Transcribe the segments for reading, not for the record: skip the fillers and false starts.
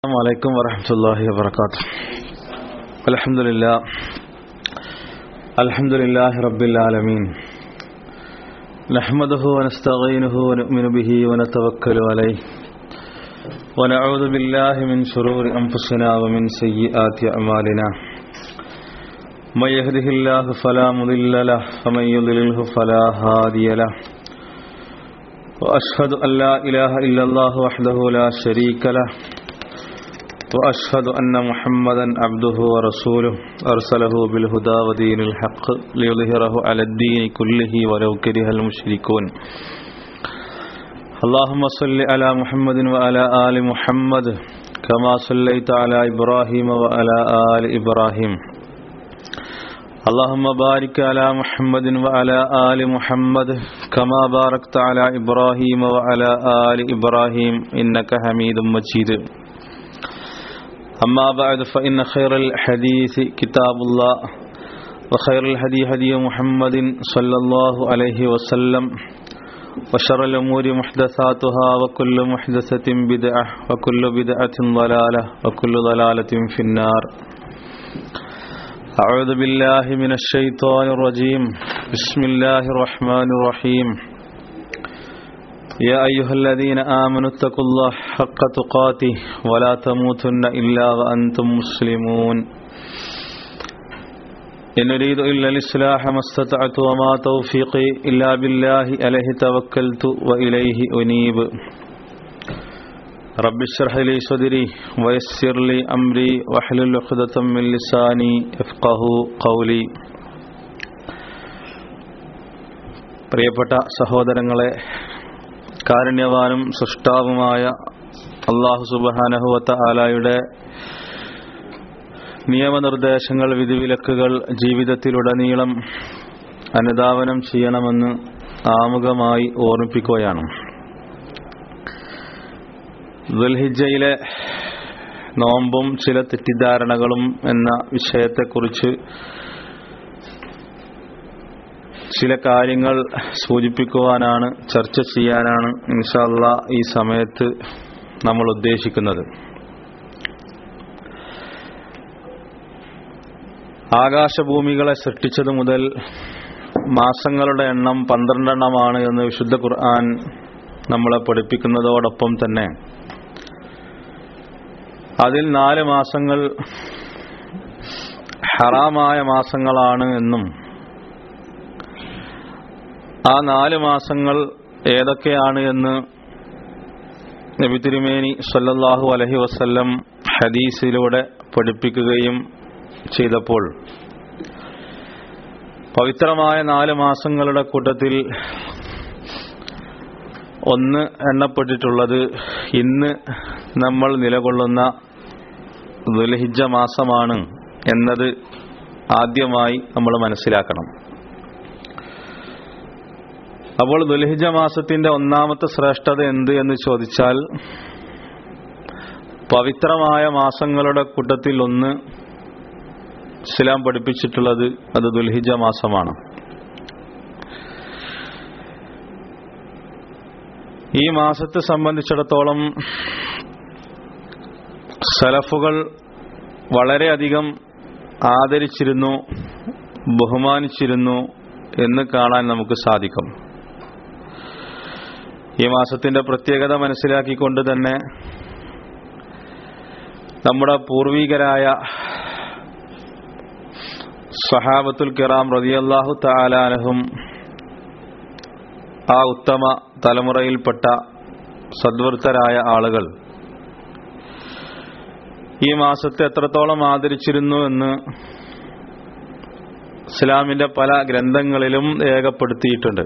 السلام عليكم ورحمة الله وبركاته. الحمد لله رب العالمين، نحمده ونستعينه ونؤمن به ونتوكل عليه ونعوذ بالله من شرور أنفسنا ومن سيئات أعمالنا، من يهده الله فلا مضل له ومن يضلله فلا هادي له، وأشهد أن لا إله إلا الله وحده لا شريك له، وأشهد أن محمدا عبده ورسوله أرسله بالهدى ودين الحق ليظهره على الدين كله ولو كره المشركون. اللهم صل على محمد وعلى آل محمد كما صليت على إبراهيم وعلى آل إبراهيم. اللهم بارك على محمد وعلى آل محمد كما باركت على إبراهيم وعلى آل إبراهيم إنك حميد مجيد. أما بعد فإن خير الحديث كتاب الله، وخير الهدي هدي محمد صلى الله عليه وسلم، وشر الأمور محدثاتها، وكل محدثة بدعة، وكل بدعة ضلالة، وكل ضلالة في النار. أعوذ بالله من الشيطان الرجيم. بسم الله الرحمن الرحيم. يا أيها الذين آمنوا اتقوا الله حق تقاته ولا تموتن إلا وأنتم مسلمون. إن أريد إلا الإصلاح ما استطعت وما توفيقي إلا بالله عليه توكلت وإليه أنيب. رب اشرح لي صدري ويسر لي أمري واحلل عقدة من لساني يفقهوا قولي. പ്രിയപ്പെട്ട സഹോദരങ്ങളെ, കാരുണ്യവാനും സൃഷ്ടാവുമായ അല്ലാഹു സുബ്ഹാനഹു വ തആലയുടെ നിയമനിർദ്ദേശങ്ങൾ, വിധിവിലക്കുകൾ ജീവിതത്തിലുടനീളം അനുധാവനം ചെയ്യണമെന്ന് ആമുഖമായി ഓർമ്മിപ്പിക്കുകയാണ്. ദുൽഹിജ്ജയിലെ നോമ്പും ചില തെറ്റിദ്ധാരണകളും എന്ന വിഷയത്തെക്കുറിച്ച് ചില കാര്യങ്ങൾ സൂചിപ്പിക്കുവാനാണ്, ചർച്ച ചെയ്യാനാണ് ഇൻഷാ അല്ലാഹ് ഈ സമയത്ത് നമ്മൾ ഉദ്ദേശിക്കുന്നത്. ആകാശഭൂമികളെ സൃഷ്ടിച്ചതു മുതൽ മാസങ്ങളുടെ എണ്ണം 12 എണ്ണമാണ് എന്ന് വിശുദ്ധ ഖുർആൻ നമ്മളെ പഠിപ്പിക്കുന്നതോടൊപ്പം തന്നെ അതിൽ 4 മാസങ്ങൾ ഹറാമായ മാസങ്ങളാണ് എന്നും ആ 4 മാസങ്ങൾ ഏതൊക്കെയാണ് എന്ന് നബി തിരുമേനി സല്ലല്ലാഹു അലൈഹി വസല്ലം ഹദീസിലൂടെ പഠിപ്പിക്കുകയും ചെയ്തപ്പോൾ പവിത്രമായ 4 മാസങ്ങളുടെ കൂട്ടത്തിൽ ഒന്ന് എണ്ണപ്പെട്ടിട്ടുള്ളത് ഇന്ന് നമ്മൾ നിലകൊള്ളുന്ന ദുൽഹിജ്ജ മാസമാണ് എന്നത് ആദ്യമായി നമ്മൾ മനസ്സിലാക്കണം. അപ്പോൾ ദുൽഹിജ്ജ മാസത്തിന്റെ ഒന്നാമത്തെ ശ്രേഷ്ഠത എന്ത് എന്ന് ചോദിച്ചാൽ, പവിത്രമായ മാസങ്ങളുടെ കൂട്ടത്തിൽ ഒന്ന് ഇസ്ലാം പഠിപ്പിച്ചിട്ടുള്ളത് അത് ദുൽഹിജ്ജ മാസമാണ്. ഈ മാസത്തെ സംബന്ധിച്ചിടത്തോളം സലഫുകൾ വളരെയധികം ആദരിച്ചിരുന്നു, ബഹുമാനിച്ചിരുന്നു എന്ന് കാണാൻ നമുക്ക് സാധിക്കും. ഈ മാസത്തിന്റെ പ്രത്യേകത മനസ്സിലാക്കിക്കൊണ്ട് തന്നെ നമ്മുടെ പൂർവികരായ സ്വഹാബത്തുൽ കിറാം റളിയല്ലാഹു തആല അൻഹും, ആ ഉത്തമ തലമുറയിൽപ്പെട്ട സദ്വൃത്തരായ ആളുകൾ ഈ മാസത്തെ എത്രത്തോളം ആദരിച്ചിരുന്നു എന്ന് ഇസ്ലാമിന്റെ പല ഗ്രന്ഥങ്ങളിലും രേഖപ്പെടുത്തിയിട്ടുണ്ട്.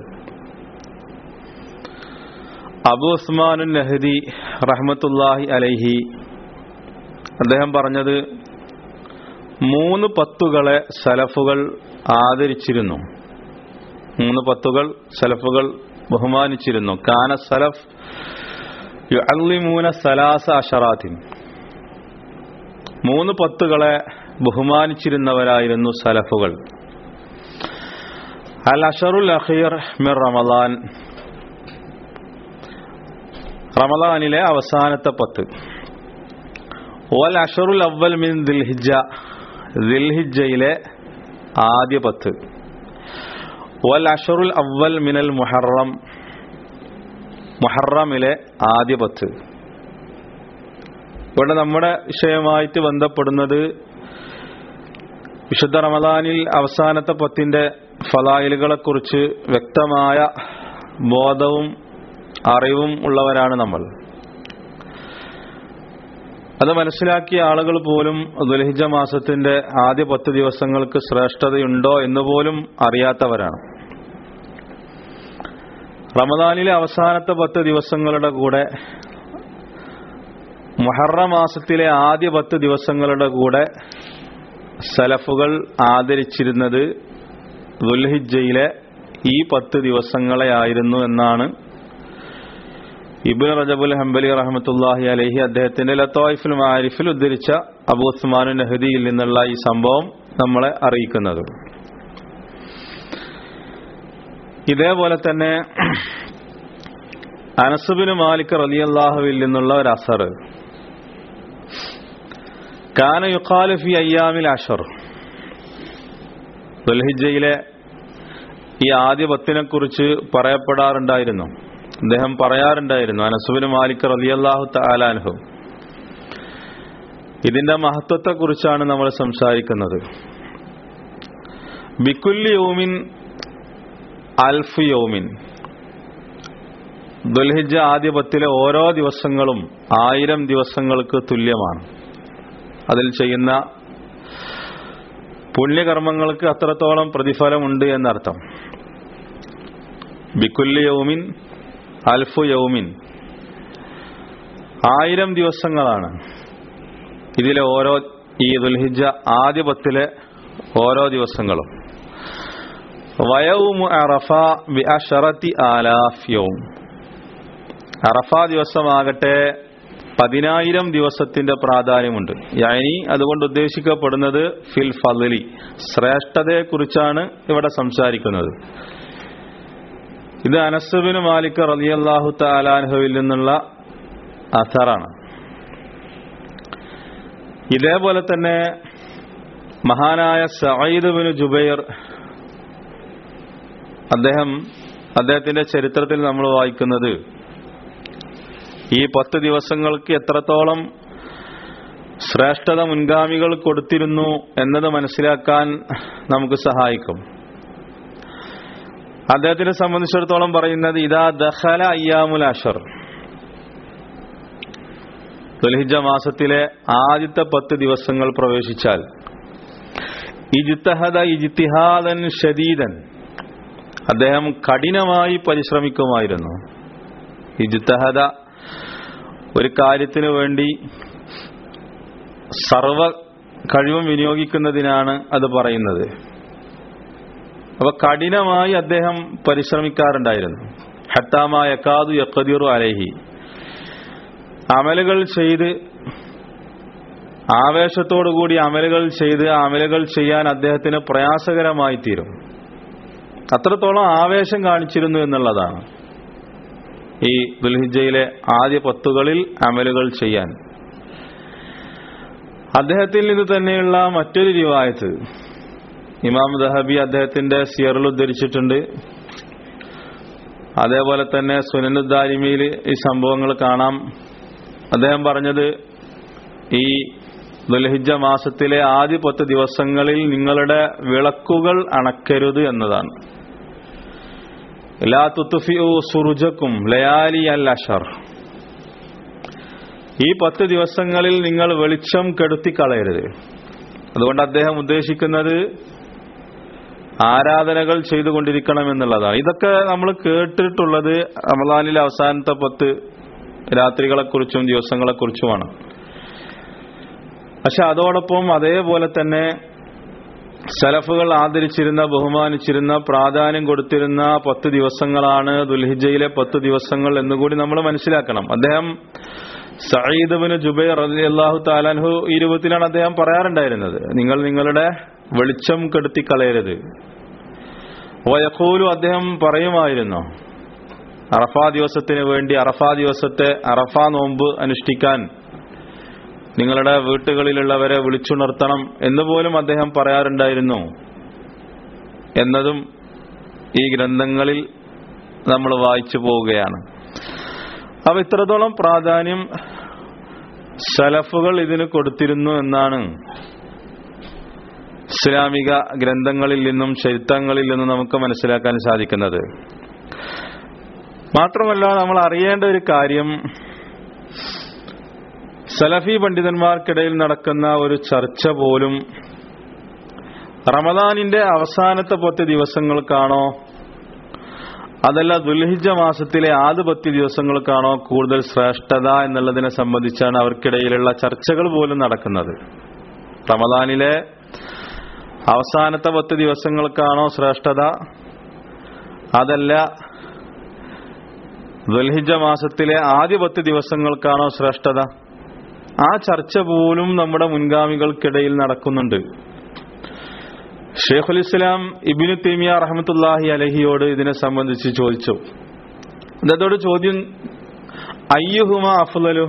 അബൂ ഉസ്മാനുൻ നഹ്ദി റഹ്മത്തുള്ളാഹി അലൈഹി അദ്ദേഹം പറഞ്ഞത് 3 പത്തുകളെ സലഫുകൾ ആദരിച്ചിരുന്നു, 3 പത്തുകൾ സലഫുകൾ ബഹുമാനിച്ചിരുന്നു. കാന സലഫ് യുഅല്ലിമൂന സലാസ അശറാത്തിൻ, 3 പത്തുകളെ ബഹുമാനിച്ചിരുന്നവരായിരുന്നു സലഫുകൾ. അൽ അഷറുൽ അഖീർ മിർ റമളാൻ, റമളാനിലെ അവസാനത്തെ 10, വൽ അഷറുൽ അവ്വൽ മിൻ ദിൽഹിജ്ജ, ദിൽഹിജ്ജയിലെ ആദ്യ 10. വൽ അഷറുൽ അവ്വൽ മിനൽ മുഹറം, മുഹറമിലെ ആദ്യ 10. ഇവിടെ നമ്മുടെ വിഷയമായിട്ട് ബന്ധപ്പെടുന്നത് വിശുദ്ധ റമദാനിൽ അവസാനത്തെ 10ന്റെ ഫളായിലുകളെ കുറിച്ച് വ്യക്തമായ ബോധവും അറിവും ഉള്ളവരാണ് നമ്മൾ. അത് മനസ്സിലാക്കിയ ആളുകൾ പോലും ദുൽഹിജ്ജ മാസത്തിന്റെ ആദ്യ 10 ദിവസങ്ങൾക്ക് ശ്രേഷ്ഠതയുണ്ടോ എന്നുപോലും അറിയാത്തവരാണ്. റമദാനിലെ അവസാനത്തെ 10 ദിവസങ്ങളുടെ കൂടെ മുഹറം മാസത്തിലെ ആദ്യ 10 ദിവസങ്ങളുടെ കൂടെ സലഫുകൾ ആദരിച്ചിരുന്നത് ദുൽഹിജ്ജയിലെ ഈ 10 ദിവസങ്ങളെ ആയിരുന്നു എന്നാണ് ഇബ്നു റജബുൽ ഹംബലി റഹ്മത്തുള്ളാഹി അലൈഹി അദ്ദേഹത്തിന്റെ ലത്തായിഫുൽ മആരിഫിൽ ഉദ്ധരിച്ച അബൂ ഉസ്മാൻ നഹദിയിൽ നിന്നുള്ള ഈ സംഭവം നമ്മളെ അറിയിക്കുന്നത്. ഇതേപോലെ തന്നെ അനസ് ബിൻ മാലിക് റളിയല്ലാഹുവിൽ നിന്നുള്ള ഒരു അസർ, കാന യുഖാലു ഫി അയ്യാമിൽ അശർ, ദുൽഹിജ്ജയിലെ ഈ ആദ്യ 10നെ കുറിച്ച് പറയപ്പെടാറുണ്ടായിരുന്നു. അദ്ദേഹം പറയാറുണ്ടായിരുന്നു, അനസ് ബിൻ മാലിക് റളിയല്ലാഹു തആല അൻഹു. ഇതിന്റെ മഹത്വത്തെ കുറിച്ചാണ് നമ്മൾ സംസാരിക്കുന്നത്. ബികുല്ലി യൗമിൻ അൽഫ് യൗമിൻ, ദുൽഹിജ്ജ ആദ്യ 10ലെ ഓരോ ദിവസങ്ങളും 1000 ദിവസങ്ങൾക്ക് തുല്യമാണ്. അതിൽ ചെയ്യുന്ന പുണ്യകർമ്മങ്ങൾക്ക് അത്രത്തോളം പ്രതിഫലമുണ്ട് എന്നർത്ഥം. ബികുല്ലി യൗമിൻ അൽഫു യൗമിൻ, 1000 ദിവസങ്ങളാണ് ഇതിലെ ഓരോ, ഈ ദുൽഹിജ്ജ ആദ്യ 10ലെ ഓരോ ദിവസങ്ങളും. വയൗമു അറഫ ബിഅശറതി ആലാഫ് യൗം, അറഫ ദിവസമാകട്ടെ 10,000 ദിവസത്തിന്റെ പ്രാധാന്യമുണ്ട്. യാനി അതുകൊണ്ട് ഉദ്ദേശിക്കപ്പെടുന്നത് ഫിൽ ഫളി, ശ്രേഷ്ഠതയെ കുറിച്ചാണ് ഇവിടെ സംസാരിക്കുന്നത്. ഇത് അനസ് ബിൻ മാലിക് റളിയല്ലാഹു തആല അൻഹുവിൽ നിന്നുള്ള അസറാണ്. ഇതേപോലെ തന്നെ മഹാനായ സഈദ് ബിൻ ജുബൈർ, അദ്ദേഹത്തിന്റെ ചരിത്രത്തിൽ നമ്മൾ വായിക്കുന്നത് ഈ 10 ദിവസങ്ങൾക്ക് എത്രത്തോളം ശ്രേഷ്ഠത മുൻഗാമികൾ കൊടുത്തിരുന്നു എന്നത് മനസ്സിലാക്കാൻ നമുക്ക് സഹായിക്കും. അദ്ദേഹത്തിനെ സംബന്ധിച്ചിടത്തോളം പറയുന്നത്, ഇദാ ദഖല അയ്യാമുൽ അശർ, ദുൽഹിജ്ജ മാസത്തിലെ ആദ്യത്തെ 10 ദിവസങ്ങൾ പ്രവേശിച്ചാൽ, ഇജ്തഹദ ഇജ്തിഹാദൻ ശദീദൻ, അദ്ദേഹം കഠിനമായി പരിശ്രമിക്കുമായിരുന്നു. ഇജ്തഹദ, ഒരു കാര്യത്തിനു വേണ്ടി സർവ കഴിവും വിനിയോഗിക്കുന്നതിനാണ് അത് പറയുന്നത്. അപ്പൊ കഠിനമായി അദ്ദേഹം പരിശ്രമിക്കാറുണ്ടായിരുന്നു. ഹത്താമാ യകാദു യഖദിറു അലൈഹി, അമലുകൾ ചെയ്ത്, ആവേശത്തോടുകൂടി അമലുകൾ ചെയ്യാൻ അദ്ദേഹത്തിന് പ്രയാസകരമായി തീരും. അത്രത്തോളം ആവേശം കാണിച്ചിരുന്നു എന്നുള്ളതാണ് ഈ ദുൽഹിജ്ജയിലെ ആദ്യ 10കളിൽ അമലുകൾ ചെയ്യാൻ. അദ്ദേഹത്തിൽ നിന്ന് തന്നെയുള്ള മറ്റൊരു റിവായത്ത് ഇമാം ദഹബി അദ്ദേഹത്തിന്റെ സിയറിൽ ഉദ്ധരിച്ചിട്ടുണ്ട്. അതേപോലെ തന്നെ സുനനുദ് ദാരിമിയിൽ ഈ സംഭവങ്ങൾ കാണാം. അദ്ദേഹം പറഞ്ഞത്, ഈ ദുൽഹിജ്ജ മാസത്തിലെ ആദ്യ 10 ദിവസങ്ങളിൽ നിങ്ങളുടെ വിളക്കുകൾ അണക്കരുത് എന്നതാണ്. ലാ തുത്ഫിഉ സുറുജക്കും ലയാലി അൽ അശർ, ഈ 10 ദിവസങ്ങളിൽ നിങ്ങൾ വെളിച്ചം കെടുത്തിക്കളയരുത്. അതുകൊണ്ട് അദ്ദേഹം ഉദ്ദേശിക്കുന്നത് ആരാധനകൾ ചെയ്തുകൊണ്ടിരിക്കണം എന്നുള്ളതാണ്. ഇതൊക്കെ നമ്മൾ കേട്ടിട്ടുള്ളത് റമദാനിലെ അവസാനത്തെ 10 രാത്രികളെക്കുറിച്ചും ദിവസങ്ങളെക്കുറിച്ചുമാണ്. പക്ഷെ അതോടൊപ്പം അതേപോലെ തന്നെ സലഫുകൾ ആദരിച്ചിരുന്ന, ബഹുമാനിച്ചിരുന്ന, പ്രാധാന്യം കൊടുത്തിരുന്ന 10 ദിവസങ്ങളാണ് ദുൽഹിജ്ജയിലെ 10 ദിവസങ്ങൾ എന്നുകൂടി നമ്മൾ മനസ്സിലാക്കണം. അദ്ദേഹം സഈദ് ബിൻ ജുബൈർ റളിയല്ലാഹു തആല അൻഹു ഈ രൂപത്തിലാണ് അദ്ദേഹം പറയാറുണ്ടായിരുന്നത്, നിങ്ങൾ നിങ്ങളുടെ വെളിച്ചം കെടുത്തിക്കളയരുത്. വയഖൂലു, അദ്ദേഹം പറയുമായിരുന്നു, അറഫാ ദിവസത്തിന് വേണ്ടി, അറഫാ ദിവസത്തെ അറഫാ നോമ്പ് അനുഷ്ഠിക്കാൻ നിങ്ങളുടെ വീട്ടുകളിലുള്ളവരെ വിളിച്ചുണർത്തണം എന്നുപോലും അദ്ദേഹം പറയാറുണ്ടായിരുന്നു എന്നതും ഈ ഗ്രന്ഥങ്ങളിൽ നമ്മൾ വായിച്ചു പോവുകയാണ്. അപ്പോൾ ഇത്രത്തോളം പ്രാധാന്യം സലഫുകൾ ഇതിന് കൊടുത്തിരുന്നു എന്നാണ് ഇസ്ലാമിക ഗ്രന്ഥങ്ങളിൽ നിന്നും ചരിത്രങ്ങളിൽ നിന്നും നമുക്ക് മനസ്സിലാക്കാൻ സാധിക്കുന്നത്. മാത്രമല്ല, നമ്മൾ അറിയേണ്ട ഒരു കാര്യം, സലഫി പണ്ഡിതന്മാർക്കിടയിൽ നടക്കുന്ന ഒരു ചർച്ച പോലും റമദാനിന്റെ അവസാനത്തെ 10 ദിവസങ്ങൾക്കാണോ അതല്ല ദുൽഹിജ്ജ മാസത്തിലെ ആദ്യ 10 ദിവസങ്ങൾക്കാണോ കൂടുതൽ ശ്രേഷ്ഠത എന്നുള്ളതിനെ സംബന്ധിച്ചാണ് അവർക്കിടയിലുള്ള ചർച്ചകൾ പോലും നടക്കുന്നത്. റമദാനിലെ അവസാനത്തെ 10 ദിവസങ്ങൾക്കാണോ ശ്രേഷ്ഠത അതല്ല ദുൽഹിജ്ജ മാസത്തിലെ ആദ്യ 10 ദിവസങ്ങൾക്കാണോ ശ്രേഷ്ഠത? ആ ചർച്ച പോലും നമ്മുടെ മുൻഗാമികൾക്കിടയിൽ നടക്കുന്നുണ്ട്. ഷെയ്ഖുൽ ഇസ്ലാം ഇബ്നു തൈമിയ റഹ്മത്തുള്ളാഹി അലൈഹിയോട് ഇതിനെ സംബന്ധിച്ച് ചോദിച്ചു. അദ്ദേഹത്തോട് ചോദ്യം, അയ്യുഹുമ അഫ്ളലു,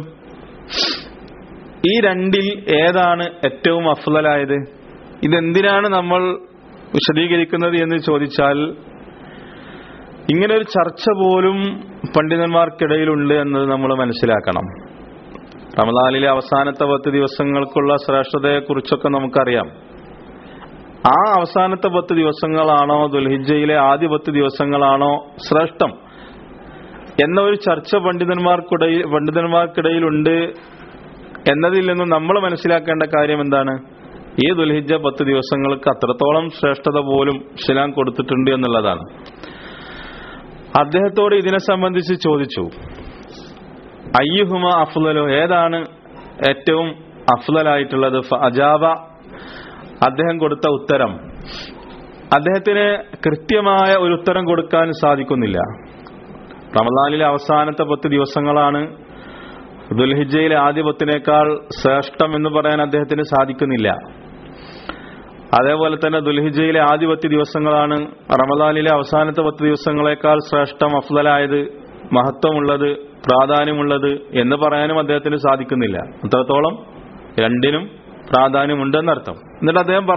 ഈ രണ്ടിൽ ഏതാണ് ഏറ്റവും അഫ്ളലായത്? ഇതെന്തിനാണ് നമ്മൾ വിശദീകരിക്കുന്നത് എന്ന് ചോദിച്ചാൽ, ഇങ്ങനെ ഒരു ചർച്ച പോലും പണ്ഡിതന്മാർക്കിടയിലുണ്ട് എന്നത് നമ്മൾ മനസ്സിലാക്കണം. റമദാനിലെ അവസാനത്തെ 10 ദിവസങ്ങൾക്കുള്ള ശ്രേഷ്ഠതയെക്കുറിച്ചൊക്കെ നമുക്കറിയാം. ആ അവസാനത്തെ 10 ദിവസങ്ങളാണോ ദുൽഹിജ്ജയിലെ ആദ്യ 10 ദിവസങ്ങളാണോ ശ്രേഷ്ഠം എന്ന ഒരു ചർച്ച പണ്ഡിതന്മാർക്കിടയിലുണ്ട് എന്നതിൽ നിന്നും നമ്മൾ മനസ്സിലാക്കേണ്ട കാര്യം എന്താണ്? ഈ ദുൽഹിജ്ജ 10 ദിവസങ്ങൾക്ക് അത്രത്തോളം ശ്രേഷ്ഠത പോലും ഇസ്ലാം കൊടുത്തിട്ടുണ്ട് എന്നുള്ളതാണ്. അദ്ദേഹത്തോട് ഇതിനെ സംബന്ധിച്ച് ചോദിച്ചു, അയ്യുഹുമ അഫ്ളലു, ഏതാണ് ഏറ്റവും അഫ്ളലായിട്ടുള്ളത്? അജാബ, അദ്ദേഹം കൊടുത്ത ഉത്തരം, അദ്ദേഹത്തിന് കൃത്യമായ ഒരു ഉത്തരം കൊടുക്കാൻ സാധിക്കുന്നില്ല. റമദാനിലെ അവസാനത്തെ 10 ദിവസങ്ങളാണ് ദുൽഹിജ്ജയിലെ ആദ്യ 10നേക്കാൾ ശ്രേഷ്ഠം എന്ന് പറയാൻ അദ്ദേഹത്തിന് സാധിക്കുന്നില്ല. അതേപോലെ തന്നെ ദുൽഹിജ്ജയിലെ ആദ്യ 10 ദിവസങ്ങളാണ് റമദാനിലെ അവസാനത്തെ 10 ദിവസങ്ങളെക്കാൾ ശ്രേഷ്ഠം, അഫ്ളലായത്, മഹത്വമുള്ളത്, പ്രാധാന്യമുള്ളത് എന്ന് പറയാനും അദ്ദേഹത്തിന് സാധിക്കുന്നില്ല. അത്രത്തോളം രണ്ടിനും പ്രാധാന്യമുണ്ടെന്നർത്ഥം. എന്നിട്ട് അദ്ദേഹം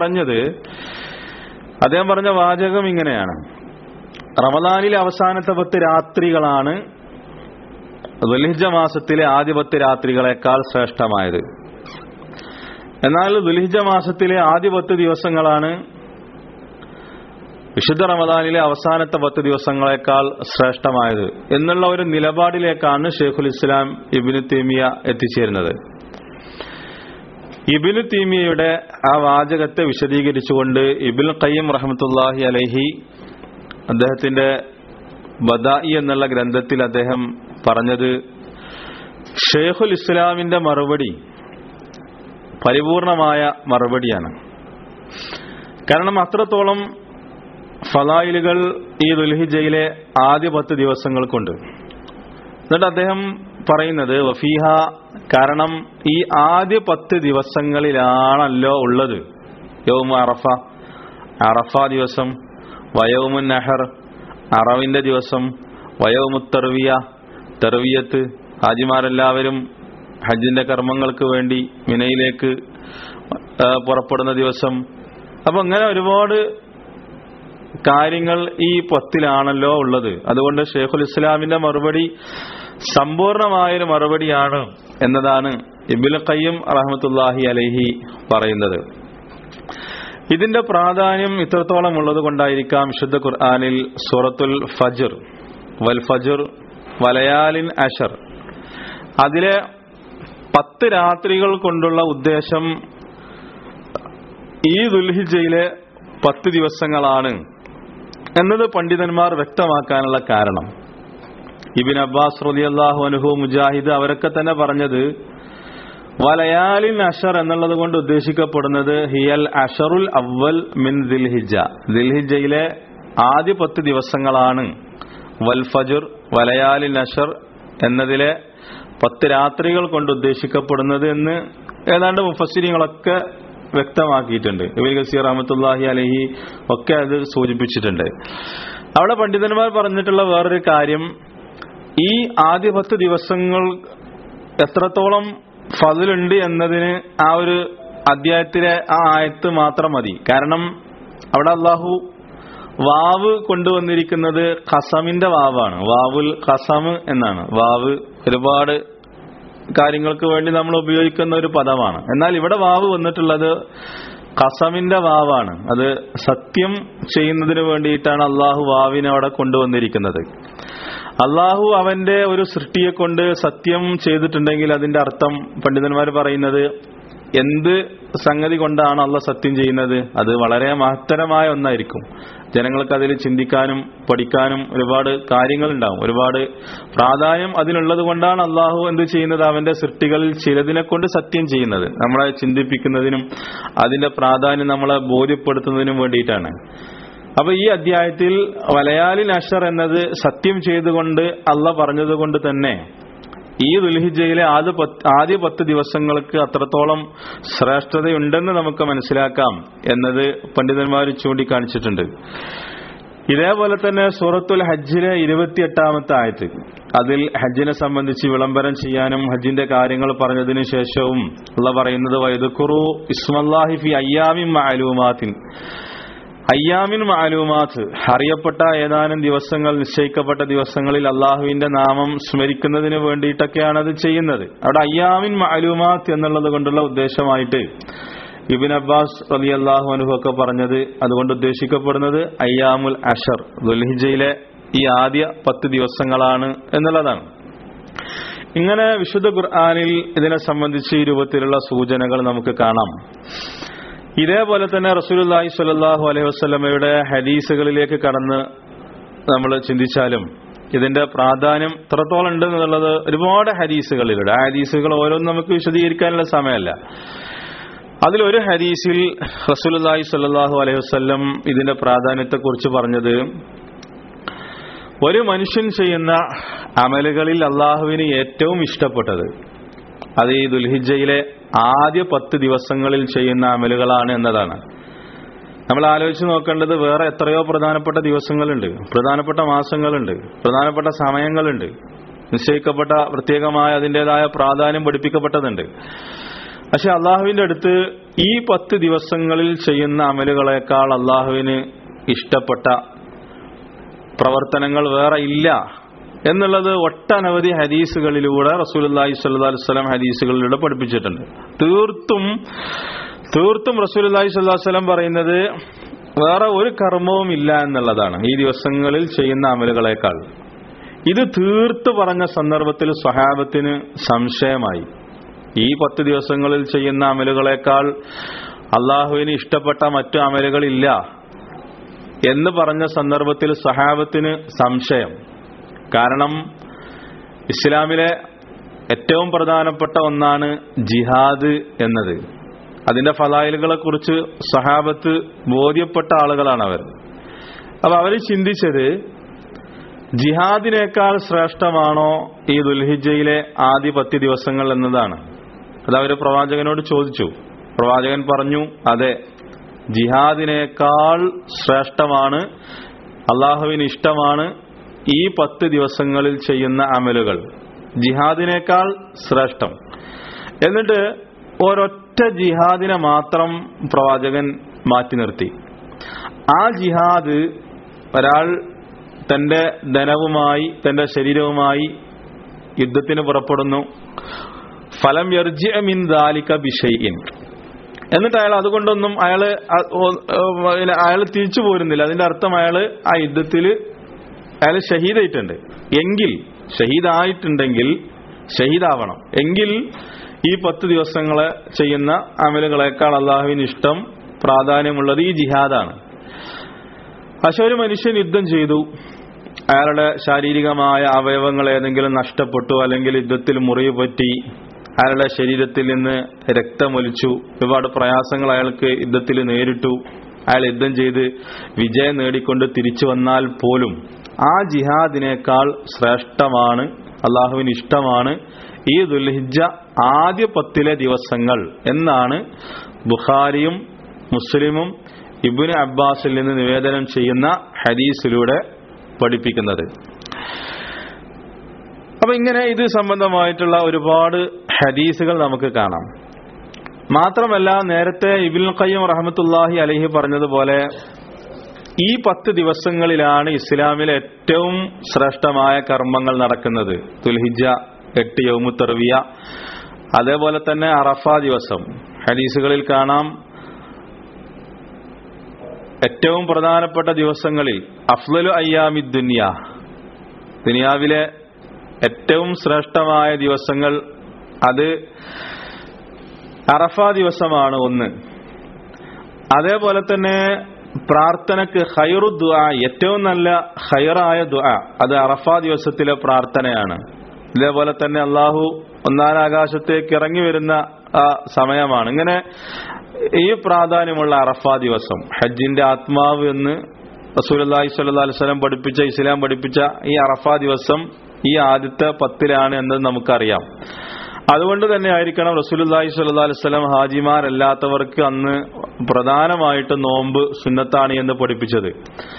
പറഞ്ഞ വാചകം ഇങ്ങനെയാണ്: റമദാനിലെ അവസാനത്തെ 10 രാത്രികളാണ് ദുൽഹിജ്ജ മാസത്തിലെ ആദ്യ 10 രാത്രികളെക്കാൾ ശ്രേഷ്ഠമായത്. എന്നാൽ ദുൽഹിജ്ജ മാസത്തിലെ ആദ്യ 10 ദിവസങ്ങളാണ് വിശുദ്ധ റമദാനിലെ അവസാനത്തെ 10 ദിവസങ്ങളെക്കാൾ ശ്രേഷ്ഠമായത് എന്നുള്ള ഒരു നിലപാടിലേക്കാണ് ഷെയ്ഖുൽ ഇസ്ലാം ഇബ്നു തൈമിയ എത്തിച്ചേരുന്നത്. ഇബ്നു തൈമിയയുടെ ആ വാചകത്തെ വിശദീകരിച്ചുകൊണ്ട് ഇബ്നുൽ ഖയ്യിം റഹ്മത്തുള്ളാഹി അലൈഹി അദ്ദേഹത്തിന്റെ ബദാഇ എന്നുള്ള ഗ്രന്ഥത്തിൽ അദ്ദേഹം പറഞ്ഞത്, ഷെയ്ഖുൽ ഇസ്ലാമിന്റെ മറുപടി പരിപൂർണമായ മറുപടിയാണ്. കാരണം അത്രത്തോളം ഫളായിലുകൾ ഈ ദുൽഹിജ്ജയിലെ ആദ്യ 10 ദിവസങ്ങൾക്കുണ്ട്. എന്നിട്ട് അദ്ദേഹം പറയുന്നത്, വഫീഹ, കാരണം ഈ ആദ്യ 10 ദിവസങ്ങളിലാണല്ലോ ഉള്ളത് യൗമ അറഫ, അറഫ ദിവസം, വയൗമുൻ നഹർ, അറവിന്റെ ദിവസം, വയൗമുത് തർവിയ, തർവിയത്ത്, ഹാജിമാരെല്ലാവരും ഹജ്ജിന്റെ കർമ്മങ്ങൾക്ക് വേണ്ടി മിനയിലേക്ക് പുറപ്പെടുന്ന ദിവസം. അപ്പൊ അങ്ങനെ ഒരുപാട് കാര്യങ്ങൾ ഈ 10ലാണല്ലോ ഉള്ളത്. അതുകൊണ്ട് ഷെയ്ഖുൽ ഇസ്ലാമിന്റെ മറുപടി സമ്പൂർണമായൊരു മറുപടിയാണ് എന്നതാണ് ഇബ്നുൽ ഖയ്യിം റഹ്മത്തുള്ളാഹി അലൈഹി പറയുന്നത്. ഇതിന്റെ പ്രാധാന്യം ഇത്രത്തോളം ഉള്ളത് കൊണ്ടായിരിക്കാം വിശുദ്ധ ഖുർആനിൽ സൂറത്തുൽ ഫജ്ർ, വൽ ഫജ്ർ വലയാലിൻ അശർ, അതിലെ 10 രാത്രികൾ കൊണ്ടുള്ള ഉദ്ദേശം ഈ ദുൽഹിജ്ജയിലെ 10 ദിവസങ്ങളാണ് എന്നത് പണ്ഡിതന്മാർ വ്യക്തമാക്കാനുള്ള കാരണം. ഇബ്നു അബ്ബാസ് റളിയല്ലാഹു അൻഹു, മുജാഹിദ് അവരൊക്കെ തന്നെ പറഞ്ഞത് വലയാലിൻ അശർ എന്നുള്ളത് കൊണ്ട് ഉദ്ദേശിക്കപ്പെടുന്നത് ഹിയൽ അഷറുൽ അവൽ മിൻ ദിൽഹിജ്ജ, ദിൽഹിജ്ജയിലെ ആദ്യ 10 ദിവസങ്ങളാണ്. വൽ ഫജ്ർ വലയാലിൻ അശർ എന്നതിലെ 10 രാത്രികൾ കൊണ്ട് ഉദ്ദേശിക്കപ്പെടുന്നത് എന്ന് ഏതാണ്ട് മുഫസ്സിരീങ്ങളൊക്കെ വ്യക്തമാക്കിയിട്ടുണ്ട്. ഇബ്നു കസീർ റഹ്മത്തുള്ളാഹി അലൈഹി ഒക്കെ അത് സൂചിപ്പിച്ചിട്ടുണ്ട്. അവിടെ പണ്ഡിതന്മാർ പറഞ്ഞിട്ടുള്ള വേറൊരു കാര്യം, ഈ ആദ്യ 10 ദിവസങ്ങൾ എത്രത്തോളം ഫദ്ലുണ്ട് എന്നതിന് ആ ഒരു അധ്യായത്തിലെ ആ ആയത്ത് മാത്രം മതി. കാരണം അവിടെ അള്ളാഹു വാവ് കൊണ്ടുവന്നിരിക്കുന്നത് ഖസമിന്റെ വാവാണ്. വാവുൽ ഖസം എന്നാണ്. വാവ് ഒരുപാട് കാര്യങ്ങൾക്ക് വേണ്ടി നമ്മൾ ഉപയോഗിക്കുന്ന ഒരു പദമാണ്. എന്നാൽ ഇവിടെ വാവ് വന്നിട്ടുള്ളത് ഖസമിന്റെ വാവാണ്. അത് സത്യം ചെയ്യുന്നതിന് വേണ്ടിയിട്ടാണ് അള്ളാഹു വാവിനെ അവിടെ കൊണ്ടുവന്നിരിക്കുന്നത്. അള്ളാഹു അവന്റെ ഒരു സൃഷ്ടിയെ കൊണ്ട് സത്യം ചെയ്തിട്ടുണ്ടെങ്കിൽ അതിന്റെ അർത്ഥം പണ്ഡിതന്മാർ പറയുന്നത് എന്ത് സംഗതി കൊണ്ടാണ് അള്ളാഹ് സത്യം ചെയ്യുന്നത്? അത് വളരെ മഹത്തരമായ ഒന്നായിരിക്കും. ജനങ്ങൾക്ക് അതിൽ ചിന്തിക്കാനും പഠിക്കാനും ഒരുപാട് കാര്യങ്ങളുണ്ടാവും. ഒരുപാട് പ്രാധാന്യം അതിനുള്ളത് കൊണ്ടാണ് അള്ളാഹു എന്ത് ചെയ്യുന്നത്? അവന്റെ സൃഷ്ടികളിൽ ചിലതിനെ കൊണ്ട് സത്യം ചെയ്യുന്നത്. നമ്മളെ ചിന്തിപ്പിക്കുന്നതിനും അതിന്റെ പ്രാധാന്യം നമ്മളെ ബോധ്യപ്പെടുത്തുന്നതിനും വേണ്ടിയിട്ടാണ്. അപ്പൊ ഈ അധ്യായത്തിൽ വലയാലിൽ അശർ എന്നത് സത്യം ചെയ്തുകൊണ്ട് അള്ളാഹ് പറഞ്ഞത് കൊണ്ട് തന്നെ ഈ ദുൽഹിജ്ജയിലെ ആദ്യ 10 ദിവസങ്ങൾക്ക് അത്രത്തോളം ശ്രേഷ്ഠതയുണ്ടെന്ന് നമുക്ക് മനസ്സിലാക്കാം എന്നത് പണ്ഡിതന്മാർ ചൂണ്ടിക്കാണിച്ചിട്ടുണ്ട്. ഇതേപോലെ തന്നെ സൂറത്തുൽ ഹജ്ജിലെ 28-ാമത്തെ ആയത്ത്, അതിൽ ഹജ്ജിനെ സംബന്ധിച്ച് വിളംബരം ചെയ്യാനും ഹജ്ജിന്റെ കാര്യങ്ങൾ പറഞ്ഞതിനു ശേഷവും അള്ളാഹ് പറയുന്നത് വയദ്കുറു ഇസ്മല്ലാഹി ഫി അയ്യാമിൻ മഅലൂമാത്തിൻ, അയ്യാമിൻ മഅലൂമാത്ത്, അറിയപ്പെട്ട ഏതാനും ദിവസങ്ങൾ, നിശ്ചയിക്കപ്പെട്ട ദിവസങ്ങളിൽ അള്ളാഹുവിന്റെ നാമം സ്മരിക്കുന്നതിന് വേണ്ടിയിട്ടൊക്കെയാണ് അത് ചെയ്യുന്നത്. അവിടെ അയ്യാമിൻ മഅലൂമാത്ത് എന്നുള്ളത് കൊണ്ടുള്ള ഉദ്ദേശമായിട്ട് ഇബ്നു അബ്ബാസ് റളിയല്ലാഹു അൻഹു ഒക്കെ പറഞ്ഞത്, അതുകൊണ്ട് ഉദ്ദേശിക്കപ്പെടുന്നത് അയ്യാമുൽ അഷർ, ദുൽഹിജ്ജയിലെ ഈ ആദ്യ 10 ദിവസങ്ങളാണ് എന്നുള്ളതാണ്. ഇങ്ങനെ വിശുദ്ധ ഖുർആനിൽ ഇതിനെ സംബന്ധിച്ച് ഈ രൂപത്തിലുള്ള സൂചനകൾ നമുക്ക് കാണാം. ഇതേപോലെ തന്നെ റസൂലുള്ളാഹി സ്വല്ലല്ലാഹു അലൈഹി വസല്ലമയുടെ ഹദീസുകളിലേക്ക് കടന്ന് നമ്മൾ ചിന്തിച്ചാലും ഇതിന്റെ പ്രാധാന്യം എത്രത്തോളം ഉണ്ട് എന്നുള്ളത് ഒരുപാട് ഹദീസുകളിലുണ്ട്. ആ ഹദീസുകൾ ഓരോന്നും നമുക്ക് വിശദീകരിക്കാനുള്ള സമയമല്ല. അതിലൊരു ഹദീസിൽ റസൂലുള്ളാഹി സ്വല്ലല്ലാഹു അലൈഹി വസല്ലം ഇതിന്റെ പ്രാധാന്യത്തെക്കുറിച്ച് പറഞ്ഞത്, ഒരു മനുഷ്യൻ ചെയ്യുന്ന അമലുകളിൽ അള്ളാഹുവിന് ഏറ്റവും ഇഷ്ടപ്പെട്ടത് അത് ഈ ദുൽഹിജ്ജയിലെ ആദ്യ 10 ദിവസങ്ങളിൽ ചെയ്യുന്ന അമലുകളാണ് എന്നതാണ്. നമ്മൾ ആലോചിച്ച് നോക്കേണ്ടത് വേറെ എത്രയോ പ്രധാനപ്പെട്ട ദിവസങ്ങളുണ്ട്, പ്രധാനപ്പെട്ട മാസങ്ങളുണ്ട്, പ്രധാനപ്പെട്ട സമയങ്ങളുണ്ട്, നിശ്ചയിക്കപ്പെട്ട പ്രത്യേകമായ അതിൻ്റെതായ പ്രാധാന്യം പഠിപ്പിക്കപ്പെട്ടതുണ്ട്. പക്ഷെ അള്ളാഹുവിന്റെ അടുത്ത് ഈ 10 ദിവസങ്ങളിൽ ചെയ്യുന്ന അമലുകളെക്കാൾ അള്ളാഹുവിന് ഇഷ്ടപ്പെട്ട പ്രവർത്തനങ്ങൾ വേറെ ഇല്ല എന്നുള്ളത് ഒട്ടനവധി ഹദീസുകളിലൂടെ റസൂലുള്ളാഹി സ്വല്ലല്ലാഹു അലൈഹി വസല്ലം ഹദീസുകളിലൂടെ പഠിപ്പിച്ചിട്ടുണ്ട്. തീർത്തും റസൂലുള്ളാഹി സ്വല്ലല്ലാഹു അലൈഹി വസല്ലം പറയുന്നത് വേറെ ഒരു കർമ്മവും ഇല്ല എന്നുള്ളതാണ് ഈ ദിവസങ്ങളിൽ ചെയ്യുന്ന അമലുകളെക്കാൾ. ഇത് തീർത്ത് പറഞ്ഞ സന്ദർഭത്തിൽ സ്വഹാബത്തിന് സംശയമായി. ഈ 10 ദിവസങ്ങളിൽ ചെയ്യുന്ന അമലുകളെക്കാൾ അള്ളാഹുവിന് ഇഷ്ടപ്പെട്ട മറ്റു അമലുകളില്ല എന്ന് പറഞ്ഞ സന്ദർഭത്തിൽ സ്വഹാബത്തിന് സംശയം. കാരണം ഇസ്ലാമിലെ ഏറ്റവും പ്രധാനപ്പെട്ട ഒന്നാണ് ജിഹാദ് എന്നത്. അതിന്റെ ഫളായിലുകളെ കുറിച്ച് സ്വഹാബത്ത് ബോധ്യപ്പെട്ട ആളുകളാണ് അവർ. അപ്പൊ അവർ ചിന്തിച്ചത് ജിഹാദിനേക്കാൾ ശ്രേഷ്ഠമാണോ ഈ ദുൽഹിജ്ജയിലെ ആദ്യ 10 ദിവസങ്ങൾ എന്നതാണ്. അത് അവർ പ്രവാചകനോട് ചോദിച്ചു. പ്രവാചകൻ പറഞ്ഞു, അതെ, ജിഹാദിനേക്കാൾ ശ്രേഷ്ഠമാണ്, അള്ളാഹുവിന് ഇഷ്ടമാണ് ഈ 10 ദിവസങ്ങളിൽ ചെയ്യുന്ന അമലുകൾ, ജിഹാദിനേക്കാൾ ശ്രേഷ്ഠം. എന്നിട്ട് ഒരൊറ്റ ജിഹാദിനെ മാത്രം പ്രവാചകൻ മാറ്റി നിർത്തി. ആ ജിഹാദ് ഒരാൾ തന്റെ ധനവുമായി തന്റെ ശരീരവുമായി യുദ്ധത്തിന് പുറപ്പെടുന്നു, ഫലം യർജി മിൻ ദാലിക ബിശൈഇൻ, എന്നിട്ട് അയാൾ അതുകൊണ്ടൊന്നും അയാൾ തിരിച്ചു പോരുന്നില്ല. അതിന്റെ അർത്ഥം അയാൾ ആ യുദ്ധത്തിൽ അയാൾ ഷഹീദായിട്ടുണ്ട് എങ്കിൽ, ഷഹീദായിട്ടുണ്ടെങ്കിൽ, ഷഹീദാവണം എങ്കിൽ ഈ 10 ദിവസങ്ങളെ ചെയ്യുന്ന അമലുകളെക്കാൾ അള്ളാഹുവിന് ഇഷ്ടം, പ്രാധാന്യമുള്ളത് ഈ ജിഹാദാണ്. പക്ഷെ ഒരു മനുഷ്യൻ യുദ്ധം ചെയ്തു, അയാളുടെ ശാരീരികമായ അവയവങ്ങൾ ഏതെങ്കിലും നഷ്ടപ്പെട്ടു, അല്ലെങ്കിൽ യുദ്ധത്തിൽ മുറിവ് പറ്റി, അയാളുടെ ശരീരത്തിൽ നിന്ന് രക്തമൊലിച്ചു, ഒരുപാട് പ്രയാസങ്ങൾ അയാൾക്ക് യുദ്ധത്തിൽ നേരിട്ടു, അയാൾ യുദ്ധം ചെയ്ത് വിജയം നേടിക്കൊണ്ട് തിരിച്ചു വന്നാൽ പോലും ആ ജിഹാദിനേക്കാൾ ശ്രേഷ്ഠമാണ്, അള്ളാഹുവിന് ഇഷ്ടമാണ് ഈ ദുൽഹിജ്ജ ആദ്യ 10 ദിവസങ്ങൾ എന്നാണ് ബുഖാരിയും മുസ്ലിമും ഇബ്നു അബ്ബാസിൽ നിന്ന് നിവേദനം ചെയ്യുന്ന ഹദീസിലൂടെ പഠിപ്പിക്കുന്നത്. അപ്പൊ ഇങ്ങനെ ഇത് സംബന്ധമായിട്ടുള്ള ഒരുപാട് ഹദീസുകൾ നമുക്ക് കാണാം. മാത്രമല്ല നേരത്തെ ഇബ്നുൽ ഖയ്യിം റഹ്മത്തുള്ളാഹി അലൈഹി പറഞ്ഞതുപോലെ ഈ 10 ദിവസങ്ങളിലാണ് ഇസ്ലാമിലെ ഏറ്റവും ശ്രേഷ്ഠമായ കർമ്മങ്ങൾ നടക്കുന്നത്. ദുൽഹിജ്ജ 8 യൗമു തർവിയ, അതേപോലെ തന്നെ അറഫ ദിവസം. ഹദീസുകളിൽ കാണാം ഏറ്റവും പ്രധാനപ്പെട്ട ദിവസങ്ങളിൽ അഫ്ളലു അയ്യാമി ദുനിയാവിലെ ഏറ്റവും ശ്രേഷ്ഠമായ ദിവസങ്ങൾ അത് അറഫ ദിവസമാണ് ഒന്ന്. അതേപോലെ തന്നെ പ്രാർത്ഥനക്ക് ഖൈറു ദുആ, ഏറ്റവും നല്ല ഖൈറായ ദുആ അത് അറഫ ദിവസത്തിലെ പ്രാർത്ഥനയാണ്. ഇതേപോലെ തന്നെ അല്ലാഹു ഒന്നാം ആകാശത്തേക്ക് ഇറങ്ങി വരുന്ന സമയമാണ്. ഇങ്ങനെ ഈ പ്രാധാന്യമുള്ള അറഫ ദിവസം, ഹജ്ജിന്റെ ആത്മാവ് എന്ന് റസൂലുള്ളാഹി സ്വല്ലല്ലാഹു അലൈഹി വസല്ലം പഠിപ്പിച്ച, ഇസ്ലാം പഠിപ്പിച്ച ഈ അറഫ ദിവസം ഈ ആദ്യത്തെ 10 എന്നത് നമുക്കറിയാം. അതുകൊണ്ട് തന്നെ ആയിരിക്കണം റസൂലുള്ളാഹി സ്വല്ലല്ലാഹു അലൈഹി വസല്ലം ഹാജിമാരല്ലാത്തവർക്ക് അന്ന് പ്രധാനമായിട്ട് നോമ്പ് സുന്നത്താണ് എന്ന് പഠിപ്പിച്ചത്.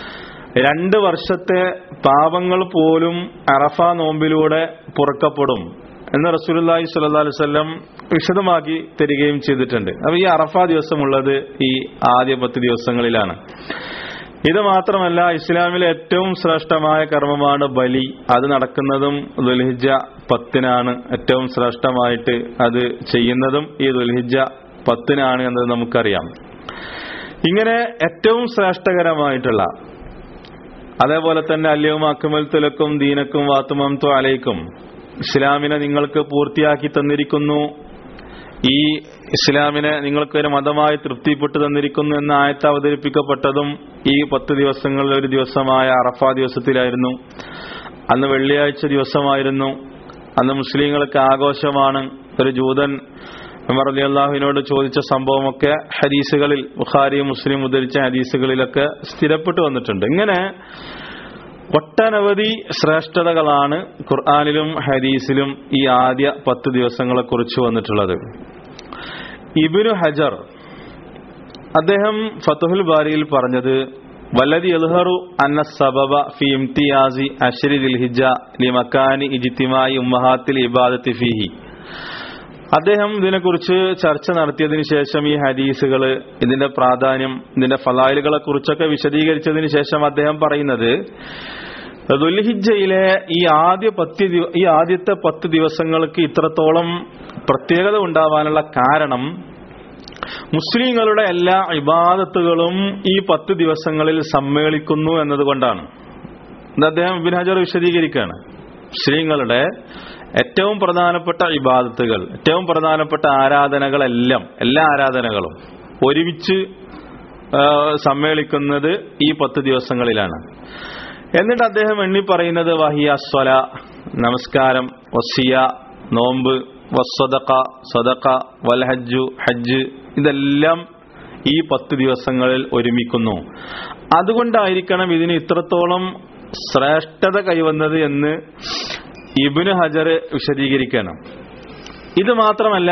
2 വർഷത്തെ പാപങ്ങൾ പോലും അറഫ നോമ്പിലൂടെ പൊറുക്കപ്പെടും എന്ന് റസൂലുള്ളാഹി സ്വല്ലല്ലാഹു അലൈഹി വസല്ലം വിശദമാക്കി തരികയും ചെയ്തിട്ടുണ്ട്. അപ്പൊ ഈ അറഫ ദിവസമുള്ളത് ഈ ആദ്യ 10 ദിവസങ്ങളിലാണ്. ഇത് മാത്രമല്ല ഇസ്ലാമിലെ ഏറ്റവും ശ്രേഷ്ഠമായ കർമ്മമാണ് ബലി. അത് നടക്കുന്നതും ദുൽഹിജ്ജ 10 ഏറ്റവും ശ്രേഷ്ഠമായിട്ട് അത് ചെയ്യുന്നതും ഈ ദുൽഹിജ്ജ 10 എന്നത് നമുക്കറിയാം. ഇങ്ങനെ ഏറ്റവും ശ്രേഷ്ഠകരമായിട്ടുള്ള, അതേപോലെ തന്നെ അല്യൗമ അക്മൽതു ലക്കും ദീനക്കും വഅത്മംതു അലൈക്കും, ഇസ്ലാമിനെ നിങ്ങൾക്ക് പൂർത്തിയാക്കി തന്നിരിക്കുന്നു, ഈ ഇസ്ലാമിനെ നിങ്ങൾക്ക് ഒരു മതമായി തൃപ്തിപ്പെട്ടു തന്നിരിക്കുന്നു എന്ന ആയത്ത് അവതരിപ്പിക്കപ്പെട്ടതും ഈ 10 ദിവസങ്ങളിൽ ഒരു ദിവസമായ അറഫ ദിവസത്തിലായിരുന്നു. അന്ന് വെള്ളിയാഴ്ച ദിവസമായിരുന്നു. അന്ന് മുസ്ലിങ്ങൾക്ക് ആഘോഷമാണ്. ഒരു ജൂതൻ ഉമർ റളിയല്ലാഹുവിനോട് ചോദിച്ച സംഭവമൊക്കെ ഹദീസുകളിൽ, ബുഖാരി മുസ്ലിം ഉദ്ധരിച്ച ഹദീസുകളിലൊക്കെ സ്ഥിരപ്പെട്ടു വന്നിട്ടുണ്ട്. ഇങ്ങനെ ഒട്ടനവധി ശ്രേഷ്ഠതകളാണ് ഖുർആനിലും ഹദീസിലും ഈ ആദ്യ 10 ദിവസങ്ങളെ കുറിച്ച് വന്നിട്ടുള്ളത്. ഇബ്നു ഹജർ അദ്ദേഹം ഫത്ഹുൽ ബാരിയിൽ പറഞ്ഞത് വല്ലദി യദ്ഹറു അന്ന സബബ ഫി ഇംതിയാസി അശ്രി ദിൽഹിജ്ജ ലിമകാനി ഇജ്തിമായി ഉമ്മഹാത്തിൽ ഇബാദത്തി ഫീഹി. അദ്ദേഹം ഇതിനെക്കുറിച്ച് ചർച്ച നടത്തിയതിനു ശേഷം ഈ ഹദീസുകൾ, ഇതിന്റെ പ്രാധാന്യം, ഇതിന്റെ ഫളായിലുകളെ കുറിച്ചൊക്കെ വിശദീകരിച്ചതിന് ശേഷം അദ്ദേഹം പറയുന്നത് ദുൽഹിജ്ജയിലെ ഈ ആദ്യത്തെ 10 ദിവസങ്ങൾക്ക് ഇത്രത്തോളം പ്രത്യേകത ഉണ്ടാവാനുള്ള കാരണം മുസ്ലിങ്ങളുടെ എല്ലാ ഇബാദത്തുകളും ഈ 10 ദിവസങ്ങളിൽ സമ്മേളിക്കുന്നു എന്നതുകൊണ്ടാണ്. ഇത് അദ്ദേഹം ഇബ്നു ഹജർ വിശദീകരിക്കുകയാണ്. മുസ്ലിങ്ങളുടെ ഏറ്റവും പ്രധാനപ്പെട്ട ഇബാദത്തുകൾ, ഏറ്റവും പ്രധാനപ്പെട്ട ആരാധനകളെല്ലാം, എല്ലാ ആരാധനകളും ഒരുമിച്ച് സമ്മേളിക്കുന്നത് ഈ 10 ദിവസങ്ങളിലാണ്. എന്നിട്ട് അദ്ദേഹം എണ്ണി പറയുന്നത് വഹിയ സ്വല, നമസ്കാരം, വസിയ, നോമ്പ്, വസ്സദഖ, സദഖ, വൽ ഹജ്ജു, ഹജ്ജ്, ഇതെല്ലാം ഈ 10 ദിവസങ്ങളിൽ ഒരുമിക്കുന്നു. അതുകൊണ്ടായിരിക്കണം ഇതിന് ഇത്രത്തോളം ശ്രേഷ്ഠത കൈവന്നത് എന്ന് ഇബ്നു ഹജർ വിശദീകരിക്കണം. ഇത് മാത്രമല്ല,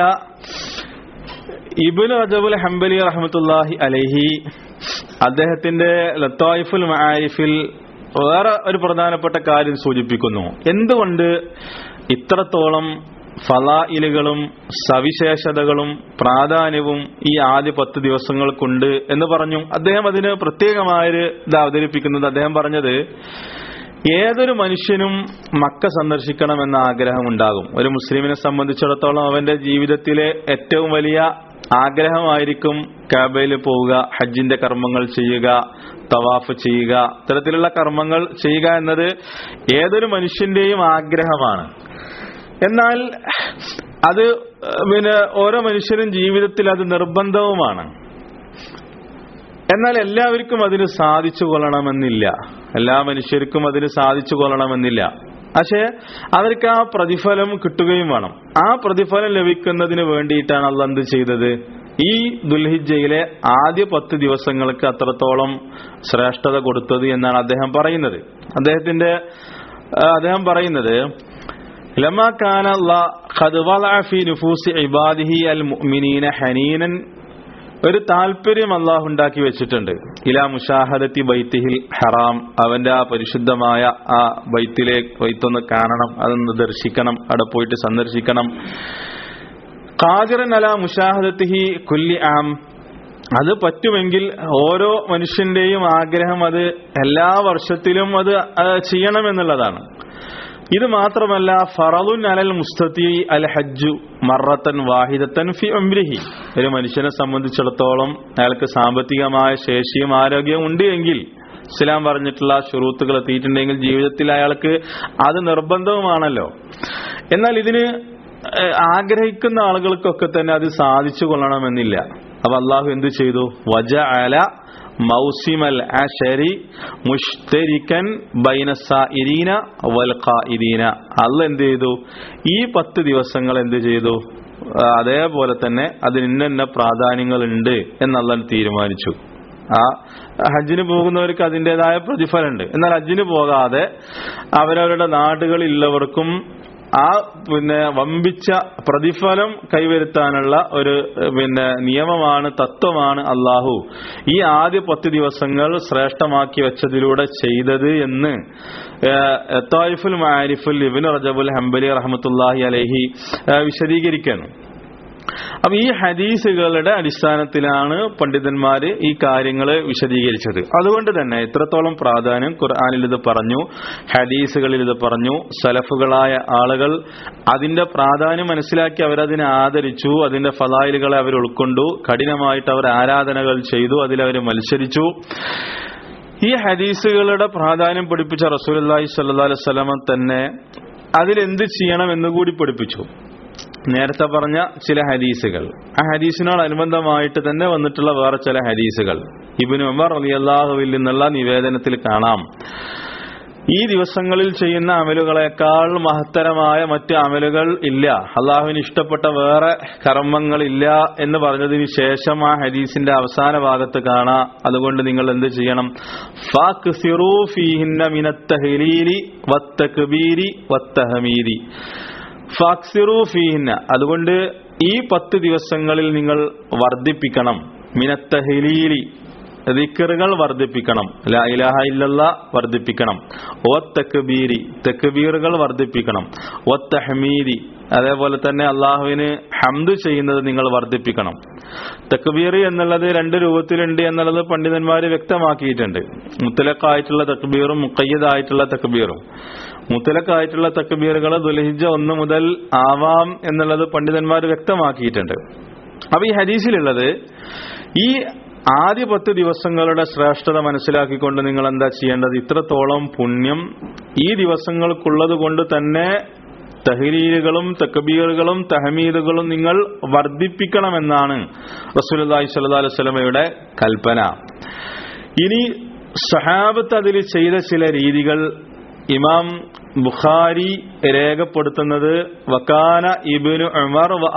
ഇബ്നു റജബുൽ ഹംബലി റഹ്മത്തുള്ളാഹി അലൈഹി അദ്ദേഹത്തിന്റെ ലത്തായിഫുൽ മആരിഫിൽ വേറെ ഒരു പ്രധാനപ്പെട്ട കാര്യം സൂചിപ്പിക്കുന്നു. എന്തുകൊണ്ട് ഇത്രത്തോളം ഫളായിലുകളും സവിശേഷതകളും പ്രാധാന്യവും ഈ ആദ്യ 10 ദിവസങ്ങൾക്കുണ്ട് എന്ന് പറഞ്ഞു. അദ്ദേഹം അതിന് പ്രത്യേകമായൊരു ഇത് അവതരിപ്പിക്കുന്നത്, അദ്ദേഹം പറഞ്ഞത് ഏതൊരു മനുഷ്യനും മക്ക സന്ദർശിക്കണമെന്ന ആഗ്രഹമുണ്ടാകും. ഒരു മുസ്ലിമിനെ സംബന്ധിച്ചിടത്തോളം അവന്റെ ജീവിതത്തിലെ ഏറ്റവും വലിയ ആഗ്രഹമായിരിക്കും കഅബയിൽ പോവുക, ഹജ്ജിന്റെ കർമ്മങ്ങൾ ചെയ്യുക, തവാഫ് ചെയ്യുക, ഇത്തരത്തിലുള്ള കർമ്മങ്ങൾ ചെയ്യുക എന്നത് ഏതൊരു മനുഷ്യന്റെയും ആഗ്രഹമാണ്. എന്നാൽ അത് ഓരോ മനുഷ്യനും ജീവിതത്തിൽ അത് നിർബന്ധവുമാണ്. എന്നാൽ എല്ലാവർക്കും അതിന് സാധിച്ചു കൊള്ളണമെന്നില്ല, എല്ലാ മനുഷ്യർക്കും അതിന് സാധിച്ചു കൊള്ളണമെന്നില്ല. പക്ഷെ അവർക്ക് ആ പ്രതിഫലം കിട്ടുകയും വേണം. ആ പ്രതിഫലം ലഭിക്കുന്നതിന് വേണ്ടിയിട്ടാണ് അല്ലാഹ് എന്ത് ചെയ്തത്, ഈ ദുൽഹിജ്ജയിലെ ആദ്യ 10 ദിവസങ്ങൾക്ക് അത്രത്തോളം ശ്രേഷ്ഠത കൊടുത്തത് എന്നാണ് അദ്ദേഹം പറയുന്നത്. അദ്ദേഹം പറയുന്നത് ലമാ കാന അല്ലാഹ് ഖദ് വലഅ ഫീ നുഫൂസി ഇബാദിഹി അൽ മുഅ്മിനീന ഹനീനൻ, ഒരു താല്പര്യം അല്ലാഹു ഉണ്ടാക്കി വെച്ചിട്ടുണ്ട്. ഇലാ മുശാഹദത്തി ബൈത്തിഹിൽ ഹറാം, അവന്റെ ആ പരിശുദ്ധമായ ആ ബൈത്തൊന്ന് കാണണം, അതൊന്ന് ദർശിക്കണം, അവിടെ പോയിട്ട് സന്ദർശിക്കണം. ഖാദിറൻ അലാ മുശാഹദത്തിഹി കുല്ലി ആം, അത് പറ്റുമെങ്കിൽ ഓരോ മനുഷ്യന്റെയും ആഗ്രഹം അത് എല്ലാ വർഷത്തിലും അത് ചെയ്യണമെന്നുള്ളതാണ്. ഇത് മാത്രമല്ല, ഫറളുൻ അലൽ മുസ്തതി അൽ ഹജ്ജു മറത്തൻ വാഹിദത്തൻ ഫി ഉംരിഹി, ഒരു മനുഷ്യനെ സംബന്ധിച്ചിടത്തോളം അയാൾക്ക് സാമ്പത്തികമായ ശേഷിയും ആരോഗ്യവും ഉണ്ട് എങ്കിൽ, ഇസ്ലാം പറഞ്ഞിട്ടുള്ള ശുറൂത്തുകൾ എത്തിയിട്ടുണ്ടെങ്കിൽ ജീവിതത്തിൽ അയാൾക്ക് അത് നിർബന്ധവുമാണല്ലോ. എന്നാൽ ഇതിന് ആഗ്രഹിക്കുന്ന ആളുകൾക്കൊക്കെ തന്നെ അത് സാധിച്ചു കൊള്ളണമെന്നില്ല. അപ്പൊ അള്ളാഹു എന്ത് ചെയ്തു? വജഅല മൗസിമൽ അശരി മുഷ്തരിക്കൻ ബൈന സായിരീന വൽ ഖായിദീന. അല്ലാഹ് എന്ത് ചെയ്തു? ഈ 10 ദിവസങ്ങൾ എന്ത് ചെയ്തു? അതേപോലെ തന്നെ അതിന് ഇന്ന പ്രാധാന്യങ്ങൾ ഉണ്ട് എന്നല്ലാഹ് തീരുമാനിച്ചു. ആ ഹജ്ജിന് പോകുന്നവർക്ക് അതിൻ്റെതായ പ്രതിഫലമുണ്ട്. എന്നാൽ ഹജ്ജിന് പോകാതെ അവരവരുടെ നാടുകളിലുള്ളവർക്കും ആ വമ്പിച്ച പ്രതിഫലം കൈവരുത്താനുള്ള ഒരു നിയമമാണ്, തത്വമാണ് അള്ളാഹു ഈ ആദ്യ 10 ദിവസങ്ങൾ ശ്രേഷ്ഠമാക്കി വെച്ചതിലൂടെ ചെയ്തത് എന്ന് തായിഫുൽ മആരിഫുൽ ഇബ്നു റജബുൽ ഹംബലി റഹ്മത്തുള്ളാഹി അലൈഹി വിശദീകരിക്കുന്നു. അപ്പൊ ഈ ഹദീസുകളുടെ അടിസ്ഥാനത്തിലാണ് പണ്ഡിതന്മാര് ഈ കാര്യങ്ങൾ വിശദീകരിച്ചത്. അതുകൊണ്ട് തന്നെ ഇത്രത്തോളം പ്രാധാന്യം ഖുർആനിൽ ഇത് പറഞ്ഞു, ഹദീസുകളിൽ ഇത് പറഞ്ഞു. സലഫുകളായ ആളുകൾ അതിന്റെ പ്രാധാന്യം മനസ്സിലാക്കി അവരതിനെ ആദരിച്ചു, അതിന്റെ ഫളായിലുകളെ അവർ ഉൾക്കൊണ്ടു, കഠിനമായിട്ട് അവർ ആരാധനകൾ ചെയ്തു, അതിലവർ മത്സരിച്ചു. ഈ ഹദീസുകളുടെ പ്രാധാന്യം പഠിപ്പിച്ച റസൂലുള്ളാഹി സ്വല്ലല്ലാഹു അലൈഹി വസല്ലം തന്നെ അതിലെന്ത് ചെയ്യണം എന്നുകൂടി പഠിപ്പിച്ചു. നേരത്തെ പറഞ്ഞ ചില ഹദീസുകൾ, ആ ഹദീസിനോടനുബന്ധമായിട്ട് തന്നെ വന്നിട്ടുള്ള വേറെ ചില ഹദീസുകൾ ഇബ്നു ഉമർ റളിയല്ലാഹുവിൽ നിന്നുള്ള നിവേദനത്തിൽ കാണാം, ഈ ദിവസങ്ങളിൽ ചെയ്യുന്ന അമലുകളെക്കാൾ മഹത്തരമായ മറ്റ് അമലുകൾ ഇല്ല, അള്ളാഹുവിന് ഇഷ്ടപ്പെട്ട വേറെ കർമ്മങ്ങളില്ല എന്ന് പറഞ്ഞതിന് ശേഷം ആ ഹദീസിന്റെ അവസാന ഭാഗത്ത് കാണാം, അതുകൊണ്ട് നിങ്ങൾ എന്ത് ചെയ്യണം? ഫാക്സിറൂ ഫീഹിന്ന മിനത്ത് തഹ്ലീലി വത്തക്ബീരി വത്തഹമീദി. ഫാക്സിറൂ ഫീഹിന്ന, അതുകൊണ്ട് ഈ 10 ദിവസങ്ങളിൽ നിങ്ങൾ വർദ്ധിപ്പിക്കണം. മിനത്തഹ്ലീലി, ദിക്റുകൾ വർദ്ധിപ്പിക്കണം, ലാ ഇലാഹ ഇല്ലല്ലാഹ് വർദ്ധിപ്പിക്കണം. വത്തക്ബീരി, തക്ബീറുകൾ വർദ്ധിപ്പിക്കണം. വത്തഹ്മീദി, അതേപോലെ തന്നെ അള്ളാഹുവിന് ഹംദ് ചെയ്യുന്നത് നിങ്ങൾ വർദ്ധിപ്പിക്കണം. തക്ബീർ എന്നുള്ളത് 2 രൂപത്തിലുണ്ട് എന്നുള്ളത് പണ്ഡിതന്മാര് വ്യക്തമാക്കിയിട്ടുണ്ട്. മുത്തലഖായിട്ടുള്ള തക്ബീറും മുഖയ്യദായിട്ടുള്ള തക്ബീറും. മുത്തലഖായിട്ടുള്ള തക്ബീറുകൾ ദുൽഹിജ്ജ 1 മുതൽ ആവാം എന്നുള്ളത് പണ്ഡിതന്മാർ വ്യക്തമാക്കിയിട്ടുണ്ട്. അപ്പൊ ഈ ഹദീസിലുള്ളത് ഈ ആദ്യ 10 ദിവസങ്ങളുടെ ശ്രേഷ്ഠത മനസ്സിലാക്കിക്കൊണ്ട് നിങ്ങൾ എന്താ ചെയ്യേണ്ടത്? ഇത്രത്തോളം പുണ്യം ഈ ദിവസങ്ങൾക്കുള്ളത് കൊണ്ട് തന്നെ തഹ്ലീലുകളും തക്ബീറുകളും തഹമീദുകളും നിങ്ങൾ വർദ്ധിപ്പിക്കണമെന്നാണ് റസൂലുള്ളാഹി സ്വല്ലല്ലാഹു അലൈഹി വസല്ലമയുടെ കൽപ്പന. ഇനി സഹാബത്ത് അതിൽ ചെയ്ത ചില രീതികൾ ഇമാം ബുഖാരി രേഖപ്പെടുത്തുന്നത് വകാന ഇബ്നു ഉമർ വ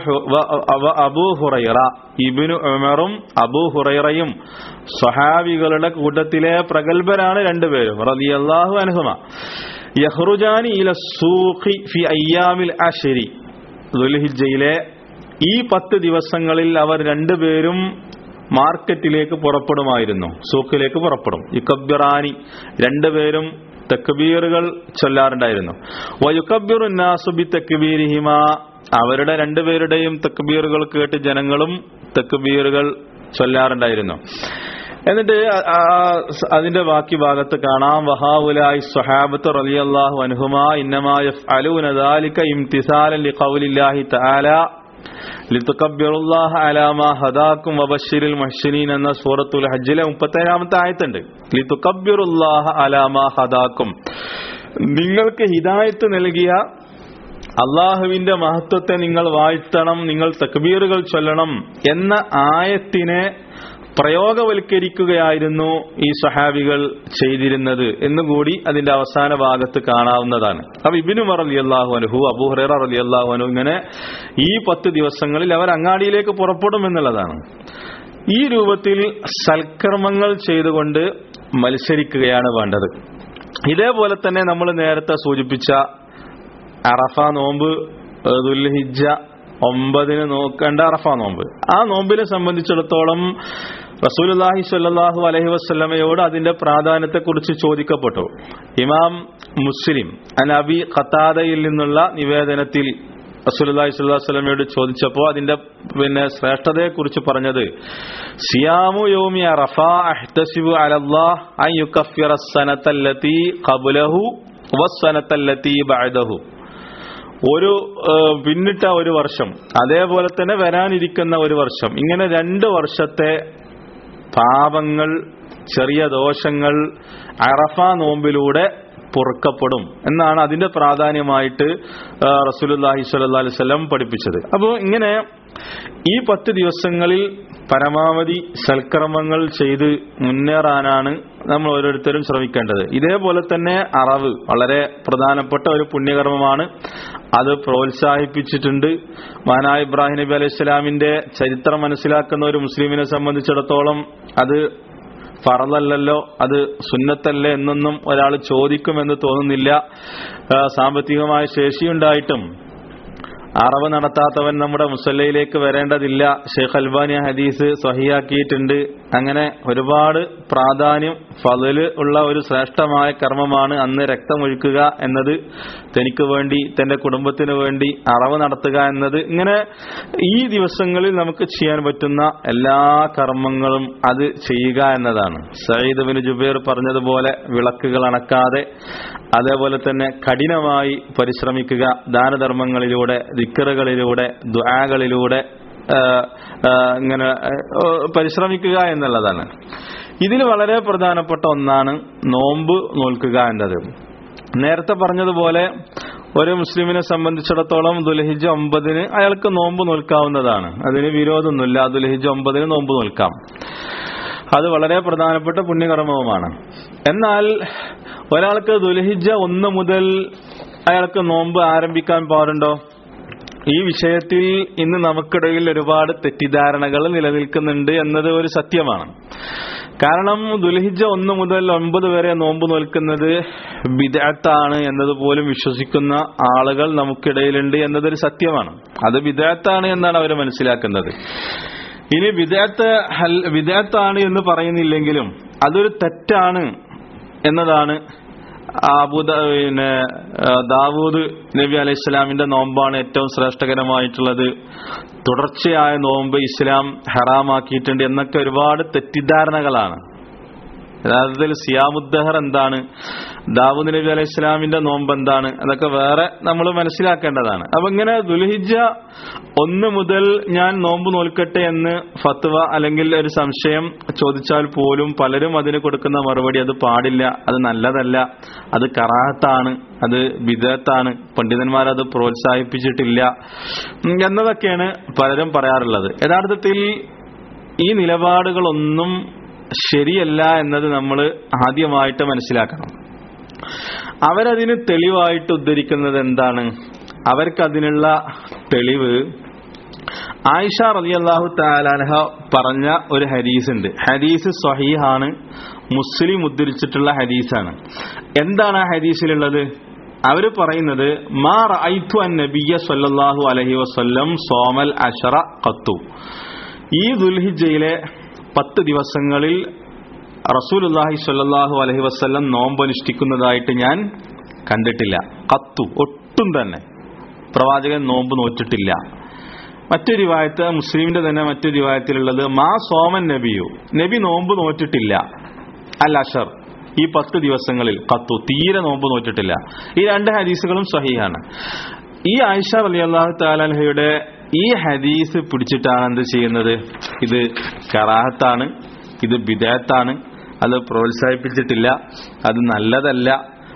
അബൂ ഹുറൈറ, ഇബ്നു ഉമറും അബൂ ഹുറൈറയും സ്വഹാബികളുടെ കൂട്ടത്തിലെ പ്രഗൽഭരാണ് രണ്ടുപേരും റളിയല്ലാഹു അൻഹുമ. യഖ്റുജാനി ഇല സൂഖി ഫി അയ്യാമിൽ അശ്രി, ദുൽഹിജ്ജയിലെ ഈ 10 ദിവസങ്ങളിൽ അവർ രണ്ടുപേരും മാർക്കറ്റിലേക്ക് പുറപ്പെടുമായിരുന്നു, സൂഖിലേക്ക് പുറപ്പെടും. യുകബ്ബിറാനി, രണ്ടുപേരും തക്ബീറുകൾ ചൊല്ലാറുണ്ടായിരുന്നു. വയുകബ്ബിറു നാസു ബി തക്ബീരിഹിമ, അവരുടെ രണ്ടുപേരുടെയും തക്ബീറുകൾ കേട്ട് ജനങ്ങളും തക്ബീറുകൾ ചൊല്ലാറുണ്ടായിരുന്നു. എന്നിട്ട് അതിന്റെ ബാക്കി ഭാഗത്ത് കാണാം വഹാഉലായി സ്വഹാബത്ത് റളിയല്ലാഹു അൻഹുമാ ഇന്നമാ യഫ്അലൂന ദാലിക ഇംതിസാലൻ ലിഖൗലില്ലാഹി തആല ലിതുകബ്ബിറുല്ലാഹ അലാ മാ ഹദാകും വബശ്ശിരിൽ മുഹ്സിനീൻ എന്ന സൂറത്തുൽ ഹജ്ജിലെ 37ാമത്തെ ആയത്തുണ്ട്. ലിതുകബ്ബിറുല്ലാഹ അലാ മാ ഹദാകും, നിങ്ങൾക്ക് ഹിദായത്ത് നൽകിയ അള്ളാഹുവിന്റെ മഹത്വത്തെ നിങ്ങൾ വാഴ്ത്തണം, നിങ്ങൾ തക്ബീറുകൾ ചൊല്ലണം എന്ന ആയത്തിനെ പ്രയോഗവൽക്കരിക്കുകയായിരുന്നു ഈ സഹാബികൾ ചെയ്തിരുന്നത് എന്നുകൂടി അതിന്റെ അവസാന ഭാഗത്ത് കാണാവുന്നതാണ്. അപ്പൊ ഇബ്നു ഉമർ റളിയല്ലാഹു അൻഹു, അബൂ ഹുറൈറ റളിയല്ലാഹു അൻഹു ഇങ്ങനെ ഈ 10 ദിവസങ്ങളിൽ അവർ അങ്ങാടിയിലേക്ക് പുറപ്പെടും എന്നുള്ളതാണ്. ഈ രൂപത്തിൽ സൽക്കർമ്മങ്ങൾ ചെയ്തുകൊണ്ട് മത്സരിക്കുകയാണ് വേണ്ടത്. ഇതേപോലെ തന്നെ നമ്മൾ നേരത്തെ സൂചിപ്പിച്ച അറഫ നോമ്പ്, ദുൽഹിജ്ജ 9 നോക്കേണ്ട അറഫ നോമ്പ്, ആ നോമ്പിനെ സംബന്ധിച്ചിടത്തോളം റസൂലുള്ളാഹി സ്വല്ലല്ലാഹു അലൈഹി വസല്ലമയോട് അതിന്റെ പ്രാധാന്യത്തെക്കുറിച്ച് ചോദിക്കപ്പെട്ടു. ഇമാം മുസ്ലിം അൻ അബി ഖതാദയിൽ നിന്നുള്ള നിവേദനത്തിൽ റസൂലുള്ളാഹി സ്വല്ലല്ലാഹു അലൈഹി വസല്ലമയോട് ചോദിച്ചപ്പോൾ അതിന്റെ ശ്രേഷ്ഠതയെ കുറിച്ച് പറഞ്ഞത് സിയാമു യൗമി അറഫ അഹ്തസിബു അലല്ലാഹ് അൻ യുകഫിറ അസ്സനതല്ലതി ഖബ്ലഹു വസ്സനതല്ലതി ബഅദഹു. ഒരു പിന്നിട്ട ഒരു വർഷം, അതേപോലെ തന്നെ വരാനിരിക്കുന്ന ഒരു വർഷം, ഇങ്ങനെ 2 വർഷത്തെ പാപങ്ങൾ, ചെറിയ ദോഷങ്ങൾ അറഫ നോമ്പിലൂടെ പൊറുക്കപ്പെടും എന്നാണ് അതിന്റെ പ്രാധാന്യമായിട്ട് റസൂലുള്ളാഹി സ്വല്ലല്ലാഹു അലൈഹി വസല്ലം പഠിപ്പിച്ചത്. അപ്പോൾ ഇങ്ങനെ ഈ 10 ദിവസങ്ങളിൽ പരമാവധി സൽക്കർമ്മങ്ങൾ ചെയ്ത് മുന്നേറാനാണ് നമ്മൾ ഓരോരുത്തരും ശ്രമിക്കേണ്ടത്. ഇതേപോലെ തന്നെ അറവ് വളരെ പ്രധാനപ്പെട്ട ഒരു പുണ്യകർമ്മമാണ്. അത് പ്രോത്സാഹിപ്പിച്ചിട്ടുണ്ട്. മഹാനായ ഇബ്രാഹിം നബി അലൈഹി സ്വലാമിന്റെ ചരിത്രം മനസ്സിലാക്കുന്ന ഒരു മുസ്ലിമിനെ സംബന്ധിച്ചിടത്തോളം അത് ഫർളല്ലല്ലോ, അത് സുന്നത്തല്ലേ എന്നൊന്നും ഒരാൾ ചോദിക്കുമെന്ന് തോന്നുന്നില്ല. സാമ്പത്തികമായ ശേഷിയുണ്ടായിട്ടും അറവ് നടത്താത്തവൻ നമ്മുടെ മുസല്ലയിലേക്ക് വരേണ്ടതില്ല. ഷെയ്ഖ് അൽബാനി ഹദീസ് സ്വഹിയാക്കിയിട്ടുണ്ട്. അങ്ങനെ ഒരുപാട് പ്രാധാന്യം ഫളല് ഉള്ള ഒരു ശ്രേഷ്ഠമായ കർമ്മമാണ് അന്ന് രക്തമൊഴുക്കുക എന്നത്, തനിക്ക് വേണ്ടി തന്റെ കുടുംബത്തിന് വേണ്ടി അറവ് നടത്തുക എന്നത്. ഇങ്ങനെ ഈ ദിവസങ്ങളിൽ നമുക്ക് ചെയ്യാൻ പറ്റുന്ന എല്ലാ കർമ്മങ്ങളും അത് ചെയ്യുക എന്നതാണ്. സഈദ് ഇബ്നു ജുബൈർ പറഞ്ഞതുപോലെ വിളക്കുകൾ അണക്കാതെ, അതേപോലെ തന്നെ കഠിനമായി പരിശ്രമിക്കുക, ദാനധർമ്മങ്ങളിലൂടെ, ദിക്റുകളിലൂടെ, ദുആകളിലൂടെ ഇങ്ങനെ പരിശ്രമിക്കുക എന്നുള്ളതാണ്. ഇതിൽ വളരെ പ്രധാനപ്പെട്ട ഒന്നാണ് നോമ്പ് നോൽക്കുക എന്നത്. നേരത്തെ പറഞ്ഞതുപോലെ ഒരു മുസ്ലിമിനെ സംബന്ധിച്ചിടത്തോളം ദുൽഹിജ്ജ 9 അയാൾക്ക് നോമ്പ് നോൽക്കാവുന്നതാണ്. അതിന് വിരോധമൊന്നുമില്ല. ദുൽഹിജ്ജ 9 നോമ്പ് നോൽക്കാം. അത് വളരെ പ്രധാനപ്പെട്ട പുണ്യകർമ്മവുമാണ്. എന്നാൽ ഒരാൾക്ക് ദുൽഹിജ്ജ 1 മുതൽ അയാൾക്ക് നോമ്പ് ആരംഭിക്കാൻ പാടുണ്ടോ? ഈ വിഷയത്തിൽ ഇന്ന് നമുക്കിടയിൽ ഒരുപാട് തെറ്റിദ്ധാരണകൾ നിലനിൽക്കുന്നുണ്ട് എന്നത് ഒരു സത്യമാണ്. കാരണം ദുൽഹിജ്ജ 1 മുതൽ 9 വരെ നോമ്പ് നോൽക്കുന്നത് ബിദ്അത്താണ് എന്നതുപോലും വിശ്വസിക്കുന്ന ആളുകൾ നമുക്കിടയിലുണ്ട് എന്നതൊരു സത്യമാണ്. അത് ബിദ്അത്താണ് എന്നാണ് അവർ മനസ്സിലാക്കുന്നത്. ഇനി ബിദ്അത്താണ് എന്ന് പറയുന്നില്ലെങ്കിലും അതൊരു തെറ്റാണ് എന്നതാണ് ദാവൂദ് നബി അലൈഹി സ്വലാമിന്റെ നോമ്പാണ് ഏറ്റവും ശ്രേഷ്ഠകരമായിട്ടുള്ളത്, തുടർച്ചയായ നോമ്പ് ഇസ്ലാം ഹറാമാക്കിയിട്ടുണ്ട് എന്നൊക്കെ ഒരുപാട് തെറ്റിദ്ധാരണകളാണ്. യഥാർത്ഥത്തിൽ സിയാമുദ്ദഹർ എന്താണ്, ദാവൂദ് നബി അലൈഹി സ്വലാമിന്റെ നോമ്പ് എന്താണ്, അതൊക്കെ വേറെ നമ്മൾ മനസ്സിലാക്കേണ്ടതാണ്. അപ്പൊ ഇങ്ങനെ ദുൽഹിജ്ജ 1 മുതൽ ഞാൻ നോമ്പ് നോൽക്കട്ടെ എന്ന് ഫത്വ അല്ലെങ്കിൽ ഒരു സംശയം ചോദിച്ചാൽ പോലും പലരും അതിന് കൊടുക്കുന്ന മറുപടി അത് പാടില്ല, അത് നല്ലതല്ല, അത് കറാഹത്താണ്, അത് ബിദ്അത്താണ്, പണ്ഡിതന്മാരത് പ്രോത്സാഹിപ്പിച്ചിട്ടില്ല എന്നതൊക്കെയാണ് പലരും പറയാറുള്ളത്. യഥാർത്ഥത്തിൽ ഈ നിലപാടുകളൊന്നും ശരിയല്ല എന്നത് നമ്മൾ ആദ്യമായിട്ട് മനസ്സിലാക്കണം. അവരതിന് തെളിവായിട്ട് ഉദ്ധരിക്കുന്നത് എന്താണ്? അവർക്കതിനുള്ള തെളിവ് ആയിഷ റളിയല്ലാഹു തആല അൻഹ പറഞ്ഞ ഒരു ഹദീസ് ഉണ്ട്. ഹദീസ് സ്വഹീഹാണ്, മുസ്ലിം ഉദ്ധരിച്ചിട്ടുള്ള ഹദീസാണ്. എന്താണ് ആ ഹദീസിലുള്ളത്? അവര് പറയുന്നത് മാ റഅയ്തു അൻ-നബിയ്യ സ്വല്ലല്ലാഹു അലൈഹി വസല്ലം സോമൽ അശറ ഖത്തു. ഈ ദുൽഹിജ്ജയിലെ 10 ദിവസങ്ങളിൽ റസൂലുള്ളാഹി സ്വല്ലല്ലാഹു അലൈഹി വസല്ലം നോമ്പനുഷ്ഠിക്കുന്നതായിട്ട് ഞാൻ കണ്ടിട്ടില്ല. ഖത്തു, ഒട്ടും തന്നെ പ്രവാചകൻ നോമ്പ് നോറ്റിട്ടില്ല. മറ്റൊരു റിവായത്ത്, മുസ്ലിമിന്റെ തന്നെ മറ്റൊരു റിവായത്തിലുള്ളത് മാ സോമൻ നബിയു, നബി നോമ്പ് നോറ്റിട്ടില്ല അൽ അഷർ, ഈ 10 ദിവസങ്ങളിൽ ഖത്തു, തീരെ നോമ്പ് നോറ്റിട്ടില്ല. ഈ 2 ഹദീസുകളും സ്വഹീഹാണ്. ഈ ആയിഷ റളിയല്ലാഹു തആല അൻഹയുടെ ഈ ഹദീസ് പിടിച്ചിട്ടാണ് എന്ത് ചെയ്യുന്നത്? ഇത് കറാഹത്താണ്, ഇത് ബിദ്അത്താണ്, അത് പ്രോത്സാഹിപ്പിച്ചിട്ടില്ല, അത് നല്ലതല്ല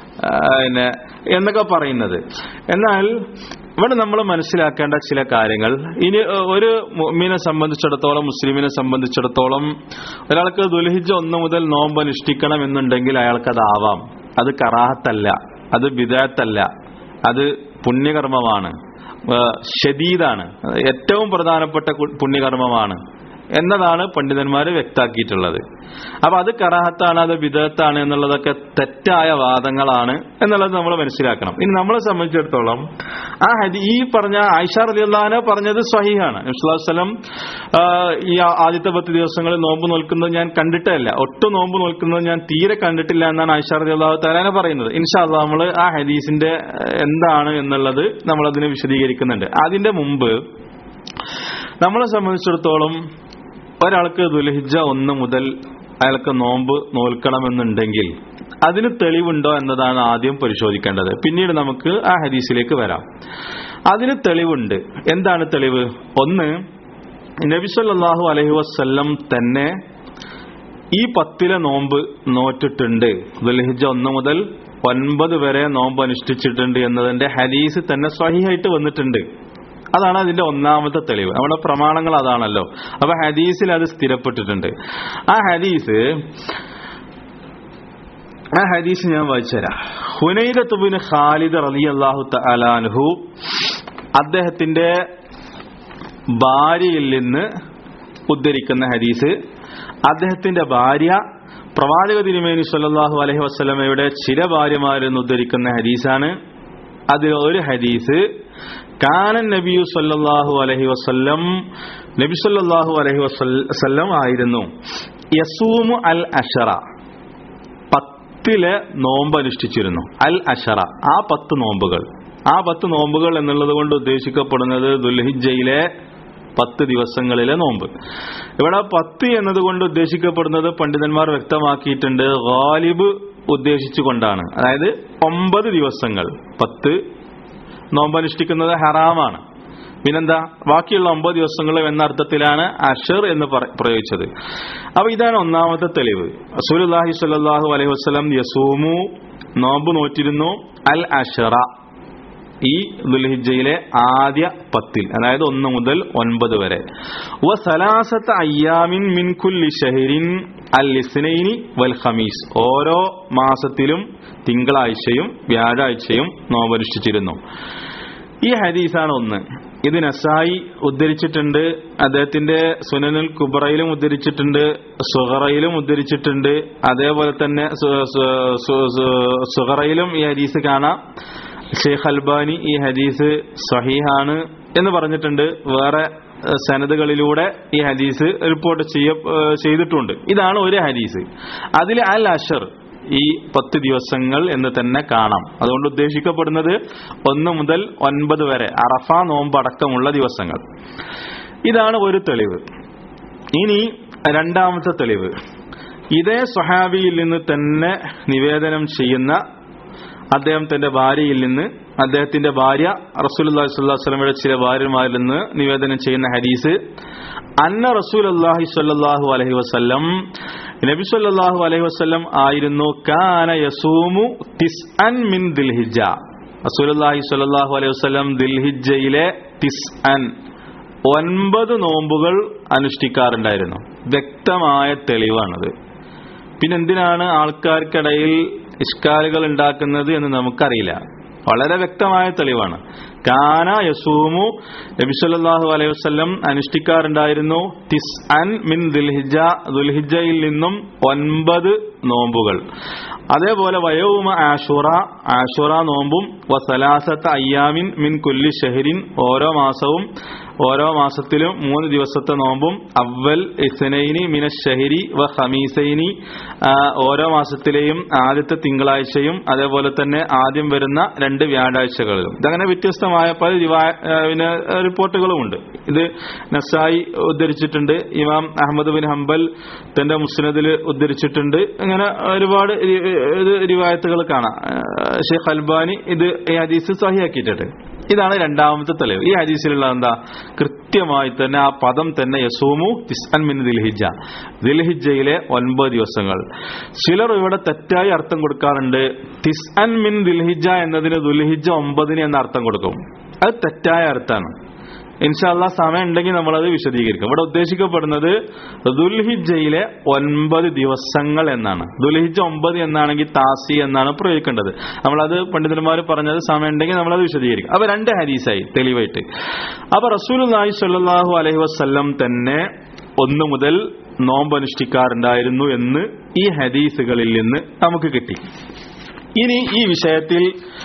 എന്നൊക്കെ പറയുന്നത്. എന്നാൽ ഇവിടെ നമ്മൾ മനസ്സിലാക്കേണ്ട ചില കാര്യങ്ങൾ, ഇനി ഒരു മുഅ്മിനെ സംബന്ധിച്ചിടത്തോളം, മുസ്ലിമിനെ സംബന്ധിച്ചിടത്തോളം ഒരാൾക്ക് ദുൽഹിജ്ജ 1 മുതൽ നോമ്പ് അനുഷ്ഠിക്കണം എന്നുണ്ടെങ്കിൽ അയാൾക്കതാവാം. അത് കറാഹത്തല്ല, അത് ബിദ്അത്തല്ല, അത് പുണ്യകർമ്മമാണ്, ഷദീദാണ്, ഏറ്റവും പ്രധാനപ്പെട്ട പുണ്യകർമ്മമാണ് എന്നതാണ് പണ്ഡിതന്മാർ വ്യക്താക്കിയിട്ടുള്ളത്. അപ്പൊ അത് കറാഹത്താണ്, അത് ബിദഅത്താണ് എന്നുള്ളതൊക്കെ തെറ്റായ വാദങ്ങളാണ് എന്നുള്ളത് നമ്മൾ മനസ്സിലാക്കണം. ഇനി നമ്മളെ സംബന്ധിച്ചിടത്തോളം ഈ പറഞ്ഞ ആയിഷ റളിയല്ലാഹു അൻഹ പറഞ്ഞത് സ്വഹീഹാണ്. നബി സല്ലല്ലാഹു അലൈഹി വസല്ലം ഈ ആദ്യത്തെ 10 ദിവസങ്ങളിൽ നോമ്പ് നോൽക്കുന്നത് ഞാൻ കണ്ടിട്ടില്ല, ഒട്ടും നോമ്പ് നോൽക്കുന്നത് ഞാൻ തീരെ കണ്ടിട്ടില്ല എന്നാണ് ആയിഷ റളിയല്ലാഹു തആല പറയുന്നത്. ഇൻഷാ അല്ലാഹ് നമ്മൾ ആ ഹദീസിന്റെ എന്താണ് എന്നുള്ളത് നമ്മൾ അതിനെ വിശദീകരിക്കുന്നുണ്ട്. അതിന്റെ മുമ്പ് നമ്മളെ സംബന്ധിച്ചിടത്തോളം ഒരാൾക്ക് ദുൽഹിജ്ജ 1 മുതൽ അയാൾക്ക് നോമ്പ് നോൽക്കണമെന്നുണ്ടെങ്കിൽ അതിന് തെളിവുണ്ടോ എന്നതാണ് ആദ്യം പരിശോധിക്കേണ്ടത്. പിന്നീട് നമുക്ക് ആ ഹദീസിലേക്ക് വരാം. അതിന് തെളിവുണ്ട്. എന്താണ് തെളിവ്? ഒന്ന്, നബി സല്ലല്ലാഹു അലൈഹി വസല്ലം തന്നെ ഈ 10 നോമ്പ് നോറ്റിട്ടുണ്ട്, ദുൽഹിജ്ജ 1 മുതൽ 9 വരെ നോമ്പ് അനുഷ്ഠിച്ചിട്ടുണ്ട് എന്നതിന്റെ ഹദീസ് തന്നെ സ്വഹീഹായിട്ട് വന്നിട്ടുണ്ട്. അതാണ് അതിന്റെ ഒന്നാമത്തെ തെളിവ്. നമ്മുടെ പ്രമാണങ്ങൾ അതാണല്ലോ. അപ്പൊ ഹദീസിൽ അത് സ്ഥിരപ്പെട്ടിട്ടുണ്ട്. ആ ഹദീസ് ഞാൻ വായിച്ചുതരാം. ഹുനൈദത്ത് ബിൻ ഖാലിദ് റളിയല്ലാഹു തആല അൻഹു അദ്ദേഹത്തിന്റെ ഭാര്യയിൽ നിന്ന് ഉദ്ധരിക്കുന്ന ഹദീസ്. അദ്ദേഹത്തിന്റെ ഭാര്യ പ്രവാചക തിരുമേനി സല്ലല്ലാഹു അലൈഹി വസല്ലമയുടെ ചില ഭാര്യമാരിൽ നിന്ന് ഉദ്ധരിക്കുന്ന ഹദീസാണ്. അതിൽ ഒരു ഹദീസ്, കാനൻ നബിയു സല്ലല്ലാഹു അലൈഹി വസല്ലം, നബി സല്ലല്ലാഹു അലൈഹി വസല്ലം ആയിരുന്നു യസൂമു അൽ അശറ, 10 നോമ്പ് അനുഷ്ഠിച്ചിരുന്നു. അൽ അശറ, ആ 10 നോമ്പുകൾ. ആ 10 നോമ്പുകൾ എന്നുള്ളത് കൊണ്ട് ഉദ്ദേശിക്കപ്പെടുന്നത് ദുൽഹിജ്ജയിലെ 10 ദിവസങ്ങളിലെ നോമ്പ്. ഇവിടെ 10 എന്നതുകൊണ്ട് ഉദ്ദേശിക്കപ്പെടുന്നത് പണ്ഡിതന്മാർ വ്യക്തമാക്കിയിട്ടുണ്ട്, ഗാലിബ് ഉദ്ദേശിച്ചുകൊണ്ടാണ്. അതായത് 9 ദിവസങ്ങൾ 10 നോമ്പ് അനുഷ്ഠിക്കുന്നത് ഹറാമാണ്. പിന്നെന്താ, ബാക്കിയുള്ള 9 ദിവസങ്ങളും എന്ന അർത്ഥത്തിലാണ് അഷർ എന്ന് പ്രയോഗിച്ചത്. അപ്പൊ ഇതാണ് ഒന്നാമത്തെ തെളിവ്. റസൂലുള്ളാഹി സ്വല്ലല്ലാഹു അലൈഹി വസല്ലം യസൂമു, നോമ്പ് നോറ്റിരുന്നു, അൽ അഷറ, ഈ ദുൽഹിജ്ജയിലെ ആദ്യ 10, അതായത് 1 മുതൽ 9 വരെ. വ സലാസത അയ്യാമിൻ മിൻ കുല്ലി ഷഹരിൻ അൽ ഇസ്നൈനി വൽ ഖമീസ്, ഓരോ മാസത്തിലും തിങ്കളാഴ്ചയും വ്യാഴാഴ്ചയും നോമ്പനുഷ്ഠിച്ചിരുന്നു. ഈ ഹദീസാണ് ഒന്ന്. ഇത് നസായി ഉദ്ധരിച്ചിട്ടുണ്ട്, അദ്ദേഹത്തിന്റെ സുനനുൽ കുബ്രയിലും ഉദ്ധരിച്ചിട്ടുണ്ട്, സുഗറയിലും ഉദ്ധരിച്ചിട്ടുണ്ട്. അതേപോലെ തന്നെ സുഗറയിലും ഈ ഹദീസ് കാണാം. ഷെയ്ഖ് അൽബാനി ഈ ഹദീസ് സ്വഹീഹാണ് എന്ന് പറഞ്ഞിട്ടുണ്ട്. വേറെ സനദുകളിലൂടെ ഈ ഹദീസ് റിപ്പോർട്ട് ചെയ്തിട്ടുണ്ട്. ഇതാണ് ഒരു ഹദീസ്. അതിൽ അൽ അഷർ, ഈ 10 ദിവസങ്ങൾ എന്ന് തന്നെ കാണാം. അതുകൊണ്ട് ഉദ്ദേശിക്കപ്പെടുന്നത് 1 മുതൽ 9 വരെ, അറഫ നോമ്പ് അടക്കമുള്ള ദിവസങ്ങൾ. ഇതാണ് ഒരു തെളിവ്. ഇനി രണ്ടാമത്തെ തെളിവ്, ഇതേ സ്വഹാബിയിൽ നിന്ന് തന്നെ നിവേദനം ചെയ്യുന്ന അദ്ദേഹം തന്റെ ഭാര്യയിൽ നിന്ന്, അദ്ദേഹത്തിന്റെ ഭാര്യ റസൂലുള്ളാഹി സ്വല്ലല്ലാഹു അലൈഹി വസല്ലമയുടെ ചില ഭാര്യമാരിൽ നിന്ന് നിവേദനം ചെയ്യുന്ന ഹദീസ്, അന്ന റസൂലുള്ളാഹി സ്വല്ലല്ലാഹു അലൈഹി വസല്ലം, നബി സ്വല്ലല്ലാഹു അലൈഹി വസല്ലം ആയിരുന്നു, കാന യസൂമു 9 മിൻ ദിൽഹിജ്ജ, റസൂലുള്ളാഹി സ്വല്ലല്ലാഹു അലൈഹി വസല്ലം ദിൽഹിജ്ജയിലെ 9 നോമ്പുകൾ അനുഷ്ഠിക്കാറുണ്ടായിരുന്നു. വ്യക്തമായ തെളിവാണത്. പിന്നെന്തിനാണ് ആൾക്കാർക്കിടയിൽ ഇഷ്കാലുകൾ ഉണ്ടാക്കുന്നത് എന്ന് നമുക്കറിയില്ല. വളരെ വ്യക്തമായ തെളിവാണ്. കാന യസൂമു, നബി സല്ലല്ലാഹു അലൈഹി വസല്ലം അനുഷ്ഠിക്കാറുണ്ടായിരുന്നു 9 മിൻ ദിൽഹിജ്ജ, ദുൽഹിജ്ജയിൽ നിന്നും 9 നോമ്പുകൾ. അതേപോലെ വയൗമ ആശുറ, ആശുറ നോമ്പും, വസലാസത അയ്യാമിൻ മിൻ കുല്ലി ഷഹരിൻ, ഓരോ മാസത്തിലും 3 ദിവസത്തെ നോമ്പും, അവൽ ഇസ്നൈനി മിന ഷഹരി വ ഖമീസൈനി, ഓരോ മാസത്തിലെയും ആദ്യത്തെ തിങ്കളാഴ്ചയും അതേപോലെ തന്നെ ആദ്യം വരുന്ന 2 വ്യാഴാഴ്ചകളിലും. ഇതങ്ങനെ വ്യത്യസ്തമായ പല റിപ്പോർട്ടുകളുമുണ്ട്. ഇത് നസായി ഉദ്ധരിച്ചിട്ടുണ്ട്, ഇമാം അഹ്മദ് ബിൻ ഹംബൽ തന്റെ മുസ്നദിൽ ഉദ്ധരിച്ചിട്ടുണ്ട്. ഇങ്ങനെ ഒരുപാട് റിവായത്തുകൾ കാണാം. ഷെയ്ഖ് അൽബാനി ഇത് ഈ ഹദീസ് സഹിയാക്കിയിട്ടുണ്ട്. ഇതാണ് രണ്ടാമത്തെ തെളിവ്. ഈ ഹദീസിലുള്ള എന്താ, കൃത്യമായി തന്നെ ആ പദം തന്നെ യസൂമു 9 മിൻ ദിൽഹിജ്ജ, ദിൽഹിജ്ജയിലെ 9 ദിവസങ്ങൾ. ചിലർ ഇവിടെ തെറ്റായി അർത്ഥം കൊടുക്കാറുണ്ട്. 9 മിൻ ദിൽഹിജ്ജ എന്നതിന് ദുൽഹിജ്ജ 9 എന്ന അർത്ഥം കൊടുക്കും. അത് തെറ്റായ അർത്ഥമാണ്. ഇൻഷാ അല്ലാഹ് സമയം ഉണ്ടെങ്കിൽ നമ്മളത് വിശദീകരിക്കും. ഇവിടെ ഉദ്ദേശിക്കപ്പെടുന്നത് ദുൽഹിജ്ജയിലെ 9 ദിവസങ്ങൾ എന്നാണ്. ദുൽഹിജ്ജ 9 എന്നാണെങ്കിൽ താസി എന്നാണ് പ്രയോഗിക്കേണ്ടത്. നമ്മളത് പണ്ഡിതന്മാർ പറഞ്ഞത് സമയം ഉണ്ടെങ്കിൽ നമ്മളത് വിശദീകരിക്കും. അപ്പൊ 2 ഹദീസായി തെളിവായിട്ട്. അപ്പൊ റസൂലുള്ളാഹി സ്വല്ലല്ലാഹു അലൈഹി വസല്ലം തന്നെ 1 മുതൽ നോമ്പ് അനുഷ്ഠിക്കാറുണ്ടായിരുന്നു എന്ന് ഈ ഹദീസുകളിൽ നിന്ന് നമുക്ക് കിട്ടി. ഇനി ഈ വിഷയത്തിൽ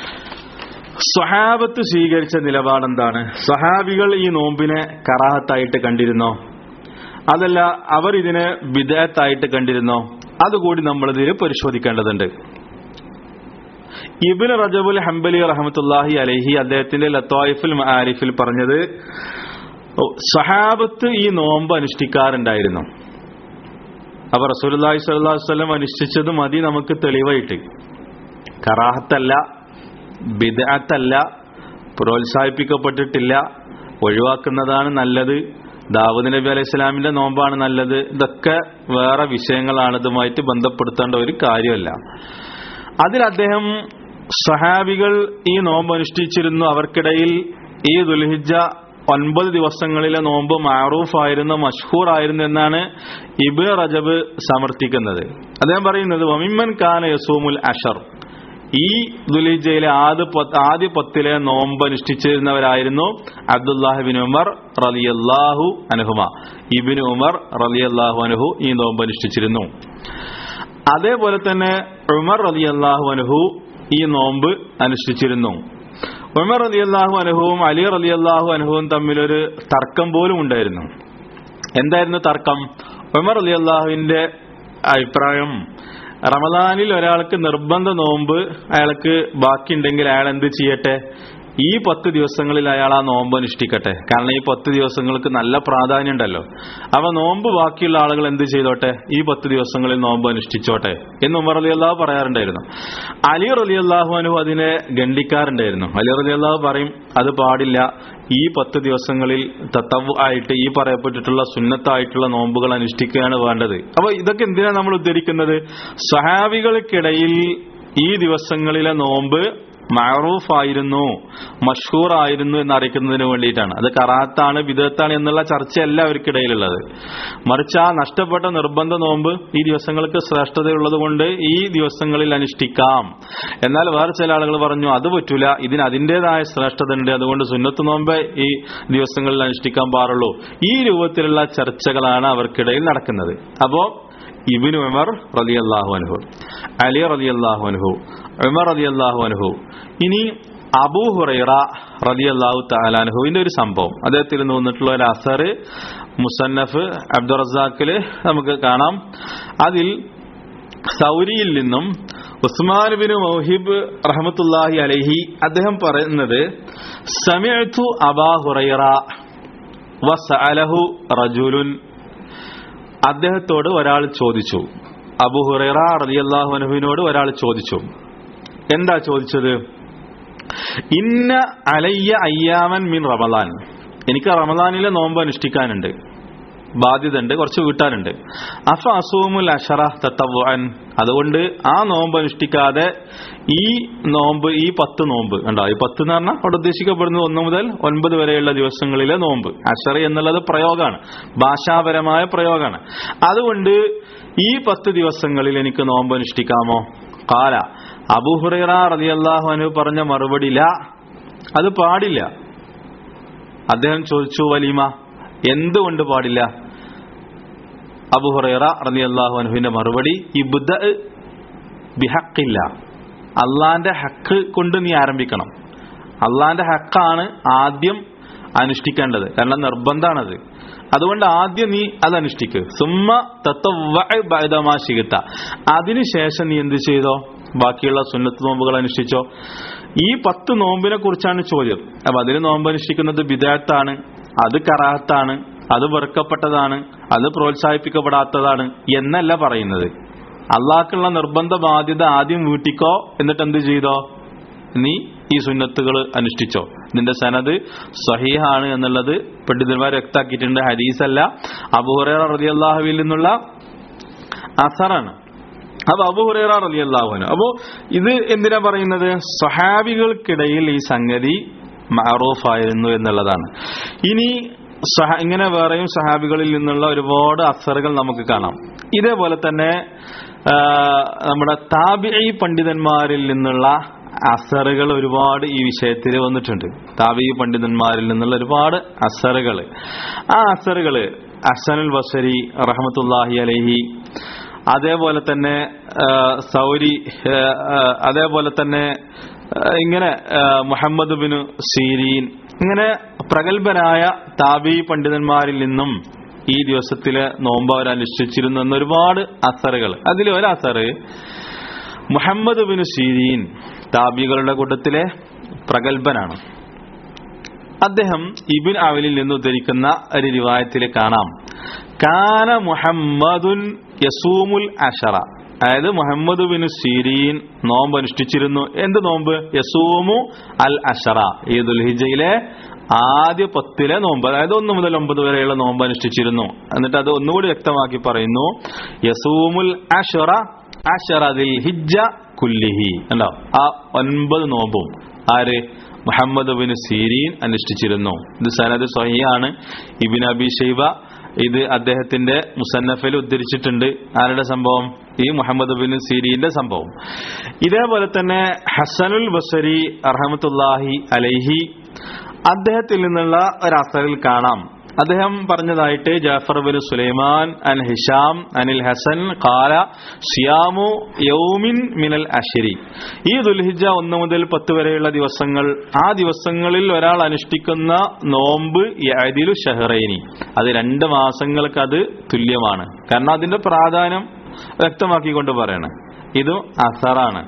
സ്വഹാബത്ത് സ്വീകരിച്ച നിലപാടെന്താണ്? സ്വഹാബികൾ ഈ നോമ്പിനെ കറാഹത്തായിട്ട് കണ്ടിരുന്നോ, അതല്ല അവർ ഇതിനെ ബിദ്അത്തായിട്ട് കണ്ടിരുന്നോ? അതുകൂടി നമ്മളിതിൽ പരിശോധിക്കേണ്ടതുണ്ട്. ഇബ്നു റജബുൽ ഹംബലി റഹ്മത്തുള്ളാഹി അലൈഹി അദ്ദേഹത്തിന്റെ ലത്വായിഫുൽ മആരിഫിൽ പറഞ്ഞത്, സ്വഹാബത്ത് ഈ നോമ്പ് അനുഷ്ഠിക്കാറുണ്ടായിരുന്നു. അപ്പൊ റസൂലുള്ളാഹി സ്വല്ലല്ലാഹു അലൈഹി വസല്ലം അനുഷ്ഠിച്ചത് മതി നമുക്ക് തെളിവായിട്ട്. കറാഹത്തല്ല, ബിദ്അത്തല്ല, പ്രോത്സാഹിപ്പിക്കപ്പെട്ടിട്ടില്ല, ഒഴിവാക്കുന്നതാണ് നല്ലത്, ദാവൂദ് നബി അലൈഹി സ്വലാമിന്റെ നോമ്പാണ് നല്ലത്. ഇതൊക്കെ വേറെ വിഷയങ്ങളാണ്, ഇതുമായിട്ട് ബന്ധപ്പെടുത്തേണ്ട ഒരു കാര്യമല്ല. അതിൽ അദ്ദേഹം സ്വഹാബികൾ ഈ നോമ്പ് അനുഷ്ഠിച്ചിരുന്നു, അവർക്കിടയിൽ ഈ ദുൽഹിജ്ജ 9 ദിവസങ്ങളിലെ നോമ്പ് മഅറൂഫായിരുന്നു, മഷ്ഹൂർ ആയിരുന്നു എന്നാണ് ഇബ്നു റജബ് സമർത്ഥിക്കുന്നത്. അദ്ദേഹം പറയുന്നത് വമിമ്മൻ കാന യസൂമുൽ അഷർ, ഈ ദുൽഹിജ്ജയിലെ ആദ്യ 10 നോമ്പ് അനുഷ്ഠിച്ചിരുന്നവരായിരുന്നു അബ്ദുല്ലാഹ് ഇബ്നു ഉമർ റളിയല്ലാഹു അൻഹുമ. ഇബ്നു ഉമർ റളിയല്ലാഹു അൻഹു ഈ നോമ്പ് അനുഷ്ഠിച്ചിരുന്നു. അതേപോലെ തന്നെ ഉമർ റളിയല്ലാഹു അൻഹു ഈ നോമ്പ് അനുഷ്ഠിച്ചിരുന്നു. ഉമർ റളിയല്ലാഹു അൻഹുവും അലി റളിയല്ലാഹു അൻഹുവും തമ്മിലൊരു തർക്കം പോലും ഉണ്ടായിരുന്നു. എന്തായിരുന്നു തർക്കം? ഉമർ റളിയല്ലാഹുവിന്റെ അഭിപ്രായം, റമദാനിൽ ഒരാൾക്ക് നിർബന്ധ നോമ്പ് അയാൾക്ക് ബാക്കിയുണ്ടെങ്കിൽ അയാൾ എന്ത് ചെയ്യട്ടെ, ഈ 10 ദിവസങ്ങളിൽ അയാൾ ആ നോമ്പ് അനുഷ്ഠിക്കട്ടെ. കാരണം ഈ 10 ദിവസങ്ങൾക്ക് നല്ല പ്രാധാന്യം ഉണ്ടല്ലോ. അപ്പൊ നോമ്പ് ബാക്കിയുള്ള ആളുകൾ എന്ത് ചെയ്തോട്ടെ, ഈ 10 ദിവസങ്ങളിൽ നോമ്പ് അനുഷ്ഠിച്ചോട്ടെ എന്ന് ഉമർ റളിയല്ലാഹു പറയാറുണ്ടായിരുന്നു. അലി റളിയല്ലാഹു അൻഹു അതിനെ ഖണ്ഡിക്കാറുണ്ടായിരുന്നു. അലി റളിയല്ലാഹു പറയും, അത് പാടില്ല, ഈ 10 ദിവസങ്ങളിൽ തത്തവ്വു ആയിട്ട് ഈ പറയപ്പെട്ടിട്ടുള്ള സുന്നത്തായിട്ടുള്ള നോമ്പുകൾ അനുഷ്ഠിക്കുകയാണ് വേണ്ടത്. അപ്പൊ ഇതൊക്കെ എന്തിനാണ് നമ്മൾ ഉദ്ധരിക്കുന്നത്? സ്വഹാബികൾക്കിടയിൽ ഈ ദിവസങ്ങളിലെ നോമ്പ് മഅറൂഫായിരുന്നു, മഷ്ഹൂർ ആയിരുന്നു എന്നറിയിക്കുന്നതിന് വേണ്ടിയിട്ടാണ്. അത് കറാഹത്താണ്, ബിദ്അത്താണ് എന്നുള്ള ചർച്ചയല്ല അവർക്കിടയിലുള്ളത്. മറിച്ച് ആ നഷ്ടപ്പെട്ട നിർബന്ധ നോമ്പ് ഈ ദിവസങ്ങൾക്ക് ശ്രേഷ്ഠതയുള്ളത് കൊണ്ട് ഈ ദിവസങ്ങളിൽ അനുഷ്ഠിക്കാം. എന്നാൽ വേറെ ചില ആളുകൾ പറഞ്ഞു അത് പറ്റൂല, ഇതിന് അതിൻ്റെതായ ശ്രേഷ്ഠത ഉണ്ട്, അതുകൊണ്ട് സുന്നത്ത് നോമ്പ് ഈ ദിവസങ്ങളിൽ അനുഷ്ഠിക്കാൻ പാടുള്ളൂ. ഈ രൂപത്തിലുള്ള ചർച്ചകളാണ് അവർക്കിടയിൽ നടക്കുന്നത്. അപ്പോ ഇബ്നു ഉമർ റളിയല്ലാഹു അൻഹു, അലി റളിയല്ലാഹു അൻഹു, ഉമർ റളിയല്ലാഹു അൻഹു, ഇനി അബൂ ഹുറൈറ റളിയല്ലാഹു തആല അൻഹുവിന്റെ ഒരു സംഭവം, അദ്ദേഹത്തിൽ നിന്ന് വന്നിട്ടുള്ള ഒരു അസർ മുസന്നഫ് അബ്ദുറസാഖില് നമുക്ക് കാണാം. അതിൽ സൗരിയിൽ നിന്നും ഉസ്മാൻ ബിൻ മൗഹിബ് റഹ്മത്തുള്ളാഹി അലൈഹി അദ്ദേഹം പറയുന്നത്, സമിഅ്തു അബാ ഹുറൈറ വസഅലഹു റജുലുൻ, അദ്ദേഹത്തോട് ഒരാൾ ചോദിച്ചു, അബൂ ഹുറൈറ റളിയല്ലാഹു അൻഹുവിനോട് ഒരാൾ ചോദിച്ചു. എന്താ ചോദിച്ചത്? ഇന്ന അലയ്യ അയ്യാമൻ മിൻ റമളാൻ, എനിക്ക് റമളാനിലെ നോമ്പ് അനുഷ്ഠിക്കാനുണ്ട്, ബാധ്യത ഉണ്ട്, കുറച്ച് വീട്ടാനുണ്ട്. അഫ അസൂമുൽ അശറ തത്തവ്വുഅൻ, അതുകൊണ്ട് ആ നോമ്പ് അനുഷ്ഠിക്കാതെ ഈ നോമ്പ്, ഈ 10 നോമ്പ് ഉണ്ടോ, ഈ 10 എന്ന് പറഞ്ഞാൽ അവിടെ ഉദ്ദേശിക്കപ്പെടുന്നത് 1 മുതൽ 9 വരെയുള്ള ദിവസങ്ങളിലെ നോമ്പ്. അശറ എന്നുള്ളത് പ്രയോഗമാണ്, ഭാഷാപരമായ പ്രയോഗമാണ്. അതുകൊണ്ട് ഈ 10 ദിവസങ്ങളിൽ എനിക്ക് നോമ്പ് അനുഷ്ഠിക്കാമോ? ഖാല, അബൂ ഹുറൈറ റളിയല്ലാഹു അൻഹു പറഞ്ഞ മറുപടി, ലാ, അത് പാടില്ല. അദ്ദേഹം ചോദിച്ചു, വലീമ, എന്തുകൊണ്ട് പാടില്ല? അബൂ ഹുറൈറ റളിയല്ലാഹു അൻഹുവിന്റെ മറുപടി, ഇബ്ദ ബിഹഖില്ല, അള്ളാന്റെ ഹക്ക് കൊണ്ട് നീ ആരംഭിക്കണം. അള്ളാന്റെ ഹക്കാണ് ആദ്യം അനുഷ്ഠിക്കേണ്ടത്, കാരണം നിർബന്ധാണത്. അതുകൊണ്ട് ആദ്യം നീ അത് അനുഷ്ഠിക്ക്. സുമ്മ തത്തവ്വഅ ബഅദ മാ ശിഅത, അതിനുശേഷം നീ എന്ത് ചെയ്തോ, ബാക്കിയുള്ള സുന്നത്ത് നോമ്പുകൾ അനുഷ്ഠിച്ചോ. ഈ 10 നോമ്പിനെ കുറിച്ചാണ് ചോദ്യം. അപ്പൊ അതിന് നോമ്പ് അനുഷ്ഠിക്കുന്നത് ബിദ്അത്താണ്, അത് കറാഹത്താണ്, അത് വെറുക്കപ്പെട്ടതാണ്, അത് പ്രോത്സാഹിപ്പിക്കപ്പെടാത്തതാണ് എന്നല്ല പറയുന്നത്. അള്ളാഹ്ക്കുള്ള നിർബന്ധ ബാധ്യത ആദ്യം വീട്ടിക്കോ, എന്നിട്ട് എന്ത് ചെയ്തോ, നീ ഈ സുന്നത്തുകൾ അനുഷ്ഠിച്ചോ. ഇതിന്റെ സനദ് സ്വഹീഹാണ് എന്നുള്ളത് പണ്ഡിതന്മാർ വ്യക്തമാക്കിയിട്ടുണ്ട്. ഹദീസല്ല, അബൂ ഹുറൈറ റളിയല്ലാഹുവിൽ നിന്നുള്ള അസറാണ്. അപ്പൊ അബൂ ഹുറൈറ റളിയല്ലാഹു അൻഹു, അപ്പോ ഇത് എന്തിനാ പറയുന്നത്? സ്വഹാബികൾക്കിടയിൽ ഈ സംഗതി മഅറൂഫായിരുന്നു എന്നുള്ളതാണ്. ഇനി ഇങ്ങനെ വേറെയും സഹാബികളിൽ നിന്നുള്ള ഒരുപാട് അസറുകൾ നമുക്ക് കാണാം. ഇതേപോലെ തന്നെ നമ്മുടെ താബിഈ പണ്ഡിതന്മാരിൽ നിന്നുള്ള അസറുകൾ ഒരുപാട് ഈ വിഷയത്തിൽ വന്നിട്ടുണ്ട്. താബിഈ പണ്ഡിതന്മാരിൽ നിന്നുള്ള ഒരുപാട് അസറുകൾ, ആ അസറുകൾ ഹസനുൽ ബസരി റഹ്മത്തുള്ളാഹി അലൈഹി, അതേപോലെ തന്നെ സൗരി, അതേപോലെ തന്നെ ഇങ്ങനെ മുഹമ്മദ് ബിൻ സീരീൻ, ഇങ്ങനെ പ്രഗത്ഭരായ താബീ പണ്ഡിതന്മാരിൽ നിന്നും ഈ ദിവസത്തിലെ നോമ്പ് അവർ അനുഷ്ഠിച്ചിരുന്നു എന്ന ഒരുപാട് അസറുകൾ. അതിൽ ഒരു അസറ് മുഹമ്മദ് ബിൻ സീരീൻ താബികളുടെ കൂട്ടത്തിലെ പ്രഗത്ഭനാണ്. അദ്ദേഹം ഇബ്നു അവലിൽ നിന്ന് ഉദ്ധരിക്കുന്ന ഒരു റിവായത്തിൽ കാണാം, കാന മുഹമ്മദുൻ യസൂമുൽ അശറ, അതായത് മുഹമ്മദ് ബിൻ സീരീൻ നോമ്പ് അനുഷ്ഠിച്ചിരുന്നു. എന്ത് നോമ്പ്? യസൂമു അൽ അശറ, ഈ ദുൽഹിജ്ജയിലെ ആദ്യ 10 നോമ്പ്, അതായത് 1 മുതൽ 9 വരെയുള്ള നോമ്പ് അനുഷ്ഠിച്ചിരുന്നു. എന്നിട്ട് അത് ഒന്നുകൂടി വ്യക്തമാക്കി പറയുന്നു, യസൂമുൽ അശറ അശറ ദിൽഹിജ്ജ കുല്ലിഹി. ഉണ്ടോ? ആ 9 നോമ്പും ആര്? മുഹമ്മദ് ബിൻ സീരീൻ അനുഷ്ഠിച്ചിരുന്നു. ഇത് സനദ് സ്വഹീഹാണ്. ഇബ്നു അബീ ശൈബ ഇത് അദ്ദേഹത്തിന്റെ മുസന്നഫിൽ ഉദ്ധരിച്ചിട്ടുണ്ട്. ആരുടെ സംഭവം? ഈ മുഹമ്മദ് ബിൻ സീരീന്റെ സംഭവം. ഇതേപോലെ തന്നെ ഹസനുൽ ബസരി റഹ്മത്തുള്ളാഹി അലൈഹി, അദ്ദേഹത്തിൽ നിന്നുള്ള ഒരു അസറിൽ കാണാം, അദ്ദേഹം പറഞ്ഞതായിട്ട് ജാഫർ ബിൻ സുലൈമാൻ അൻ ഹിഷാം അനിൽ ഹസൻ ഖാല സിയാമു യൗമിൻ മിനൽ അശ്രി, ഈ ദുൽഹിജ്ജ 1 മുതൽ 10 വരെയുള്ള ദിവസങ്ങൾ, ആ ദിവസങ്ങളിൽ ഒരാൾ അനുഷ്ഠിക്കുന്ന നോമ്പ് യഅദിലു ഷഹ്റൈനി, അത് 2 മാസങ്ങൾക്ക് അത് തുല്യമാണ്. കാരണം അതിന്റെ പ്രാധാന്യം വ്യക്തമാക്കിക്കൊണ്ട് പറയണം. ഇതും അസറാണ്.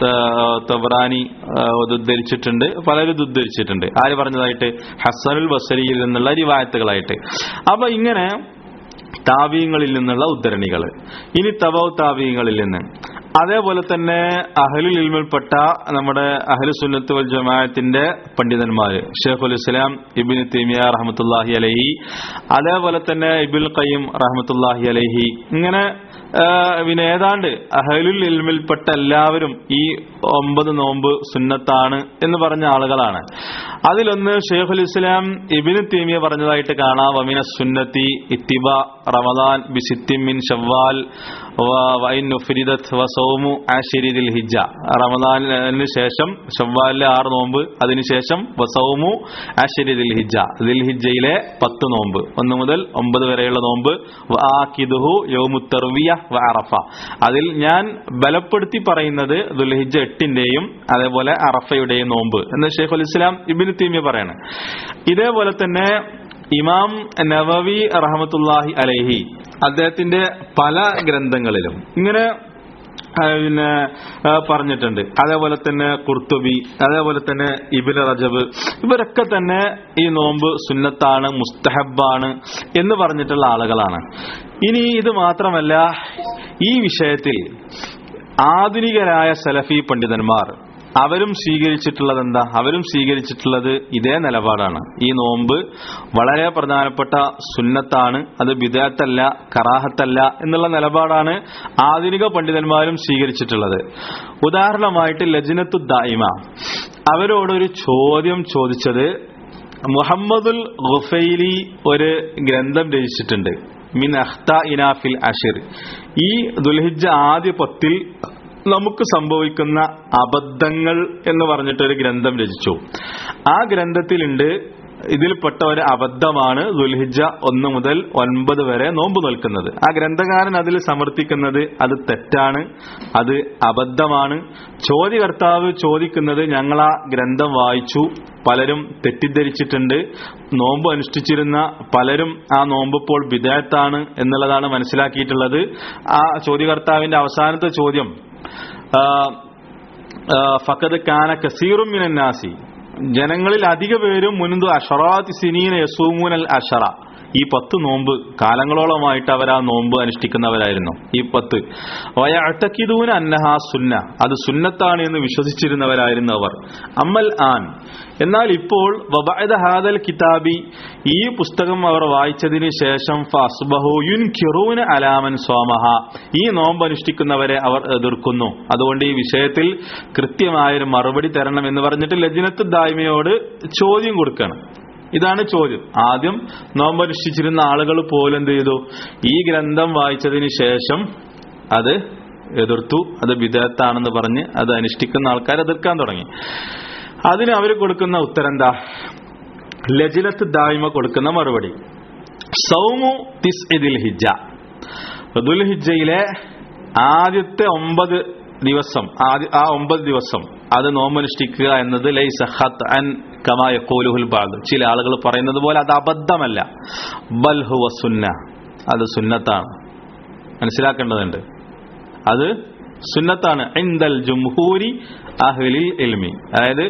തബ്രാനി ഉദ്ധരിച്ചിട്ടുണ്ട്, പലരും ഉദ്ധരിച്ചിട്ടുണ്ട്. ആര് പറഞ്ഞതായിട്ട്? ഹസനുൽ ബസരിയിൽ നിന്നുള്ള റിവായത്തുകളായിട്ട്. അപ്പൊ ഇങ്ങനെ താബീങ്ങളിൽ നിന്നുള്ള ഉദ്ധരണികൾ. ഇനി തബൗ താബീങ്ങളിൽ നിന്ന്, അതേപോലെ തന്നെ അഹ്ലുൽ ഇൽമിൽപ്പെട്ട നമ്മുടെ അഹ്ലു സുന്നത്ത് വൽ ജമാഅത്തിന്റെ പണ്ഡിതന്മാര്, ഷെയ്ഖുൽ ഇസ്ലാം ഇബ്നു തൈമിയ റഹ്മത്തുള്ളാഹി അലൈഹി, അതേപോലെ തന്നെ ഇബ്നുൽ ഖയ്യിം റഹ്മത്തുള്ളാഹി അലൈഹി, ഇങ്ങനെ പിന്നെ ഏതാണ്ട് അഹ്ലുൽ ഇൽമിൽപ്പെട്ട എല്ലാവരും ഈ 9 നോമ്പ് സുന്നത്താണ് എന്ന് പറഞ്ഞ ആളുകളാണ്. അതിലൊന്ന് ഷെയ്ഖുൽ ഇസ്ലാം ഇബ്നു തൈമിയ പറഞ്ഞതായിട്ട് കാണാം, വമിന സുന്നത്തി ഇത്തിബാ റമദാൻ ബിസിത്തിൻ മിൻ ശവ്വാൽ വഇൻ നുഫ്രിദത് വസൗമു അശ്രി ദിൽഹിജ്ജ, റമദാനിന് ശേഷം ശവ്വാലിലെ 6 നോമ്പ്, അതിനുശേഷം വസൗമു അശ്രി ദിൽഹിജ്ജ, ദിൽഹിജ്ജയിലെ 10 നോമ്പ്, 1 മുതൽ 9 വരെയുള്ള നോമ്പ്, വആഖിദുഹു യൗമുത് തർവിയ വഅറഫ, അതിൽ ഞാൻ ബലപ്പെടുത്തി പറയുന്നത് ദുൽഹിജ്ജ 8-ന്റെയും അതേപോലെ അറഫയുടെയും നോമ്പ് എന്ന് ഷെയ്ഖുൽ ഇസ്ലാം ഇബ്നു തൈമിയ പറയാണ്. ഇതേപോലെ തന്നെ ഇമാം നവവി റഹ്മത്തുള്ളാഹി അലൈഹി അദ്ദേഹത്തിന്റെ പല ഗ്രന്ഥങ്ങളിലും ഇങ്ങനെ പിന്നെ പറഞ്ഞിട്ടുണ്ട്. അതേപോലെ തന്നെ ഖുർത്തുബി, അതേപോലെ തന്നെ ഇബ്നു റജബ്, ഇവരൊക്കെ തന്നെ ഈ നോമ്പ് സുന്നത്താണ്, മുസ്തഹബാണ് എന്ന് പറഞ്ഞിട്ടുള്ള ആളുകളാണ്. ഇനി ഇത് മാത്രമല്ല, ഈ വിഷയത്തിൽ ആധുനികരായ സലഫി പണ്ഡിതന്മാർ അവരും സ്വീകരിച്ചിട്ടുള്ളത് എന്താ? അവരും സ്വീകരിച്ചിട്ടുള്ളത് ഇതേ നിലപാടാണ്. ഈ നോമ്പ് വളരെ പ്രധാനപ്പെട്ട സുന്നത്താണ്, അത് ബിദ്അത്തല്ല, കറാഹത്തല്ല എന്നുള്ള നിലപാടാണ് ആധുനിക പണ്ഡിതന്മാരും സ്വീകരിച്ചിട്ടുള്ളത്. ഉദാഹരണമായിട്ട് ലജ്നത്തു ദായിമ അവരോടൊരു ചോദ്യം ചോദിച്ചത്, മുഹമ്മദുൽ ഗുഫൈലി ഒരു ഗ്രന്ഥം രചിച്ചിട്ടുണ്ട്, മിൻ അഖ്താഇനാ ഫിൽ അശ്ർ, ഈ ദുൽഹിജ്ജ ആദ്യ 10 നമുക്ക് സംഭവിക്കുന്ന അബദ്ധങ്ങൾ എന്ന് പറഞ്ഞിട്ടൊരു ഗ്രന്ഥം രചിച്ചു. ആ ഗ്രന്ഥത്തിലുണ്ട് ഇതിൽപ്പെട്ട ഒരു അബദ്ധമാണ് ദുൽഹിജ്ജ 1 മുതൽ 9 വരെ നോമ്പ് നിൽക്കുന്നത്. ആ ഗ്രന്ഥകാരൻ അതിൽ സമർത്ഥിക്കുന്നത് അത് തെറ്റാണ്, അത് അബദ്ധമാണ്. ചോദ്യകർത്താവ് ചോദിക്കുന്നത്, ഞങ്ങൾ ആ ഗ്രന്ഥം വായിച്ചു, പലരും തെറ്റിദ്ധരിച്ചിട്ടുണ്ട്, നോമ്പ് അനുഷ്ഠിച്ചിരുന്ന പലരും ആ നോമ്പ് ഇപ്പോൾ ബിദ്അത്താണ് എന്നുള്ളതാണ് മനസ്സിലാക്കിയിട്ടുള്ളത്. ആ ചോദ്യകർത്താവിന്റെ അവസാനത്തെ ചോദ്യം, ഫഖദ് കാന കസീറും മിനൻ നാസി, ജനങ്ങളിൽ അധിക പേരും മുൻദു അശറാത്തി സിനീന യസൂമുനൽ അശറ, ഈ 10 നോമ്പ് കാലങ്ങളോളമായിട്ട് അവർ ആ നോമ്പ് അനുഷ്ഠിക്കുന്നവരായിരുന്നു. ഈ 10 വയഅതഖിദൂന അന്നഹാ സുന്ന, അത് സുന്നത്താണ് എന്ന് വിശ്വസിച്ചിരുന്നവരായിരുന്നു അവർ. അമ്മൽ ആൻ, എന്നാൽ ഇപ്പോൾ വബഅദ ഹാദൽ കിതാബി, ഈ പുസ്തകം അവർ വായിച്ചതിന് ശേഷം ഫഅസ്ബഹു യുൻകിറൂന അലാ മൻ സ്വാമഹ, ഈ നോമ്പ് അനുഷ്ഠിക്കുന്നവരെ അവർ എതിർക്കുന്നു. അതുകൊണ്ട് ഈ വിഷയത്തിൽ കൃത്യമായൊരു മറുപടി തരണം എന്ന് പറഞ്ഞിട്ട് ലജ്നത്തു ദായിമയോട് ചോദ്യം കൊടുക്കണം. ഇതാണ് ചോദ്യം. ആദ്യം നോമ്പനുഷ്ഠിച്ചിരുന്ന ആളുകൾ പോലും എന്ത് ചെയ്തു? ഈ ഗ്രന്ഥം വായിച്ചതിന് ശേഷം അത് എതിർത്തു, അത് ബിദ്അത്താണെന്ന് പറഞ്ഞ് അത് അനുഷ്ഠിക്കുന്ന ആൾക്കാർ എതിർക്കാൻ തുടങ്ങി. അതിന് അവർ കൊടുക്കുന്ന ഉത്തരം എന്താ? ലജ്നത്ത് ദായിമ കൊടുക്കുന്ന മറുപടി, സൗമു തിസ്ഇ ദിൽഹിജ്ജ, ദുൽഹിജ്ജയിലെ ആദ്യത്തെ 9 ദിവസം, ആ 9 ദിവസം അത് നോമ്പനുഷ്ഠിക്കുക എന്നത് ലൈസ ഖത്അൻ കമാ യഖൂലുൽ ബഅദ്, ചില ആളുകൾ പറയുന്നത് പോലെ അത് അബദ്ധമല്ല. ബൽ ഹുവ സുന്ന, അത് സുന്നത്താണ്, മനസ്സിലാക്കേണ്ടതുണ്ട്. അത് സുന്നത്താണ്. ഇൻദൽ ജുംഹൂരി അഹ്ലിൽ ഇൽമി, അതായത്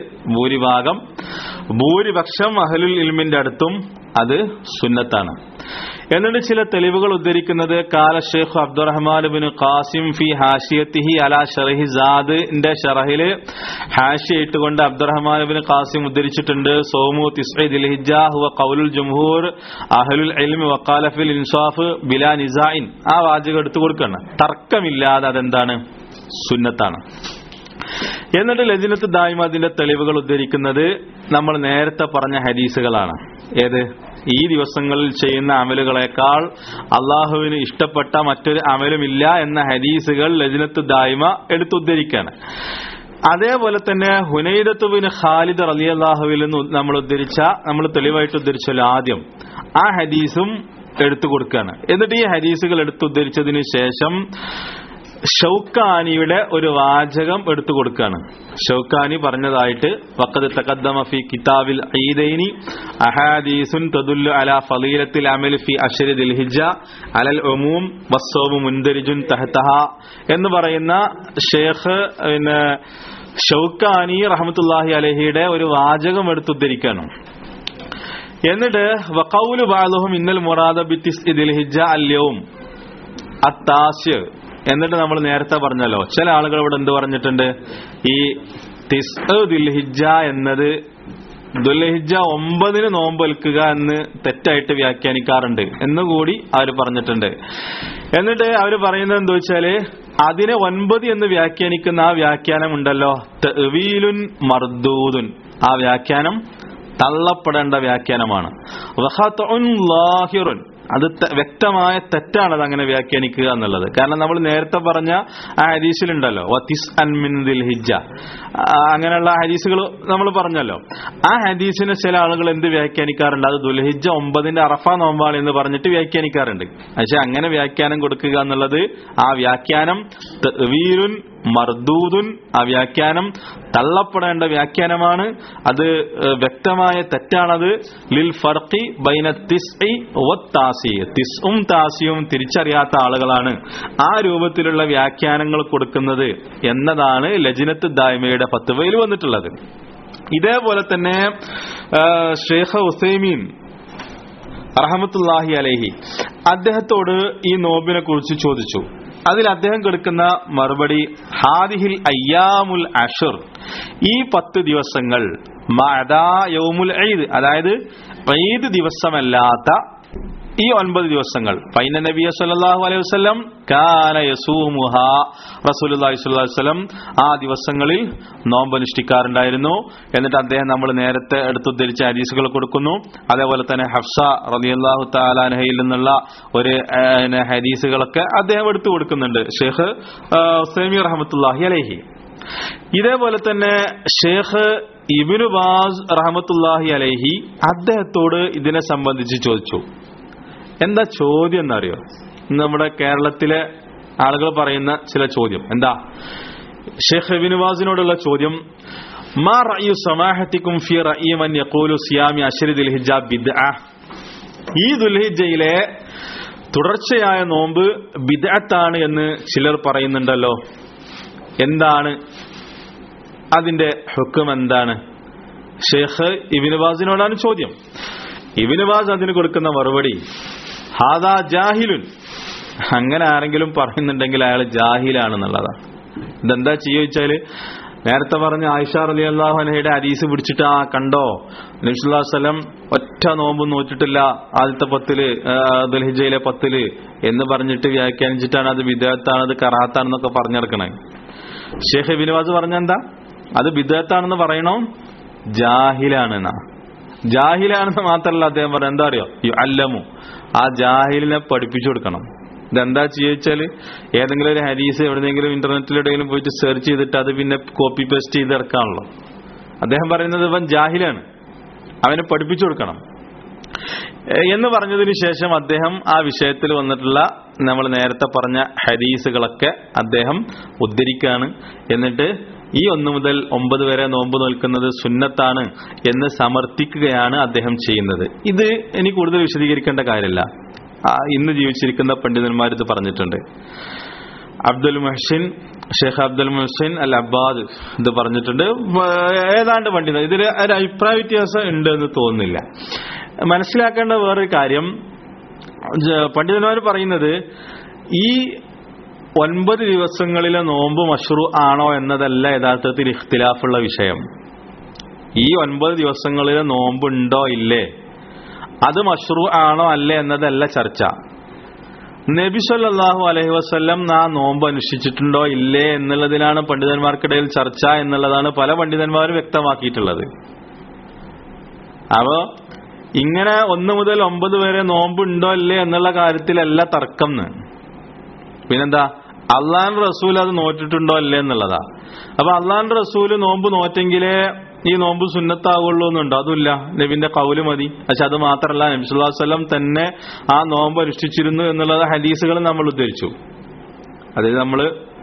ഭൂരിപക്ഷം അഹ്ലുൽ ഇൽമിന്റെ അടുത്തും അത് സുന്നത്താണ്. എന്നിട്ട് ചില തെളിവുകൾ ഉദ്ധരിക്കുന്നത് കാല ഷെയ്ഖ് അബ്ദുറഹ്മാൻ ഇബ്നു ഖാസിം ഫി ഹാഷിയത്തിഹി അലാ ശറഹി സാദിന്റെ ഷറഹില് ഹാഷിയ ഇട്ടുകൊണ്ട് അബ്ദുറഹ്മാൻ ഇബ്നു ഖാസിം ഉദ്ധരിച്ചിട്ടുണ്ട്, സൗമു തിസ്ഇ ദിൽഹിജ്ജ ഹുവ ഖൗലുൽ ജുംഹൂർ അഹ്ലുൽ ഇൽമി വഖാല ഫിൽ ഇൻസാഫ് ബിലാ നിസാഇൻ. ആ വാചകം എടുത്തു കൊടുക്കണം, തർക്കമില്ലാതെ അതെന്താണ്, സുന്നത്താണ്. എന്നിട്ട് ലജ്നത്ത് ദായിമ അതിന്റെ തെളിവുകൾ ഉദ്ധരിക്കുന്നത് നമ്മൾ നേരത്തെ പറഞ്ഞ ഹദീസുകളാണ്. ഏത്? ഈ ദിവസങ്ങളിൽ ചെയ്യുന്ന അമലുകളെക്കാൾ അള്ളാഹുവിന് ഇഷ്ടപ്പെട്ട മറ്റൊരു അമലുമില്ല എന്ന ഹദീസുകൾ ലജ്നത്ത് ദായിമ എടുത്തുദ്ധരിക്കാണ്. അതേപോലെ തന്നെ ഹുനൈദത്ത് ബിൻ ഖാലിദ് റളിയല്ലാഹുവിൽ നിന്ന് നമ്മൾ തെളിവായിട്ട് ഉദ്ധരിച്ചല്ലോ ആദ്യം, ആ ഹദീസും എടുത്തു കൊടുക്കുകയാണ്. എന്നിട്ട് ഈ ഹദീസുകൾ എടുത്തുദ്ധരിച്ചതിന് ശേഷം ഷൗക്കാനിയുടെ ഒരു വാചകം എടുത്തു കൊടുക്കുകയാണ്. ഷൗക്കാനി പറഞ്ഞതായിട്ട് വഖദ് തഖദ്ദമ ഫി കിതാബിൽ ഈദൈനി അഹാദീസുൻ തദുല്ലു അലാ ഫളീലത്തിൽ അമൽ ഫി അശ്രി ദിൽഹിജ്ജ അലൽ ഉമൂം വസ്സൗമു മുൻദരിജുൻ തഹ്തഹ എന്ന് പറയുന്ന ഷേഖ് ഷൗക്കാനി റഹ്മത്തുള്ളാഹി അലൈഹിയുടെ ഒരു വാചകം എടുത്തുദ്ധരിക്കുകയാണ്. എന്നിട്ട് വഖൗലു ബഅദുഹും ഇന്നൽ മുറാദ ബിതിസ്ഇ ദിൽഹിജ്ജ അൽയൗം അത്താസ്യ, എന്നിട്ട് നമ്മൾ നേരത്തെ പറഞ്ഞല്ലോ ചില ആളുകൾ ഇവിടെ എന്ത് പറഞ്ഞിട്ടുണ്ട്, ഈ തിസ്ഉ ദുൽഹിജ്ജ എന്നത് ദുൽഹിജ്ജ 9 നോമ്പ് വെൽക്കുക എന്ന് തെറ്റായിട്ട് വ്യാഖ്യാനിക്കാറുണ്ട് എന്നുകൂടി അവർ പറഞ്ഞിട്ടുണ്ട്. എന്നിട്ട് അവർ പറയുന്നത് എന്താ വെച്ചാല് അതിനെ 9 എന്ന് വ്യാഖ്യാനിക്കുന്ന ആ വ്യാഖ്യാനം ഉണ്ടല്ലോ, തഅ്വീലുൻ മർദൂദുൻ, ആ വ്യാഖ്യാനം തള്ളപ്പെടേണ്ട വ്യാഖ്യാനമാണ്. വഖത്ഉൻ ലാഹിറുൻ, അത് വ്യക്തമായ തെറ്റാണ് അത് അങ്ങനെ വ്യാഖ്യാനിക്കുക എന്നുള്ളത്. കാരണം നമ്മൾ നേരത്തെ പറഞ്ഞ ആ ഹദീസിലുണ്ടല്ലോ വതിസ്അൻ മിൻ ദിൽഹിജ്ജ, അങ്ങനെയുള്ള ഹദീസുകൾ നമ്മൾ പറഞ്ഞല്ലോ. ആ ഹദീസിനെ ചില ആളുകൾ എന്ത് വ്യാഖ്യാനിക്കാറുണ്ട്, അത് ദുൽഹിജ്ജ 9 അറഫ നോമ്പാണ് എന്ന് പറഞ്ഞിട്ട് വ്യാഖ്യാനിക്കാറുണ്ട്. പക്ഷെ അങ്ങനെ വ്യാഖ്യാനം കൊടുക്കുക എന്നുള്ളത് ആ വ്യാഖ്യാനം തഅ്വീലുൻ മർദൂദുൻ, ആ വ്യാഖ്യാനം തള്ളപ്പെടേണ്ട വ്യാഖ്യാനമാണ്, അത് വ്യക്തമായ തെറ്റാണത്. ലിൽ ഫർഖി ബൈന തിസ്ഇ വത്താസി, തിസ്ഉം താസിയും തിരിച്ചറിയാത്ത ആളുകളാണ് ആ രൂപത്തിലുള്ള വ്യാഖ്യാനങ്ങൾ കൊടുക്കുന്നത് എന്നതാണ് ലജ്നത്ത് ദായിമയുടെ ഫത്വയിൽ വന്നിട്ടുള്ളത്. ഇതേപോലെ തന്നെ ഷെയ്ഖ് ഉസൈമീൻ റഹ്മത്തുള്ളാഹി അലൈഹി അദ്ദേഹത്തോട് ഈ നോമ്പിനെ കുറിച്ച് ചോദിച്ചു. അതിൽ അദ്ദേഹം കൊടുക്കുന്ന മറുപടി ഹാദിഹിൽ അയ്യാമുൽ അശ്ർ, ഈ 10 ദിവസങ്ങൾ മഅദാ യൗമുൽ ഈദ്, അതായത് ഈദ് ദിവസമല്ലാത്ത ഈ 9 ദിവസങ്ങൾ ഫൈന നബിയ സല്ലല്ലാഹു അലൈഹി വസല്ലം കാന യസൂമുഹാ, റസൂലുള്ളാഹി സ്വല്ലല്ലാഹു അലൈഹി വസല്ലം ആ ദിവസങ്ങളിൽ നോമ്പ് അനുഷ്ഠിക്കാറുണ്ടായിരുന്നു. എന്നിട്ട് അദ്ദേഹം നമ്മൾ നേരത്തെ എടുത്തുദ്ധരിച്ച ഹദീസുകൾ കൊടുക്കുന്നു. അതേപോലെ തന്നെ ഹഫ്സ റളിയല്ലാഹു തആല അൻഹയിൽ നിന്നുള്ള ഒരു ഹദീസുകളൊക്കെ അദ്ദേഹം എടുത്തു കൊടുക്കുന്നുണ്ട് ഷെയ്ഖ് ഉസൈമീൻ റഹ്മത്തുള്ളാഹി അലൈഹി. ഇതേപോലെ തന്നെ ഷെയ്ഖ് ഇബ്നു ബാസ് റഹ്മത്തുള്ളാഹി അലൈഹി അദ്ദേഹത്തോട് ഇതിനെ സംബന്ധിച്ച് ചോദിച്ചു. എന്താ ചോദ്യം എന്നറിയോ? നമ്മുടെ കേരളത്തിലെ ആളുകൾ പറയുന്ന ചില ചോദ്യം എന്താ? ഷെയ്ഖ് ഇബ്നു ബാസിനോടുള്ള ചോദ്യം, മാ റഅയു സമാഹത്തിക്കും ഫി റഅയി മൻ യഖൂലു സിയാമി അശ്രി ദിൽഹിജ്ജ ബിദ്അ, ഈ ദുൽഹിജ്ജയിലെ തുടർച്ചയായ നോമ്പ് ബിദ്അത്താണ് എന്ന് ചിലർ പറയുന്നുണ്ടല്ലോ, എന്താണ് അതിന്റെ ഹുക്കം എന്താണ്? ഷെയ്ഖ് ഇബ്നു ബാസിനോടാണ് ചോദ്യം. ഇബ്നു ബാസ് അതിന് കൊടുക്കുന്ന മറുപടി ഹാദാ ജാഹിലുൻ, അങ്ങനെ ആരെങ്കിലും പറയുന്നുണ്ടെങ്കിൽ അയാൾ ജാഹിലാണെന്നുള്ളതാണ്. ഇതെന്താ ചോദിച്ചാല് നേരത്തെ പറഞ്ഞ ആയിഷ റളിയല്ലാഹു അൻഹയുടെ ഹദീസ് പിടിച്ചിട്ട് കണ്ടോ നബി സല്ലല്ലാഹു അലൈഹി വസല്ലം ഒറ്റ നോമ്പും നോറ്റിട്ടില്ല ആദ്യത്തെ 10 ദുൽഹിജ്ജയിലെ 10 എന്ന് പറഞ്ഞിട്ട് വ്യാഖ്യാനിച്ചിട്ടാണ് അത് ബിദ്അത്താണ്, അത് കറാഹത്താണെന്നൊക്കെ പറഞ്ഞെടുക്കണേ. ഷെയ്ഖ് ഇബ്നു ബാസ് പറഞ്ഞെന്താ, അത് ബിദ്അത്താണെന്ന് പറയണോ ജാഹിലാണെന്നാ. ജാഹിലാണെന്ന് മാത്രമല്ല അദ്ദേഹം പറഞ്ഞ എന്താ അറിയോ, യുഅല്ലമു, ആ ജാഹിലിനെ പഠിപ്പിച്ചു കൊടുക്കണം. ഇതെന്താ ചോദിച്ചാല് ഏതെങ്കിലും ഒരു ഹദീസ് എവിടെയെങ്കിലും ഇന്റർനെറ്റിലെവിടെയെങ്കിലും പോയിട്ട് സെർച്ച് ചെയ്തിട്ട് അത് പിന്നെ കോപ്പി പേസ്റ്റ് ചെയ്ത് ഇറക്കാണല്ലോ. അദ്ദേഹം പറയുന്നത് ഇവൻ ജാഹിലാണ്, അവനെ പഠിപ്പിച്ചു കൊടുക്കണം. എന്ന് പറഞ്ഞതിന് ശേഷം അദ്ദേഹം ആ വിഷയത്തിൽ വന്നിട്ടുള്ള നമ്മൾ നേരത്തെ പറഞ്ഞ ഹദീസുകളൊക്കെ അദ്ദേഹം ഉദ്ധരിക്കുകയാണ്. എന്നിട്ട് ഈ 1 മുതൽ 9 വരെ നോമ്പ് നോൽക്കുന്നത് സുന്നത്താണ് എന്ന് സമർത്ഥിക്കുകയാണ് അദ്ദേഹം ചെയ്യുന്നത്. ഇത് ഇനി കൂടുതൽ വിശദീകരിക്കേണ്ട കാര്യമില്ല. ഇന്ന് ജീവിച്ചിരിക്കുന്ന പണ്ഡിതന്മാർ ഇത് പറഞ്ഞിട്ടുണ്ട്. ഷെയ്ഖ് അബ്ദുൽ മുഹ്സിൻ അൽ അബ്ബാദ് ഇത് പറഞ്ഞിട്ടുണ്ട്. ഏതാണ്ട് പണ്ഡിതൻ ഇതിൽ ഒരു അഭിപ്രായ വ്യത്യാസം ഉണ്ട് എന്ന് തോന്നുന്നില്ല. മനസ്സിലാക്കേണ്ട വേറൊരു കാര്യം, പണ്ഡിതന്മാർ പറയുന്നത് ഈ 9 ദിവസങ്ങളിലെ നോമ്പ് മശ്റൂ ആണോ എന്നതല്ല യഥാർത്ഥത്തിൽ ഇഖ്തിലാഫുള്ള വിഷയം. ഈ 9 ദിവസങ്ങളിലെ നോമ്പ് ഉണ്ടോ ഇല്ലേ, അത് മശ്റൂ ആണോ അല്ലേ എന്നതല്ല ചർച്ച. നബി സല്ലല്ലാഹു അലൈഹി വസല്ലം ആ നോമ്പ് അനുഷ്ഠിച്ചിട്ടുണ്ടോ ഇല്ലേ എന്നുള്ളതിലാണ് പണ്ഡിതന്മാർക്കിടയിൽ ചർച്ച എന്നുള്ളതാണ് പല പണ്ഡിതന്മാരും വ്യക്തമാക്കിയിട്ടുള്ളത്. അപ്പോ ഇങ്ങനെ 1 മുതൽ 9 വരെ നോമ്പ് ഉണ്ടോ ഇല്ലേ എന്നുള്ള കാര്യത്തിലല്ല തർക്കം. പിന്നെന്താ, അള്ളാഹുവിന്റെ റസൂൽ അത് നോറ്റിട്ടുണ്ടോ അല്ലേ എന്നുള്ളതാ. അപ്പൊ അള്ളാഹുവിന്റെ റസൂല് നോമ്പ് നോറ്റെങ്കിലേ ഈ നോമ്പ് സുന്നത്താവുള്ളൂ എന്നുണ്ടോ? അതുമില്ല, നബിന്റെ ഖൗല് മതി. പക്ഷെ അത് മാത്രമല്ല, നബി സല്ലല്ലാഹു അലൈഹി വസല്ലം തന്നെ ആ നോമ്പ് അനുഷ്ഠിച്ചിരുന്നു എന്നുള്ളത് ഹദീസുകൾ നമ്മൾ ഉദ്ധരിച്ചു. അതായത് നമ്മൾ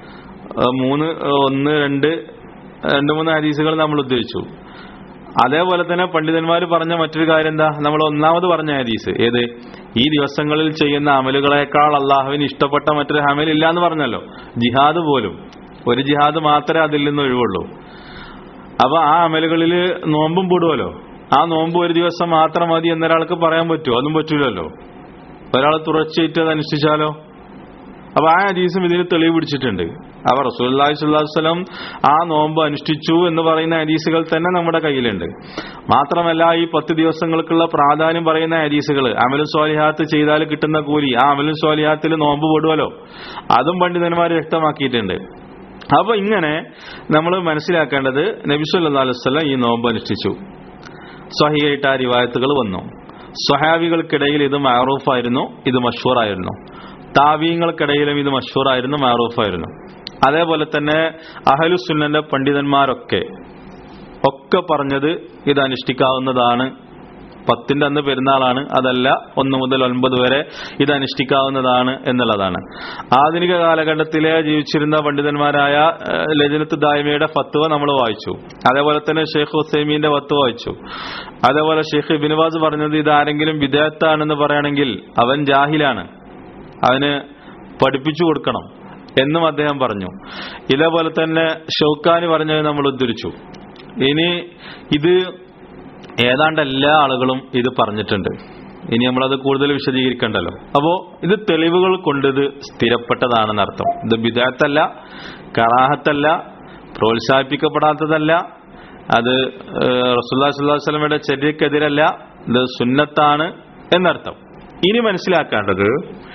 3 ഹദീസുകൾ നമ്മൾ ഉദ്ധരിച്ചു. അതേപോലെ തന്നെ പണ്ഡിതന്മാർ പറഞ്ഞ മറ്റൊരു കാര്യം എന്താ, നമ്മൾ ഒന്നാമത് പറഞ്ഞ ഹദീസ് ഏത്, ഈ ദിവസങ്ങളിൽ ചെയ്യുന്ന അമലുകളെക്കാൾ അള്ളാഹുവിന് ഇഷ്ടപ്പെട്ട മറ്റൊരു അമലില്ല എന്ന് പറഞ്ഞല്ലോ. ജിഹാദ് പോലും, ഒരു ജിഹാദ് മാത്രമേ അതിൽ നിന്ന് ഒഴിവുള്ളൂ. അപ്പൊ ആ അമലുകളിൽ നോമ്പും പെടുമല്ലോ. ആ നോമ്പ് ഒരു ദിവസം മാത്രം മതി എന്നൊരാൾക്ക് പറയാൻ പറ്റുമോ? അതും പറ്റൂലല്ലോ. ഒരാൾ തുടർച്ചയായിട്ട് അത് അനുഷ്ഠിച്ചാലോ? അപ്പൊ ആ ഹദീസും ഇതിന് തെളിവ് പിടിച്ചിട്ടുണ്ട്. അപ്പൊ റസൂലുള്ളാഹി സ്വല്ലല്ലാഹു അലൈഹി വസല്ലം ആ നോമ്പ് അനുഷ്ഠിച്ചു എന്ന് പറയുന്ന ഹദീസുകൾ തന്നെ നമ്മുടെ കയ്യിലുണ്ട്. മാത്രമല്ല, ഈ 10 ദിവസങ്ങൾക്കുള്ള പ്രാധാന്യം പറയുന്ന ഹദീസുകൾ, അമലു സ്വാലിഹാത്ത് ചെയ്താൽ കിട്ടുന്ന കൂലി, ആ അമലു സ്വാലിഹാത്തിൽ നോമ്പ് പെടുമല്ലോ, അതും പണ്ഡിതന്മാർ വ്യക്തമാക്കിയിട്ടുണ്ട്. അപ്പൊ ഇങ്ങനെ നമ്മൾ മനസ്സിലാക്കേണ്ടത്, നബി സല്ലല്ലാഹു അലൈഹി വസല്ലം ഈ നോമ്പ് അനുഷ്ഠിച്ചു. സ്വഹീഹായിട്ട് ആ റിവായത്തുകൾ വന്നു. സ്വഹാബികൾക്കിടയിൽ ഇത് മഅറൂഫായിരുന്നു, ഇത് മശ്ഹൂറായിരുന്നു. താബീങ്ങൾക്കിടയിലും ഇത് മശ്ഹൂറായിരുന്നു, മഅറൂഫായിരുന്നു. അതേപോലെ തന്നെ അഹ്ലുസുന്നന്റെ പണ്ഡിതന്മാരൊക്കെ പറഞ്ഞത് ഇത് അനുഷ്ഠിക്കാവുന്നതാണ്. 10ന്റെ അന്ന് പെരുന്നാളാണ്, അതല്ല 1 മുതൽ 9 വരെ ഇത് അനുഷ്ഠിക്കാവുന്നതാണ് എന്നുള്ളതാണ്. ആധുനിക കാലഘട്ടത്തിലെ ജീവിച്ചിരുന്ന പണ്ഡിതന്മാരായ ലജ്നത്ത് ദായിമയുടെ ഫത്വ നമ്മൾ വായിച്ചു. അതേപോലെ തന്നെ ഷെയ്ഖ് ഉസൈമീന്റെ ഫത്വ വായിച്ചു. അതേപോലെ ഷെയ്ഖ് ഇബ്നു ബാസ് പറഞ്ഞത് ഇതാരെങ്കിലും ബിദ്അത്താണെന്ന് പറയുകയാണെങ്കിൽ അവൻ ജാഹിലാണ്, അവന് പഠിപ്പിച്ചു കൊടുക്കണം എന്നും അദ്ദേഹം പറഞ്ഞു. ഇതേപോലെ തന്നെ ഷൗക്കാനി പറഞ്ഞത് നമ്മൾ ഉദ്ധരിച്ചു. ഇനി ഇത് ഏതാണ്ട് എല്ലാ ആളുകളും ഇത് പറഞ്ഞിട്ടുണ്ട്. ഇനി നമ്മളത് കൂടുതൽ വിശദീകരിക്കണ്ടല്ലോ. അപ്പോ ഇത് തെളിവുകൾ കൊണ്ട് ഇത് സ്ഥിരപ്പെട്ടതാണെന്നർത്ഥം. ഇത് ബിദ്അത്തല്ല, കറാഹത്തല്ല, പ്രോത്സാഹിപ്പിക്കപ്പെടാത്തതല്ല, അത് റസൂലുള്ളാഹി സ്വല്ലല്ലാഹു അലൈഹി വസല്ലമയുടെ ചര്യക്കെതിരല്ല, ഇത് സുന്നത്താണ് എന്നർത്ഥം. ഇനി മനസ്സിലാക്കേണ്ടത്,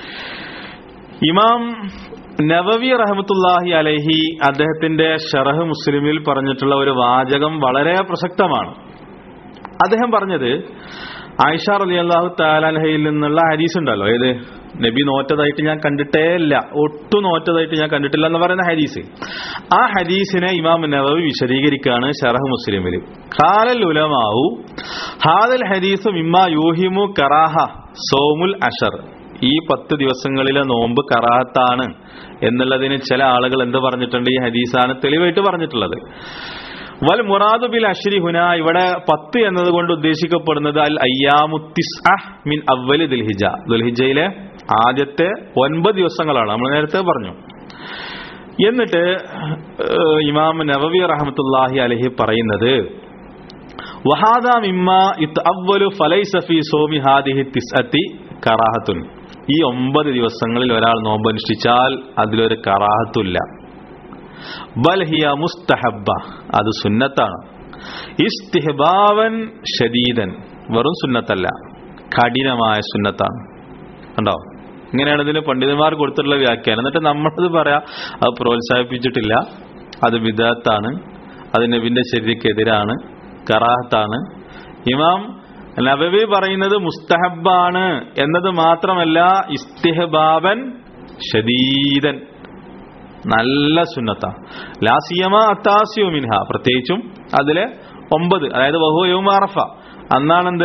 ഇമാം നവവി റഹ്മത്തുള്ളാഹി അലൈഹി അദ്ദേഹത്തിന്റെ ശറഹ് മുസ്ലിമിൽ പറഞ്ഞിട്ടുള്ള ഒരു വാചകം വളരെ പ്രസക്തമാണ്. അദ്ദേഹം പറഞ്ഞത്, ആയിഷ റളിയല്ലാഹു തആല അൻഹയിൽ നിന്നുള്ള ഹദീസ് ഉണ്ടല്ലോ, ഏത്, നബി നോറ്റതായിട്ട് ഞാൻ കണ്ടിട്ടേ ഇല്ല, ഒട്ടും നോറ്റതായിട്ട് ഞാൻ കണ്ടിട്ടില്ല എന്ന് പറയുന്ന ഹദീസ്. ആ ഹദീസിനെ ഇമാം നവവി വിശദീകരിക്കുകയാണ് ശറഹ് മുസ്ലിമിൽ. ഖാലൽ ഉലമാഉ ഹാദൽ ഹദീസു മിമ്മാ യൂഹിമു കറാഹ സൗമുൽ അശർ. ഈ 10 ദിവസങ്ങളിലെ നോമ്പ് കറാഹത്താണ് എന്നുള്ളതിന് ചില ആളുകൾ എന്ത് പറഞ്ഞിട്ടുണ്ട്, ഈ ഹദീസാണ് തെളിവായിട്ട് പറഞ്ഞിട്ടുള്ളത്. വൽ മുറാദു ബിൽ അശ്രി ഹുന, ഇവിടെ 10 എന്നതുകൊണ്ട് ഉദ്ദേശിക്കപ്പെടുന്നത് അൽ അയ്യാമു തിസ്അഹ് മിൻ അവ്വലി ദുൽഹിജ്ജ, ദുൽഹിജ്ജയിലെ ആദ്യത്തെ 9 ദിവസങ്ങളാണ്, നമ്മൾ നേരത്തെ പറഞ്ഞു. എന്നിട്ട് ഇമാം നവവി റഹ്മത്തുള്ളാഹി അലൈഹി പറയുന്നത്, വഹാദാ മിമ്മാ യതഅവ്വലു ഫലൈസ ഫീ സൗമി ഹാദിഹി തിസ്അതി കറാഹത്തുൻ. ഈ 9 ദിവസങ്ങളിൽ ഒരാൾ നോമ്പ് അനുഷ്ഠിച്ചാൽ അതിലൊരു കറാഹത്തുമില്ല. ബൽ ഹിയ മുസ്തഹബ്ബ, അത് സുന്നത്താണ്. ഇസ്തിഹ്ബാവൻ ഷദീദൻ, വെറും സുന്നത്തല്ല, കഠിനമായ സുന്നത്താണ്. കണ്ടോ, ഇങ്ങനെയാണ് ഇതിന് പണ്ഡിതന്മാർ കൊടുത്തിട്ടുള്ള വ്യാഖ്യാനം. എന്നിട്ട് നമ്മളത് പറയാ, അത് പ്രോത്സാഹിപ്പിച്ചിട്ടില്ല, അത് ബിദ്അത്താണ്, അത് നബിന്റെ ശരീഅത്തിനെതിരാണ്, കറാഹത്താണ്. ഇമാം നവവി പറയുന്നത് മുസ്തഹബ്ബാണ് എന്നത് മാത്രമല്ല, ഇസ്തിഹ്ബാബൻ ഷദീദൻ, നല്ല സുന്നത്ത. ലാസിയമ അത്താസിയു മിൻഹ, പ്രത്യേകിച്ചും അതിലെ 9, അതായത് വഹു യൗമ അറഫ, അന്നാണെന്ത്,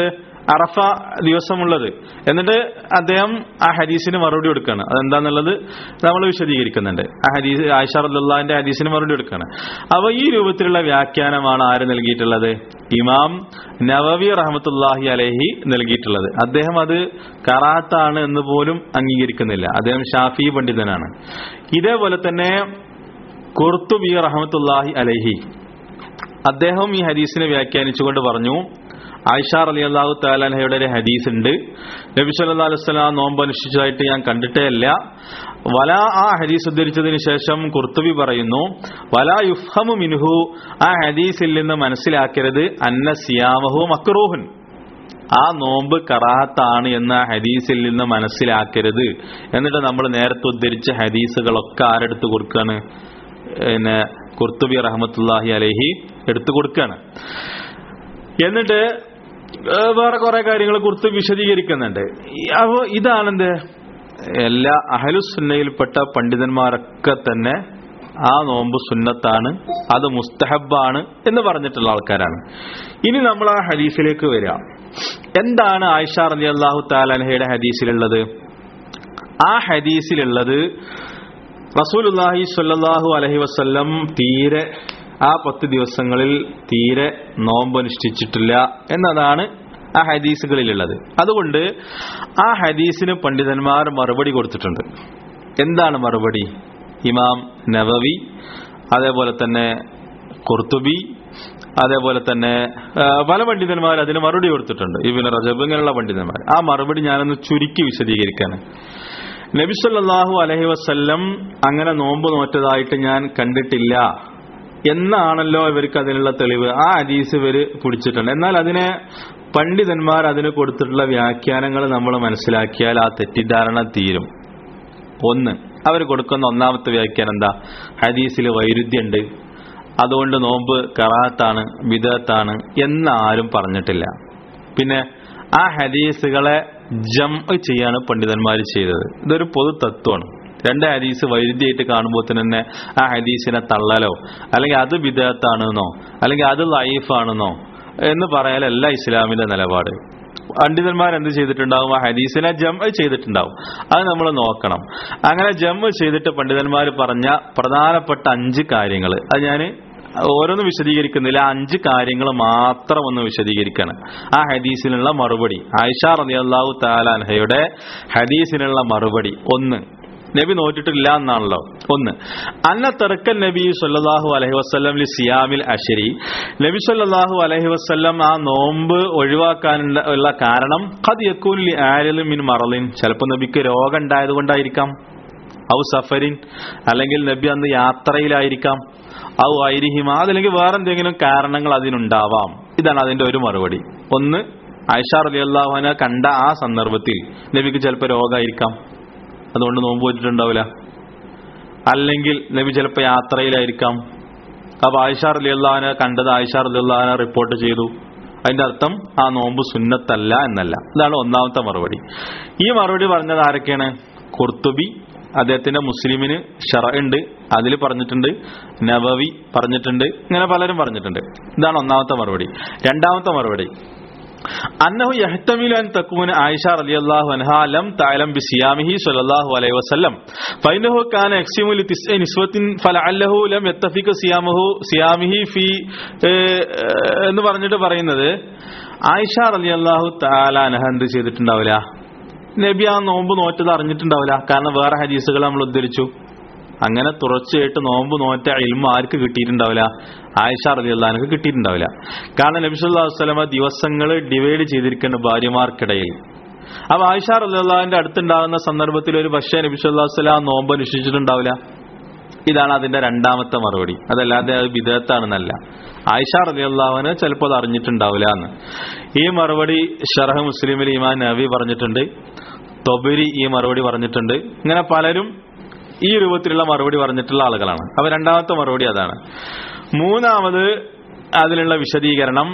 അറഫ ദിവസമുള്ളത്. എന്നിട്ട് അദ്ദേഹം ആ ഹദീസിന് മറുപടി കൊടുക്കുകയാണ്. അതെന്താന്നുള്ളത് നമ്മൾ വിശദീകരിക്കുന്നുണ്ട്. ആ ഹദീസ് ആയിഷ റളിയല്ലാഹുവിന്റെ ഹദീസിന് മറുപടി കൊടുക്കുകയാണ്. അപ്പൊ ഈ രൂപത്തിലുള്ള വ്യാഖ്യാനമാണ് ആര് നൽകിയിട്ടുള്ളത്? ഇമാം നവവി റഹ്മത്തുള്ളാഹി അലൈഹി നൽകിയിട്ടുള്ളത്. അദ്ദേഹം അത് ഖറാഅത്താണ് എന്ന് പോലും അംഗീകരിക്കുന്നില്ല. അദ്ദേഹം ഷാഫി പണ്ഡിതനാണ്. ഇതേപോലെ തന്നെ ഖുർത്തുബി റഹ്മത്തുള്ളാഹി അലൈഹി അദ്ദേഹം ഈ ഹദീസിനെ വ്യാഖ്യാനിച്ചുകൊണ്ട് പറഞ്ഞു, ആയിഷ റളിയല്ലാഹു തആല അൻഹയുടെ ഒരു ഹദീസ് ഉണ്ട്, നബി സല്ലല്ലാഹു അലൈഹി വസല്ലം നോമ്പ് അനുഷ്ഠിച്ചതായിട്ട് ഞാൻ കണ്ടിട്ടേ ഇല്ല. വലാ ആ ഹദീസ് ഉദ്ധരിച്ചതിന് ശേഷം ഖുർത്തുബി പറയുന്നു, വലാ യുഫ്ഹമു മിൻഹു, ആ ഹദീസിൽ നിന്ന് മനസ്സിലാക്കരുത് അന്ന സിയാമഹു മക്റൂഹുൻ, ആ നോമ്പ് കറാഹത്താണ് എന്ന ഹദീസിൽ നിന്ന് മനസ്സിലാക്കരുത്. എന്നിട്ട് നമ്മൾ നേരത്തെ ഉദ്ധരിച്ച ഹദീസുകളൊക്കെ ആരെടുത്ത് കൊടുക്കുകയാണ്? പിന്നെ ഖുർത്തുബി റഹ്മത്തുള്ളാഹി അലൈഹി എടുത്തു കൊടുക്കുകയാണ്. എന്നിട്ട് വേറെ കുറെ കാര്യങ്ങൾ കുറിച്ച് വിശദീകരിക്കുന്നുണ്ട്. അപ്പോൾ ഇതാണെന്ത്, എല്ലാ അഹ്ലുസുന്നയിൽപ്പെട്ട പണ്ഡിതന്മാരൊക്കെ തന്നെ ആ നോമ്പ് സുന്നത്താണ്, അത് മുസ്തഹബാണ് എന്ന് പറഞ്ഞിട്ടുള്ള ആൾക്കാരാണ്. ഇനി നമ്മൾ ആ ഹദീസിലേക്ക് വരാം. എന്താണ് ആയിഷ റളിയല്ലാഹു തആല അൻഹയുടെ ഹദീസിലുള്ളത്? ആ ഹദീസിലുള്ളത് റസൂലുള്ളാഹി സ്വല്ലല്ലാഹു അലൈഹി വസല്ലം തീരെ ആ 10 ദിവസങ്ങളിൽ തീരെ നോമ്പ് അനുഷ്ഠിച്ചിട്ടില്ല എന്നതാണ് ആ ഹദീസുകളിലുള്ളത്. അതുകൊണ്ട് ആ ഹദീസിന് പണ്ഡിതന്മാർ മറുപടി കൊടുത്തിട്ടുണ്ട്. എന്താണ് മറുപടി? ഇമാം നവവി, അതേപോലെ തന്നെ ഖുർത്തുബി, അതേപോലെ തന്നെ പല പണ്ഡിതന്മാർ അതിന് മറുപടി കൊടുത്തിട്ടുണ്ട്. ഇബ്നു റജബ് ഇങ്ങനെയുള്ള പണ്ഡിതന്മാർ. ആ മറുപടി ഞാനൊന്ന് ചുരുക്കി വിശദീകരിക്കാണ്. നബി സല്ലല്ലാഹു അലൈഹി വസല്ലം അങ്ങനെ നോമ്പ് നോറ്റതായിട്ട് ഞാൻ കണ്ടിട്ടില്ല എന്നാണല്ലോ ഇവർക്ക് അതിനുള്ള തെളിവ്. ആ ഹദീസ് ഇവർ പിടിച്ചിട്ടുണ്ട്. എന്നാൽ അതിനെ പണ്ഡിതന്മാർ അതിന് കൊടുത്തിട്ടുള്ള വ്യാഖ്യാനങ്ങൾ നമ്മൾ മനസ്സിലാക്കിയാൽ ആ തെറ്റിദ്ധാരണ തീരും. ഒന്ന്, അവർ കൊടുക്കുന്ന ഒന്നാമത്തെ വ്യാഖ്യാനം എന്താ? ഹദീസിൽ വൈരുദ്ധ്യമുണ്ട്, അതുകൊണ്ട് നോമ്പ് കറാഹത്താണ്, ബിദഅത്താണ് എന്നാരും പറഞ്ഞിട്ടില്ല. പിന്നെ ആ ഹദീസുകളെ ജംഅ് ചെയ്യാണ് പണ്ഡിതന്മാർ ചെയ്തത്. ഇതൊരു പൊതു തത്വമാണ്. 2 ഹദീസ് വൈരുദ്ധ്യമായിട്ട് കാണുമ്പോൾ തന്നെ ആ ഹദീസിനെ തള്ളലോ അല്ലെങ്കിൽ അത് ബിദഅത്താണെന്നോ അല്ലെങ്കിൽ അത് ലൈഫാണെന്നോ എന്ന് പറയാലല്ല ഇസ്ലാമിന്റെ നിലപാട്. പണ്ഡിതന്മാർ എന്ത് ചെയ്തിട്ടുണ്ടാവും? ആ ഹദീസിനെ ജംഅ് ചെയ്തിട്ടുണ്ടാവും. അത് നമ്മൾ നോക്കണം. അങ്ങനെ ജംഅ് ചെയ്തിട്ട് പണ്ഡിതന്മാർ പറഞ്ഞ പ്രധാനപ്പെട്ട 5 കാര്യങ്ങൾ, അത് ഞാൻ ഓരോന്നും വിശദീകരിക്കുന്നില്ല, 5 കാര്യങ്ങൾ മാത്രം ഒന്ന് വിശദീകരിക്കാണ്. ആ ഹദീസിനുള്ള മറുപടി, ആയിഷ റളിയല്ലാഹു തആല അൻഹയുടെ ഹദീസിനുള്ള മറുപടി. 1, നബി നോറ്റിട്ടില്ല എന്നാണല്ലോ. 1, അന്ന തറക്കൻ നബി സല്ലല്ലാഹു അലൈഹി വസല്ലം ലി സിയാമിൽ അശ്രി, നബി സല്ലല്ലാഹു അലൈഹി വസല്ലം ആ നോമ്പ് ഒഴിവാക്കാനുള്ള കാരണം ഖദ് യകൂൻ ലി ആലിൻ മിൻ മറളിൻ, ചിലപ്പോൾ നബിക്ക് രോഗം ഉണ്ടായത് കൊണ്ടായിരിക്കാം. ഔ സഫരിൻ, അല്ലെങ്കിൽ നബി അന്ന് യാത്രയിലായിരിക്കാം. ഔ ഐരിഹിമ, അതല്ലെങ്കിൽ വേറെ എന്തെങ്കിലും കാരണങ്ങൾ അതിനുണ്ടാവാം. ഇതാണ് അതിന്റെ ഒരു മറുപടി. 1, ആയിഷ റളിയല്ലാഹു അൻഹ കണ്ട ആ സന്ദർഭത്തിൽ നബിക്ക് ചിലപ്പോൾ രോഗമായിരിക്കാം, അതുകൊണ്ട് നോമ്പ് പോയിട്ടുണ്ടാവില്ല. അല്ലെങ്കിൽ നബി ചിലപ്പോൾ യാത്രയിലായിരിക്കാം. അപ്പൊ ആയിഷ റളിയല്ലാഹു അൻഹ കണ്ടത് ആയിഷ റളിയല്ലാഹു അൻഹ റിപ്പോർട്ട് ചെയ്തു. അതിന്റെ അർത്ഥം ആ നോമ്പ് സുന്നത്തല്ല എന്നല്ല. ഇതാണ് ഒന്നാമത്തെ മറുപടി. ഈ മറുപടി പറഞ്ഞത് ആരൊക്കെയാണ്? ഖുർത്തുബി, അദ്ദേഹത്തിന്റെ മുസ്ലിമിന് ശറഅ് ഉണ്ട്, അതിൽ പറഞ്ഞിട്ടുണ്ട്. നവവി പറഞ്ഞിട്ടുണ്ട്. ഇങ്ങനെ പലരും പറഞ്ഞിട്ടുണ്ട്. ഇതാണ് ഒന്നാമത്തെ മറുപടി. രണ്ടാമത്തെ മറുപടി, അന്നഹു യഹ്തമിലു അൻ തകൂന ആയിഷ റളിയല്ലാഹു അൻഹാ ലം തഅലം ബിസിയാമിഹി സ്വല്ലല്ലാഹു അലൈഹി വസല്ലം ഫഇന്നഹു കാന യക്സിമു ലി 9 നിസ്വത്തിൻ ഫലഅല്ലഹു ലം യത്തഫിക സിയാമിഹി ഫി എന്ന് പറഞ്ഞിട്ട് പറയുന്നത്, ആയിഷ റളിയല്ലാഹു തആല അൻഹ എന്ത് ചെയ്തിട്ടുണ്ടാവില്ല? നബി ആ നോമ്പ് നോറ്റത് അറിഞ്ഞിട്ടുണ്ടാവില്ല. കാരണം വേറെ ഹദീസുകൾ നമ്മൾ ഉദ്ധരിച്ചു. അങ്ങനെ തുടർച്ചയായിട്ട് നോമ്പ് നോറ്റ ഇൽമ ആർക്ക് കിട്ടിയിട്ടുണ്ടാവില്ല? ആയിഷ റളിയല്ലാഹു അൻഹക്ക് കിട്ടിയിട്ടുണ്ടാവില്ല. കാരണം നബി സല്ലല്ലാഹു അലൈഹി വസല്ലം ദിവസങ്ങൾ ഡിവൈഡ് ചെയ്തിരിക്കുന്ന ഭാര്യമാർക്കിടയിൽ. അപ്പൊ ആയിഷ റളിയല്ലാഹു അൻഹയുടെ അടുത്തുണ്ടാകുന്ന സന്ദർഭത്തിൽ ഒരു പക്ഷേ നബി സല്ലല്ലാഹു അലൈഹി വസല്ലം നോമ്പ് അനുഷ്ഠിച്ചിട്ടുണ്ടാവില്ല. ഇതാണ് അതിന്റെ രണ്ടാമത്തെ മറുപടി. അതല്ലാതെ അത് ബിദഅത്താണെന്നല്ല. ആയിഷ റളിയല്ലാഹു അൻഹ ചിലപ്പോൾ അത് അറിഞ്ഞിട്ടുണ്ടാവില്ല എന്ന്. ഈ മറുപടി ശറഹ് മുസ്ലിമിൽ ഇമാം നവവി പറഞ്ഞിട്ടുണ്ട്. തൊബരി ഈ മറുപടി പറഞ്ഞിട്ടുണ്ട്. ഇങ്ങനെ പലരും ഈ രൂപത്തിലുള്ള മറുപടി പറഞ്ഞിട്ടുള്ള ആളുകളാണ്. അപ്പൊ രണ്ടാമത്തെ മറുപടി അതാണ്. മൂന്നാമത് അതിലുള്ള വിശദീകരണം,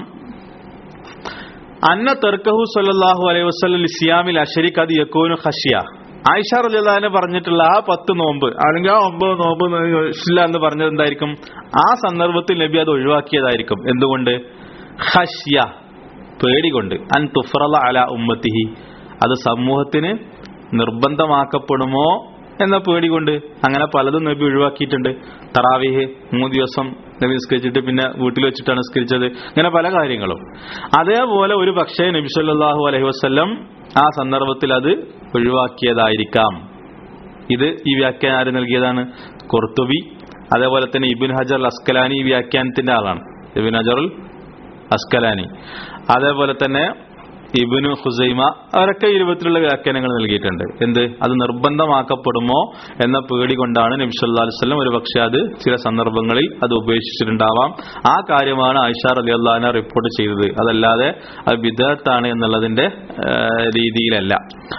അന്ന തർക്കഹു സല്ലല്ലാഹു അലൈഹി വസല്ലം സിയാമിൽ അശ്രി ഖദ് യകൂനു ഖശ്യ, ആയിഷ റളിയല്ലാഹു അൻഹ പറഞ്ഞിട്ടുള്ള ആ 10 നോമ്പ് അല്ലെങ്കിൽ ആ 9 നോമ്പ് ഇല്ല എന്ന് പറഞ്ഞത് എന്തായിരിക്കും? ആ സന്ദർഭത്തിൽ നബി അത് ഒഴിവാക്കിയതായിരിക്കും. എന്തുകൊണ്ട്? ഖശ്യ, പേടികൊണ്ട്, അൻ തുഫ്റല അല ഉമ്മത്തിഹി, അത് സമൂഹത്തിന് നിർബന്ധമാക്കപ്പെടുമോ എന്ന പേടികൊണ്ട്. അങ്ങനെ പലതും നബി ഒഴിവാക്കിയിട്ടുണ്ട്. തറാവീഹ് 3 ദിവസം നബി നിസ്കരിച്ചിട്ട് പിന്നെ വീട്ടിൽ വെച്ചിട്ടാണ് നിസ്കരിച്ചത്. ഇങ്ങനെ പല കാര്യങ്ങളും. അതേപോലെ ഒരു പക്ഷേ നബി സല്ലല്ലാഹു അലൈഹി വസല്ലം ആ സന്ദർഭത്തിൽ അത് ഒഴിവാക്കിയതായിരിക്കാം. ഇത് ഈ വ്യാഖ്യാനം ആര് നൽകിയതാണ്? ഖുർത്തുബി. അതേപോലെ തന്നെ ഇബ്നു ഹജർ അൽ അസ്കലാനി ഈ വ്യാഖ്യാനത്തിന്റെ ആളാണ്, ഇബ്നു ഹജർ അൽ അസ്കലാനി. അതേപോലെ തന്നെ ഇബ്നു ഖുസൈമ, അവരൊക്കെ ഈ രൂപത്തിലുള്ള വ്യാഖ്യാനങ്ങൾ നൽകിയിട്ടുണ്ട്. എന്ത്? അത് നിർബന്ധമാക്കപ്പെടുമോ എന്ന പേടി കൊണ്ടാണ് നബി സല്ലല്ലാഹു അലൈഹി വസല്ലം ഒരു പക്ഷേ അത് ചില സന്ദർഭങ്ങളിൽ അത് ഉപേക്ഷിച്ചിട്ടുണ്ടാവാം. ആ കാര്യമാണ് ആയിഷ റളിയല്ലാഹു അൻഹ റിപ്പോർട്ട് ചെയ്തത്. അതല്ലാതെ അത് ബിദ്അത്താണ് എന്നുള്ളതിന്റെ രീതിയിലല്ല.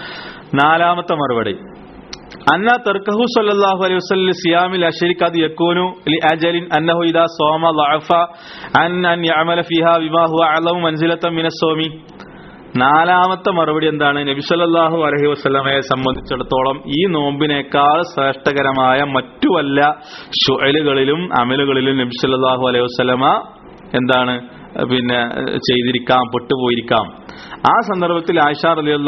4ാമത്തെ മറുപടി, അന്ന തർക്കഹു സല്ലല്ലാഹു അലൈഹി വസല്ലം സിയാമിൽ അശ്രി ഖദ് യകൂനു ലിഅജലിൻ അന്നഹു ഇദാ സോമ ളഅഫ അൻ യഅമല ഫീഹാ ബിമാ ഹുവ അഅലമു മൻസിലതൻ മിനസ് സോമി. 4ാമത്തെ മറുപടി എന്താണ്? നബി സല്ലല്ലാഹു അലൈഹി വസല്ലമയെ സംബന്ധിച്ചിടത്തോളം ഈ നോമ്പിനേക്കാൾ ശ്രേഷ്ഠകരമായ മറ്റു വല്ല ശുഅലുകളിലും അമലുകളിലും നബി സല്ലല്ലാഹു അലൈഹി വസല്ലമ എന്താണ് ചെയ്തിരിക്കാം, പെട്ടുപോയിരിക്കാം. ആ സന്ദർഭത്തിൽ ആയിഷ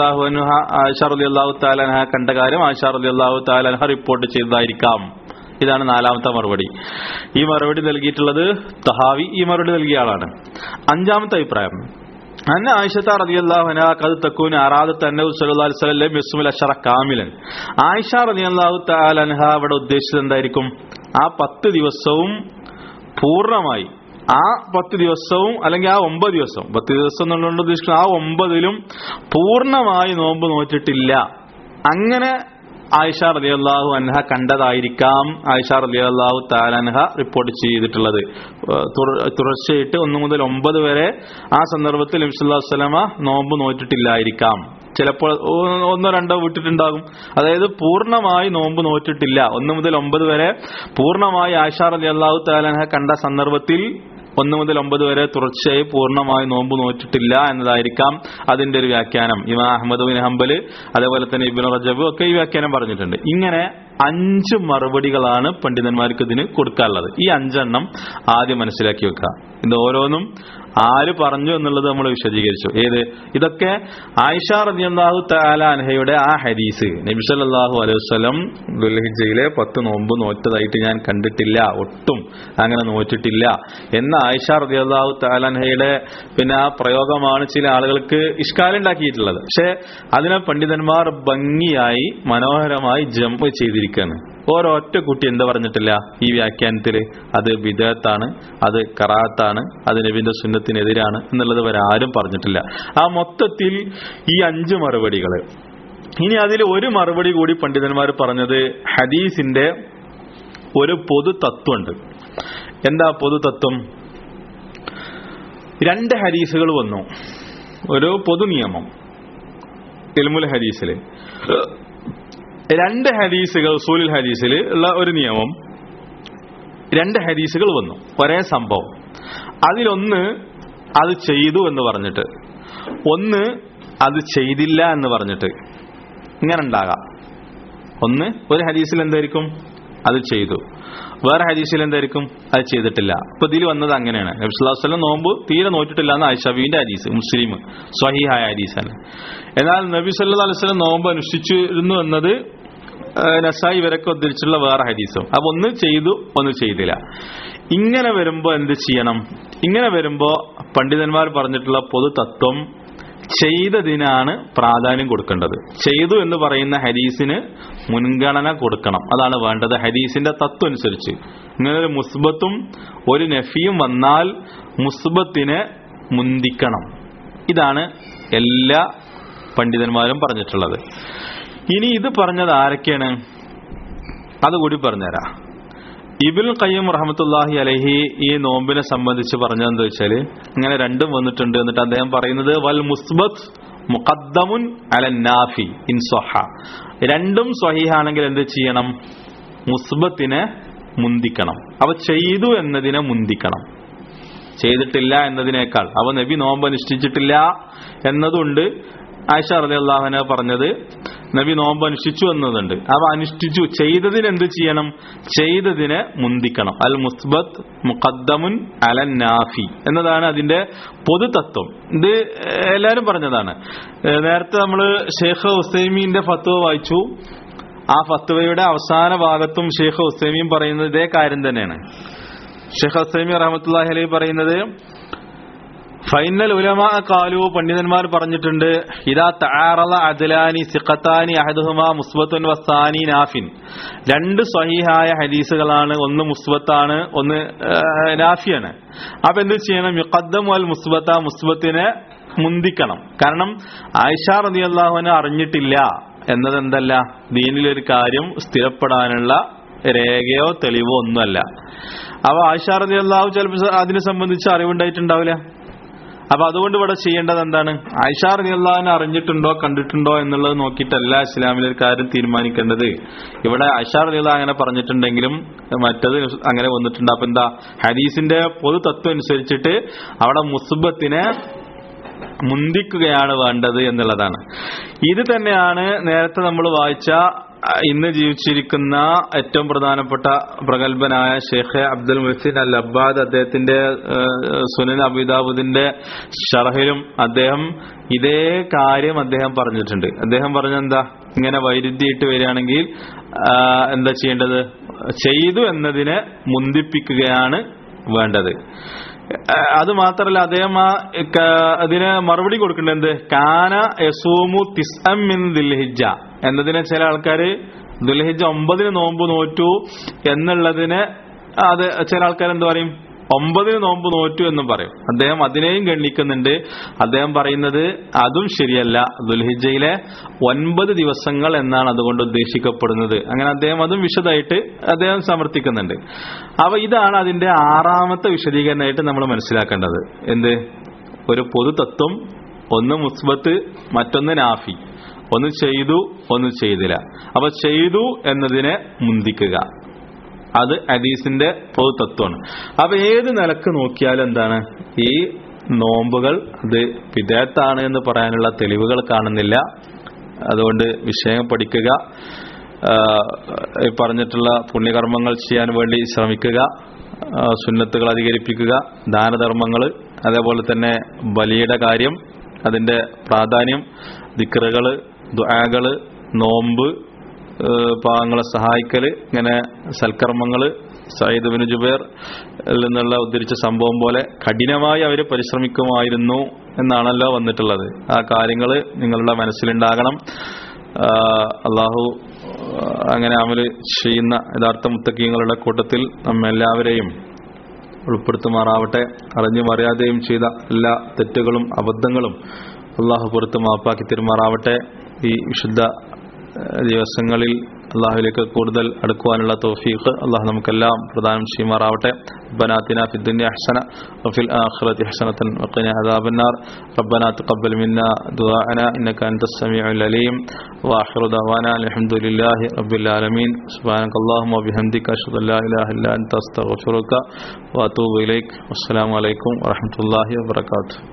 റളിയല്ലാഹു തആല അൻഹ കണ്ട കാര്യം ആയിഷ റളിയല്ലാഹു തആല അൻഹ റിപ്പോർട്ട് ചെയ്തതായിരിക്കാം. ഇതാണ് 4ാമത്തെ മറുപടി. ഈ മറുപടി നൽകിയിട്ടുള്ളത് തഹാവി, ഈ മറുപടി നൽകിയ ആളാണ്. 5ാമത്തെ അഭിപ്രായം, അന്ന ആയിഷ റളിയല്ലാഹു അൻഹ ഖദ് തകൂന അറാദത്ത് അന്നഹു സ്വല്ലല്ലാഹു അലൈഹി വസല്ലം യസ്മുൽ അശ്റ കാമിലൻ. ആയിഷ റളിയല്ലാഹു തആല അൻഹ അവിടെ ഉദ്ദേശിച്ചത് എന്തായിരിക്കും? ആ 10 ദിവസവും പൂർണ്ണമായി, ആ 10 ദിവസവും അല്ലെങ്കിൽ ആ 9 ദിവസം, 10 ദിവസം എന്നുള്ളത് ഉദ്ദേശിക്കുന്നത് ആ 9ലും പൂർണ്ണമായി നോമ്പ് നോറ്റിട്ടില്ല. അങ്ങനെ ആയിഷ റളിയല്ലാഹു അൻഹ കണ്ടതായിരിക്കാം ആയിഷ റളിയല്ലാഹു തആല അൻഹ റിപ്പോർട്ട് ചെയ്തിട്ടുള്ളത്. തുടർച്ചയായിട്ട് 1 മുതൽ 9 വരെ ആ സന്ദർഭത്തിൽ നബി സല്ലല്ലാഹു അലൈഹി വസല്ലമ നോമ്പ് നോറ്റിട്ടില്ലായിരിക്കാം. ചിലപ്പോൾ 1 or 2 വിട്ടിട്ടുണ്ടാകും. അതായത് പൂർണ്ണമായി നോമ്പ് നോറ്റിട്ടില്ല. 1 മുതൽ 9 വരെ പൂർണ്ണമായി ആയിഷ റളിയല്ലാഹു തആല അൻഹ കണ്ട സന്ദർഭത്തിൽ 1 മുതൽ 9 വരെ തുടർച്ചയായി പൂർണ്ണമായി നോമ്പ് നോറ്റിട്ടില്ല എന്നതായിരിക്കാം അതിന്റെ ഒരു വ്യാഖ്യാനം. ഇമാം അഹ്മദ് ബിൻ ഹംബൽ, അതേപോലെ തന്നെ ഇബ്നു റജബ് ഒക്കെ ഈ വ്യാഖ്യാനം പറഞ്ഞിട്ടുണ്ട്. ഇങ്ങനെ 5 മറുപടികളാണ് പണ്ഡിതന്മാർക്ക് ഇതിന് കൊടുക്കാനുള്ളത്. ഈ 5 എണ്ണം ആദ്യം മനസ്സിലാക്കി വെക്കുക. ഇത് ഓരോന്നും ആര് പറഞ്ഞു എന്നുള്ളത് നമ്മൾ വിശദീകരിച്ചു. ഇതൊക്കെ ആയിഷ റളിയല്ലാഹു തആല അൻഹയുടെ ആ ഹദീസ്, നബി സല്ലല്ലാഹു അലൈഹി വസല്ലം ദുൽഹിജ്ജയിലെ 10 നോമ്പ് നോറ്റതായിട്ട് ഞാൻ കണ്ടിട്ടില്ല, ഒട്ടും അങ്ങനെ നോറ്റിട്ടില്ല എന്ന ആയിഷ റളിയല്ലാഹു തആല അൻഹയുടെ ആ പ്രയോഗമാണ് ചില ആളുകൾക്ക് ഇഷ്കാലുണ്ടാക്കിയിട്ടുള്ളത്. പക്ഷെ അതിനെ പണ്ഡിതന്മാർ ഭംഗിയായി മനോഹരമായി ജംപ് ചെയ്തിരിക്കുകയാണ്. ഒരൊറ്റ കുട്ടി എന്താ പറഞ്ഞിട്ടില്ല ഈ വ്യാഖ്യാനത്തില്? അത് ബിദ്അത്താണ്, അത് കറാഹത്താണ്, അത് നബിയുടെ സുന്നത്തിനെതിരാണ് എന്നുള്ളത് വരെ ആരും പറഞ്ഞിട്ടില്ല. ആ മൊത്തത്തിൽ ഈ 5 മറുപടികൾ. ഇനി അതിൽ ഒരു മറുപടി കൂടി പണ്ഡിതന്മാർ പറഞ്ഞത് ഹദീസിന്റെ ഒരു പൊതു തത്വമുണ്ട്. എന്താ പൊതു തത്വം? 2 ഹദീസുകൾ വന്നു. ഒരു പൊതു നിയമം ഇൽമുൽ ഹദീസില് 2 ഹദീസുകൾ, ഉസൂലുൽ ഹദീസിൽ ഉള്ള ഒരു നിയമം. 2 ഹദീസുകൾ വന്നു, ഒരേ സംഭവം. അതിലൊന്ന് അത് ചെയ്തു എന്ന് പറഞ്ഞിട്ട്, ഒന്ന് അത് ചെയ്തില്ല എന്ന് പറഞ്ഞിട്ട്. ഇങ്ങനെ ഉണ്ടാകാം. ഒരു ഹദീസിൽ എന്തായിരിക്കും? അത് ചെയ്തു. വേറെ ഹദീസിൽ എന്തായിരിക്കും? അത് ചെയ്തിട്ടില്ല. ഇപ്പൊ ഇതിൽ വന്നത് അങ്ങനെയാണ്. നബി സല്ലല്ലാഹു അലൈഹി വസല്ലം നോമ്പ് തീരെ നോറ്റിട്ടില്ല എന്ന് ആയിഷബീന്റെ ഹദീസ്, മുസ്ലിം സ്വഹീഹായ ഹദീസാണ്. എന്നാൽ നബി സല്ലല്ലാഹു അലൈഹി വസല്ലം നോമ്പ് അനുഷ്ഠിച്ചിരുന്നു എന്നത് നസായി ഇവരൊക്കെ ഉദ്ധരിച്ചുള്ള വേറെ ഹദീസും. അപ്പൊ ഒന്ന് ചെയ്തു, ഒന്ന് ചെയ്തില്ല. ഇങ്ങനെ വരുമ്പോ എന്ത് ചെയ്യണം? ഇങ്ങനെ വരുമ്പോ പണ്ഡിതന്മാർ പറഞ്ഞിട്ടുള്ള പൊതു തത്വം, ചെയ്തതിനാണ് പ്രാധാന്യം കൊടുക്കേണ്ടത്. ചെയ്തു എന്ന് പറയുന്ന ഹദീസിന് മുൻഗണന കൊടുക്കണം. അതാണ് വേണ്ടത് ഹദീസിന്റെ തത്വം അനുസരിച്ച്. ഇങ്ങനെ ഒരു മുസ്ബത്തും ഒരു നഫിയും വന്നാൽ മുസ്ബത്തിനെ മുന്തിക്കണം. ഇതാണ് എല്ലാ പണ്ഡിതന്മാരും പറഞ്ഞിട്ടുള്ളത്. ഇനി ഇത് പറഞ്ഞത് ആരൊക്കെയാണ്? അതുകൂടി പറഞ്ഞുതരാം. ഇബ്നുൽ ഖയ്യിം റഹ്മത്തുള്ളാഹി അലൈഹി ഈ നോമ്പിനെ സംബന്ധിച്ച് പറഞ്ഞതെന്താ വെച്ചാല്, ഇങ്ങനെ 2 വന്നിട്ടുണ്ട്. എന്നിട്ട് അദ്ദേഹം പറയുന്നത് വൽ മുസ്ബത്ത് മുഖദ്ദമുൻ അലൻ നാഫി ഇൻ സ്വഹ. 2 സ്വഹീഹാണെങ്കിൽ എന്ത് ചെയ്യണം? മുസ്ബത്തിനെ മുന്തിക്കണം. അവ ചെയ്തു എന്നതിനെ മുന്തിക്കണം, ചെയ്തിട്ടില്ല എന്നതിനേക്കാൾ. അവ നബി നോമ്പ് അനുഷ്ഠിച്ചിട്ടില്ല എന്നതുകൊണ്ട് ആയിഷ റളിയല്ലാഹു അൻഹ പറഞ്ഞത് നബി നോമ്പ് അനുഷ്ഠിച്ചു എന്നതുണ്ട്. അവ അനുഷ്ഠിച്ചു ചെയ്തതിന് എന്ത് ചെയ്യണം? ചെയ്തതിനെ മുന്തിക്കണം. അൽ മുസ്ബത്ത് മുഖദ്ദമുൻ അലൻ നാഫി എന്നതാണ് അതിന്റെ പൊതു തത്വം. ഇത് എല്ലാവരും പറഞ്ഞതാണ്. നേരത്തെ നമ്മള് ഷെയ്ഖ് ഉസൈമീന്റെ ഫത്വ വായിച്ചു. ആ ഫത്വയുടെ അവസാന ഭാഗത്തും ഷെയ്ഖ് ഉസൈമീൻ പറയുന്നത് ഇതേ കാര്യം തന്നെയാണ്. ഷെയ്ഖ് ഉസൈമീൻ റഹ്മത്തുള്ളാഹി അലൈഹി പറയുന്നത് ഫൈനൽ ഉലമാ ഖാലു, പണ്ഡിതന്മാർ പറഞ്ഞിട്ടുണ്ട്, ഇദാ തആറള അദ്ലാനി സിഖത്താനി അഹദുഹുമാ മുസ്ബത്തുൻ വസ്സാനി നാഫിൻ. രണ്ട് സ്വഹീഹായ ഹദീസുകളാണ്, ഒന്ന് മുസ്ബത്താണ്, ഒന്ന് നാഫിയാണ്. അപ്പൊ എന്ത് ചെയ്യണം? യുഖദ്ദമു അൽ മുസ്ബത്ത, മുസ്ബത്തിനെ മുന്തിക്കണം. കാരണം ആയിഷ റളിയല്ലാഹു അൻഹ അറിഞ്ഞിട്ടില്ല എന്നതെന്തല്ല, ദീനിലൊരു കാര്യം സ്ഥിരപ്പെടാനുള്ള രേഖയോ തെളിവോ ഒന്നുമല്ല. അപ്പൊ ആയിഷ റളിയല്ലാഹു ചിലപ്പോൾ അതിനെ സംബന്ധിച്ച് അറിവുണ്ടായിട്ടുണ്ടാവില്ല. അപ്പൊ അതുകൊണ്ട് ഇവിടെ ചെയ്യേണ്ടത് എന്താണ്? ആയിഷ റളിയല്ലാഹു അൻഹ അറിഞ്ഞിട്ടുണ്ടോ കണ്ടിട്ടുണ്ടോ എന്നുള്ളത് നോക്കിയിട്ടല്ല ഇസ്ലാമിലെ ഒരു കാര്യം തീരുമാനിക്കേണ്ടത്. ഇവിടെ ആയിഷ റളിയല്ലാഹു അങ്ങനെ പറഞ്ഞിട്ടുണ്ടെങ്കിലും മറ്റത് അങ്ങനെ വന്നിട്ടുണ്ട്. അപ്പൊ എന്താ, ഹദീസിന്റെ പൊതു തത്വം അനുസരിച്ചിട്ട് അവിടെ മുസ്ബത്തിനെ മുന്തിക്കുകയാണ് വേണ്ടത് എന്നുള്ളതാണ്. ഇത് തന്നെയാണ് നേരത്തെ നമ്മൾ വായിച്ച ഇന്ന് ജീവിച്ചിരിക്കുന്ന ഏറ്റവും പ്രധാനപ്പെട്ട പ്രഗത്ഭനായ ഷെയ്ഖ് അബ്ദുൽ മുഹ്സിൻ അൽ അബ്ബാദ്, അദ്ദേഹത്തിന്റെ സുനൻ അബീ ദാവൂദിന്റെ ഷർഹിലും അദ്ദേഹം ഇതേ കാര്യം അദ്ദേഹം പറഞ്ഞിട്ടുണ്ട്. അദ്ദേഹം പറഞ്ഞെന്താ, ഇങ്ങനെ വൈരുദ്ധ്യമായിട്ട് വരികയാണെങ്കിൽ എന്താ ചെയ്യേണ്ടത്? ചെയ്തു എന്നതിനെ മുന്തിപ്പിക്കുകയാണ് വേണ്ടത്. അത് മാത്രല്ല, അദ്ദേഹം അതിന് മറുപടി കൊടുക്കേണ്ടത് എന്ത്? കാന യസൂമു തിസ്അം മിൻ ദുൽഹിജ്ജ എന്നതിനെ ചില ആൾക്കാര് ദുൽഹിജ്ജ 9 നോമ്പ് നോറ്റു എന്നുള്ളതിന് അത് ചില ആൾക്കാർ എന്ത് പറയും? 9 നോമ്പ് നോറ്റു എന്നും പറയും. അദ്ദേഹം അതിനെയും ഗണ്ണിക്കുന്നുണ്ട്. അദ്ദേഹം പറയുന്നത് അതും ശരിയല്ല, ദുൽഹിജ്ജയിലെ 9 ദിവസങ്ങൾ എന്നാണ് അതുകൊണ്ട് ഉദ്ദേശിക്കപ്പെടുന്നത്. അങ്ങനെ അദ്ദേഹം അതും വിശദമായിട്ട് അദ്ദേഹം സമർത്ഥിക്കുന്നുണ്ട്. അപ്പൊ ഇതാണ് അതിന്റെ 6ാമത്തെ വിശദീകരണമായിട്ട് നമ്മൾ മനസ്സിലാക്കേണ്ടത്. എന്ത്? ഒരു പൊതു തത്വം, ഒന്ന് മുസ്ബത്ത്, മറ്റൊന്ന് നാഫി. ഒന്ന് ചെയ്തു, ഒന്ന് ചെയ്തില്ല. അപ്പൊ ചെയ്തു എന്നതിനെ മുന്തിക്കുക, അത് ഹദീസിന്റെ പൊതു തത്വമാണ്. അപ്പൊ ഏത് നിലക്ക് നോക്കിയാലും എന്താണ്, ഈ നോമ്പുകൾ അത് ബിദ്അത്താണ് എന്ന് പറയാനുള്ള തെളിവുകൾ കാണുന്നില്ല. അതുകൊണ്ട് വിഷയം പഠിക്കുക, പറഞ്ഞിട്ടുള്ള പുണ്യകർമ്മങ്ങൾ ചെയ്യാൻ വേണ്ടി ശ്രമിക്കുക, സുന്നത്തുകൾ അധികരിപ്പിക്കുക, ദാനധർമ്മങ്ങൾ, അതേപോലെ തന്നെ ബലിയുടെ കാര്യം, അതിന്റെ പ്രാധാന്യം, ദിക്റുകള്, ദുആകള്, നോമ്പ്, പാവങ്ങളെ സഹായിക്കല്, ഇങ്ങനെ സൽക്കർമ്മങ്ങള്. സയ്യിദ് ഇബ്നു ജുബൈർ നിന്നുള്ള ഉദ്ധരിച്ച സംഭവം പോലെ കഠിനമായി അവർ പരിശ്രമിക്കുമായിരുന്നു എന്നാണല്ലോ വന്നിട്ടുള്ളത്. ആ കാര്യങ്ങൾ നിങ്ങളുടെ മനസ്സിലുണ്ടാകണം. അള്ളാഹു അങ്ങനെ അമല് ചെയ്യുന്ന യഥാർത്ഥ മുത്തഖീങ്ങളുടെ കൂട്ടത്തിൽ നമ്മെല്ലാവരെയും ഉൾപ്പെടുത്തുമാറാവട്ടെ. അറിഞ്ഞും അറിയാതെയും ചെയ്ത എല്ലാ തെറ്റുകളും അബദ്ധങ്ങളും അള്ളാഹു പുറത്ത് മാപ്പാക്കി തരുമാറാവട്ടെ. ഈ വിശുദ്ധ ദിവസങ്ങളിൽ അള്ളാഹുവിലേക്ക് കൂടുതൽ അടുക്കുവാനുള്ള തൗഫീഖ് അള്ളാഹു നമുക്കെല്ലാം പ്രദാനം ചെയ്യുമാറാവട്ടെ. ربنا آتنا في الدنيا حسنة وفي الآخرة حسنة وقنا عذاب النار. ربنا تقبل منا دعاءنا إنك أنت السميع العليم. وآخر دعوانا الحمد لله رب العالمين. سبحانك اللهم وبحمدك أشهد أن لا إله إلا أنت أستغفرك وأتوب إليك. والسلام عليكم ورحمة الله وبركاته.